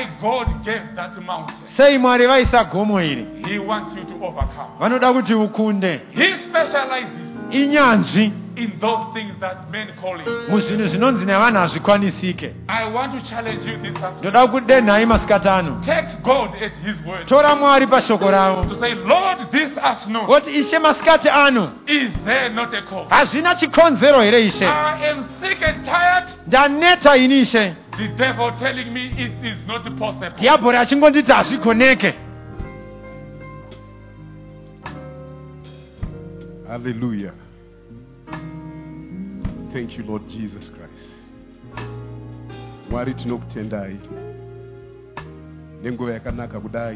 sei Mwari vaisa gomo iri? Vanoda kuti ukunde. Inyanzvi in those things that men call him. Muzvinhu zvinonzi nevanhu hazvikwanisike. I want to challenge you this afternoon. Ndoda kudenhai masikati ano. Take God at his word. Tora Mwari pashoko ravo. To say, Lord, this afternoon. What Ishe masikati ano? Is there not a cause? Hazvina chikonzero here Ishe? I am sick and tired. Ndaneta ini Ishe. The devil telling me it is not possible. Diabhori achingonditi hazvikoneke. Hallelujah. Thank you, Lord Jesus Christ. Mwari tinokutendai nenguva yakanaka kudai,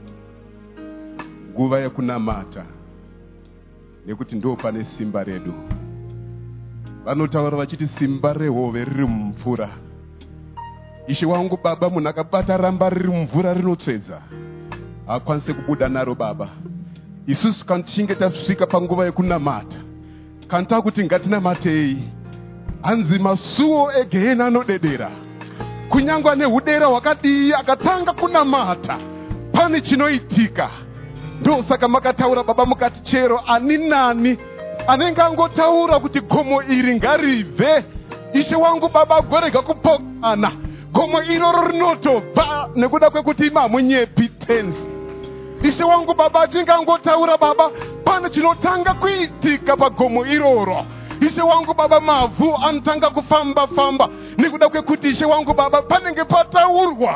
nguva yakunamata, nekuti ndo pane simba redu. Vanotaura vachiti simba rehove riri mumvura. Ishe wangu Baba, munhu akabata ramba riri mumvura rinotsvedza akwanise kubuda naro Baba. Isusu kana tichinge tasvika panguva yekunamata, kana takuti ngatinamatei, hanzi masuo egehena anodedera. Kunyangwa nehudera hwakadii akatanga kunamata, pane chinoitika. Ndo saka makataura Baba mukati, chero ani nani anenge angotaura kuti gomo iri ngaribve, Ishe wangu Baba agorega kupokana, gomo iroro rinotobva nekuda kwekuti mamunyepi tenzi. Ishe wangu Baba achinge angotaura Baba, pane chinotanga kuitika pagomo iroro. Ishe wangu Baba, mavhu anotanga kufamba famba nekuda kwekuti Ishe wangu Baba panenge pataurwa.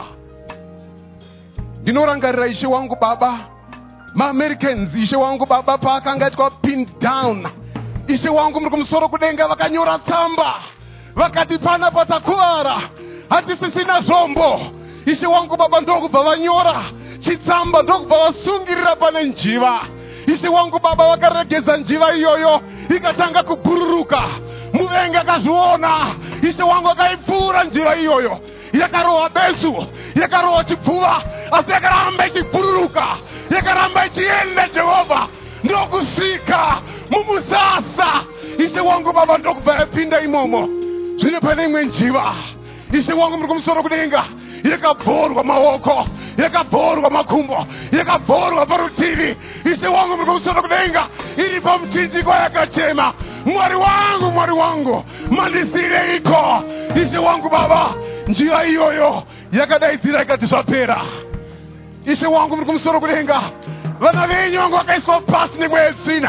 Ndinorangarira Ishe wangu Baba, ma-Americans Ishe wangu Baba paakanga itwa pinned down, Ishe wangu muri kumusoro kudenga vakanyora tsamba vakati pana patakuvara hatisisina zvombo. Ishe wangu Baba ndokubva vanyora chitsamba, ndokubva vasungirira pane njiva. Ishe wangu Baba vakaregedza njiva iyoyo ikatanga kubhururuka. Muvengi akazviona, Ishe wangu akaipfuura njiva iyoyo, yakarohwa besu, yakarohwa chipfuva, asi yakaramba ichibhururuka, yakaramba ichienda. Jehovha ndokusvika mumusasa. Ishe wangu Baba ndokubva yapinda imomo. Zvino pane imwe njiva, Ishe wangu muri kumusoro kudenga, yakabhorwa maoko, yakabhorwa makumbo, yakabhorwa parutivi. Ishe wangu muri kumusoro kudenga, iri pamuchinjiko yakachema. Mwari wangu, mandisireiko. Ishe wangu Baba, njiva iyoyo yakadaidzira ikati zvapera. Ishe wangu muri kumusoro kudenga, vana venyu vangu vakaiswa pasi nemwedzina,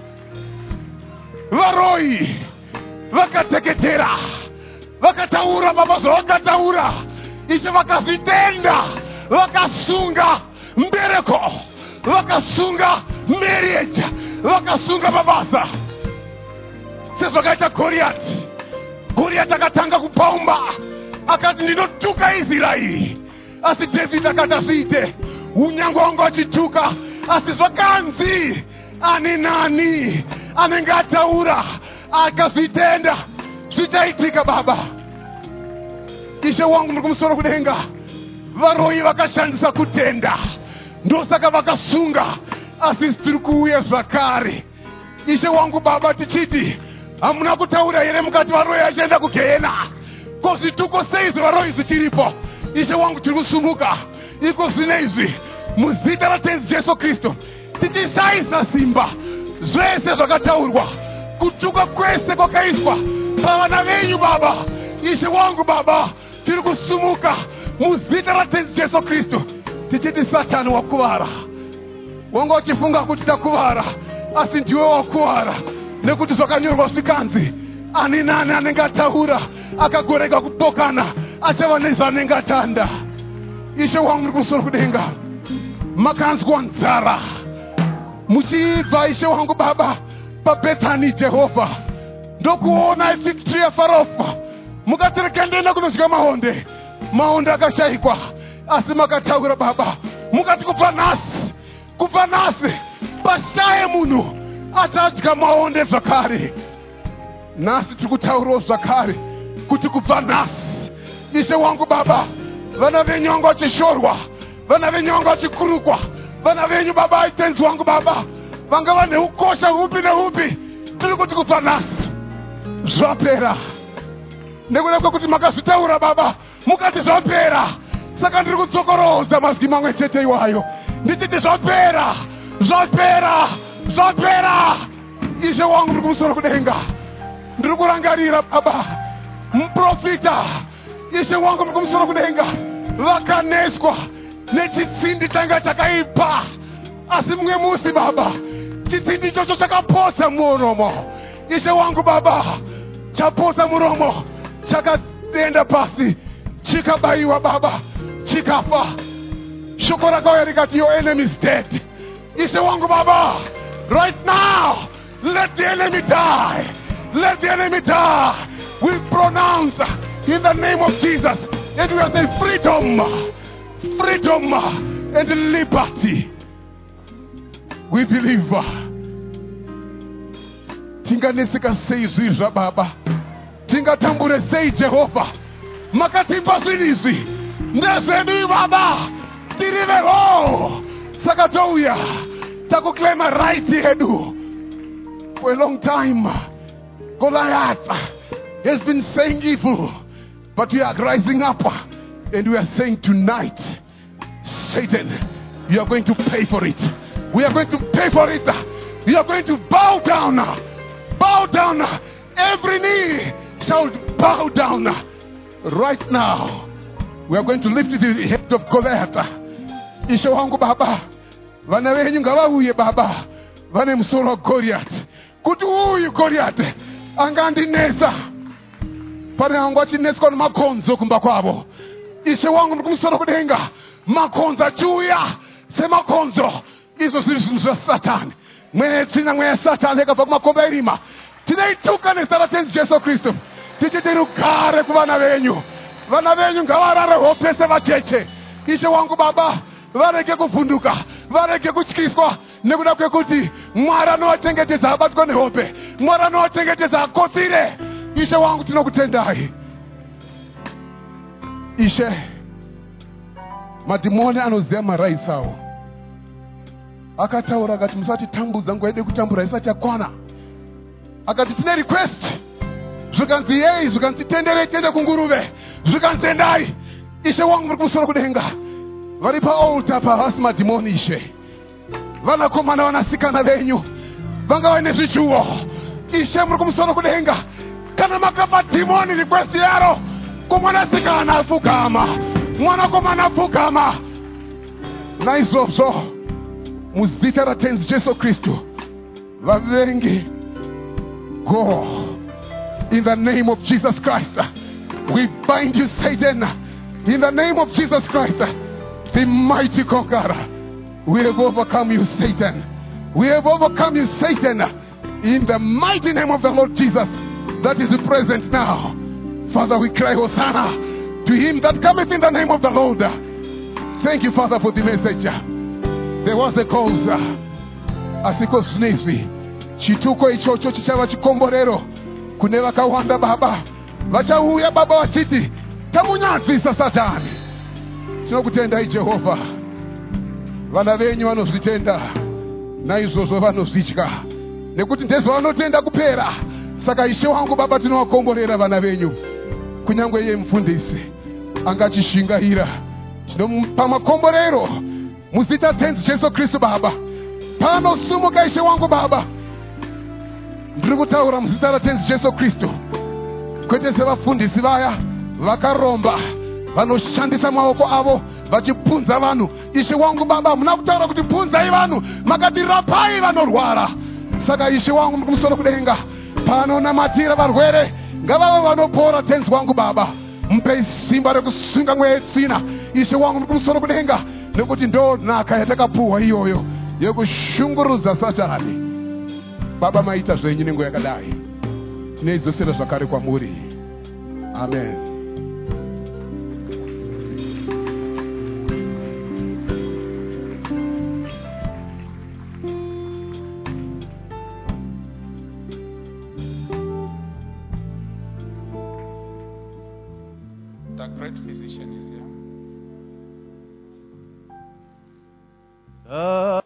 varoi vakateketera, vakataura Baba zvavakataura. Ishe vakazvitenda, vakasunga mbereko, vakasunga marriage, vakasunga mabasa. Sezvakaita Goriati. Goriati akatanga kupaumba akati ndinotuka Israeri, asi David akati azviite. Unyange wangu achituka, asi zvakanzi ani nani anenge ataura akazvitenda zvichaitika Baba. Ishe wangu muri kumusoro kudenga, varoi vakashandisa kutenda, ndosaka vakasunga, asi tiri kuuya zvakare. Ishe wangu Baba, tichiti hamuna kutaura here mukati varoi achienda kugehena? Ko zvituko seizvi varoi zvichiripo? Ishe wangu tiri kusumuka iko zvinezvi muzita raTenzi Jesu Kristu, tichishaisa simba zvese zvakataurwa, kutuka kwese kwakaiswa pavana venyu Baba. Ishe wangu Baba, tiri kusumuka muzita raTenzi Jesu Kristu, tichiti Satani wakuvara. Wanga uchifunga kuti takuvara, asi ndiwe wakuvara, nekuti zvakanyorwa zvikanzi ani nani anenge ataura akagorega kupokana achava nezvanenge atanda. Ishe wangu muri kumusoro kudenga, makanzwa nzara muchibva Ishe wangu Baba paBethani. Jehovha ndokuona victory yaFarofa, mukaterekendenda kundosvika mahonde akashayikwa, asi makataura Baba mukati kubva nhasi pashaye munhu achadya maonde zvakare. Nhasi tiri kutaurawo zvakare kuti kubva nhasi, Ishe wangu Baba, vana venyu vangu vachishorwa, vana venyu vangu vachikurukwa, vana venyu Baba, itenzi wangu Baba, vanga vane ukosha hupi nehupi, tiri kuti kubva nhasi zvapera. Nekuda kwekuti makazvitaura Baba, mukati zvapera, saka ndiri kutsokorodza mazwi mamwe chete iwayo ndichiti zvapera, zvapera, zvapera. Ishe wangu ndiri kumusoro kudenga, ndiri kurangarira Baba muprofita Ishe wangu ndiri kumusoro kudenga, vakaneswa nechitsindi changa chakaipa, asi mumwe musi Baba chitsindi ichocho chakaposa muromo. Ishe wangu Baba, chaposa muromo, chakaenda pasi, chikabayiwa Baba, chikafa. Shoko rako rikati your enemy is dead. Ishe wangu Baba, right now let the enemy die, let the enemy die. We pronounce in the name of Jesus, and we are saying freedom, freedom and liberty. We believe. Tinganeseka sei zvizva Baba, tingatambure sei Jehovha, makatipa zvinizvi ndezvedu Baba, tiriveho. Saka touya takuclaima right yedu. For a long time Goliath has been saying evil, but we are rising up and we are saying tonight, Satan, you are going to pay for it. We are going to pay for it. You are going to bow down. Bow down. Every knee shall bow down. Right now, we are going to lift the head of Goliath. Ishe wangu Baba, vana venyu ngavauye Baba, vane musoro wa Goliath, kuti uyu Goliath angandinesa. Pane vangu vachineswa nemakonzo kumba kwavo. Ishe wangu ndiri kumusoro kudenga, makonzo achiuya semakonzo. Izvo zviri zvinhu zvaSatani, mwetsvina mweya Satani yakabva kumakomba erima. Tinoituka nezita raTenzi Jesu Kristu, tichiti rugare kuvana venyu. Vana venyu ngavarare hope sevacheche. Ishe wangu Baba, varege kuvhunduka, varege kutyiswa, nekuda kwekuti Mwari anovachengetedza abatwa nehope, Mwari anovachengetedza akotsire. Ishe wangu tinokutendai. Ishe, madhimoni anoziva maraisi avo. Akataura akati musatitambudza nguva yedu kutambura isati yakwana. Akati tine request, zvikanzi yei, zvikanzi tenderei tiende kunguruve, zvikanzi endai. Ishe wangu muri kumusoro kudenga, vari paaltar pavasi madhimoni Ishe, vanakomana vanasikana venyu vanga vaine zvichuvo. Ishe muri kumusoro kudenga, kana makapa dhimoni request yaro kumwanasikana afugama, mwanakomana afugama. Naizvozvo muzita raTenzi Jesu Kristu, vavengi, go in the name of Jesus Christ. We bind you, Satan, in the name of Jesus Christ, the mighty conqueror. We have overcome you, Satan. We have overcome you, Satan, in the mighty name of the Lord Jesus that is present now. Father, we cry Hosanna to him that cometh in the name of the Lord. Thank you, Father, for the message. There was a cause, asiko zvinezvi chituko ichocho chichava chikomborero kune vakawanda Baba. Vachauya Baba vachiti tamunyadzisa Satani. Tinokutendai Jehovha, vana venyu vanozvitenda, naizvozvo vanozvitya, nekuti ndezvavanotenda kupera. Saka Ishe wangu Baba, tinovakomborera vana venyu, kunyangwe iye mufundisi angachishingaira, tinomupa makomborero muzita raTenzi Jesu Kristu Baba. Panosumuka Ishe wangu Baba, ndiri kutaura muzita raTenzi Jesu Kristu, kwete sevafundisi vaya vakaromba vanoshandisa maoko avo vachipunza vanhu. Ishe wangu Baba, muna kutaura kuti punzai vanhu, makati rapai vanorwara. Saka Ishe wangu muri kumusoro kudenga, panonamatira varwere ngavave vanopora. Tenzi wangu Baba, mupei simba rekusunga mweya yetsvina. Ishe wangu muri kumusoro kudenga, nekuti ndo nhaka yatakapuhwa iyoyo yekushungurudza Satani. Baba, maita zvenyu nenguva yakadai, tineidzosera zvakare kwamuri. Amen. The great physician is here.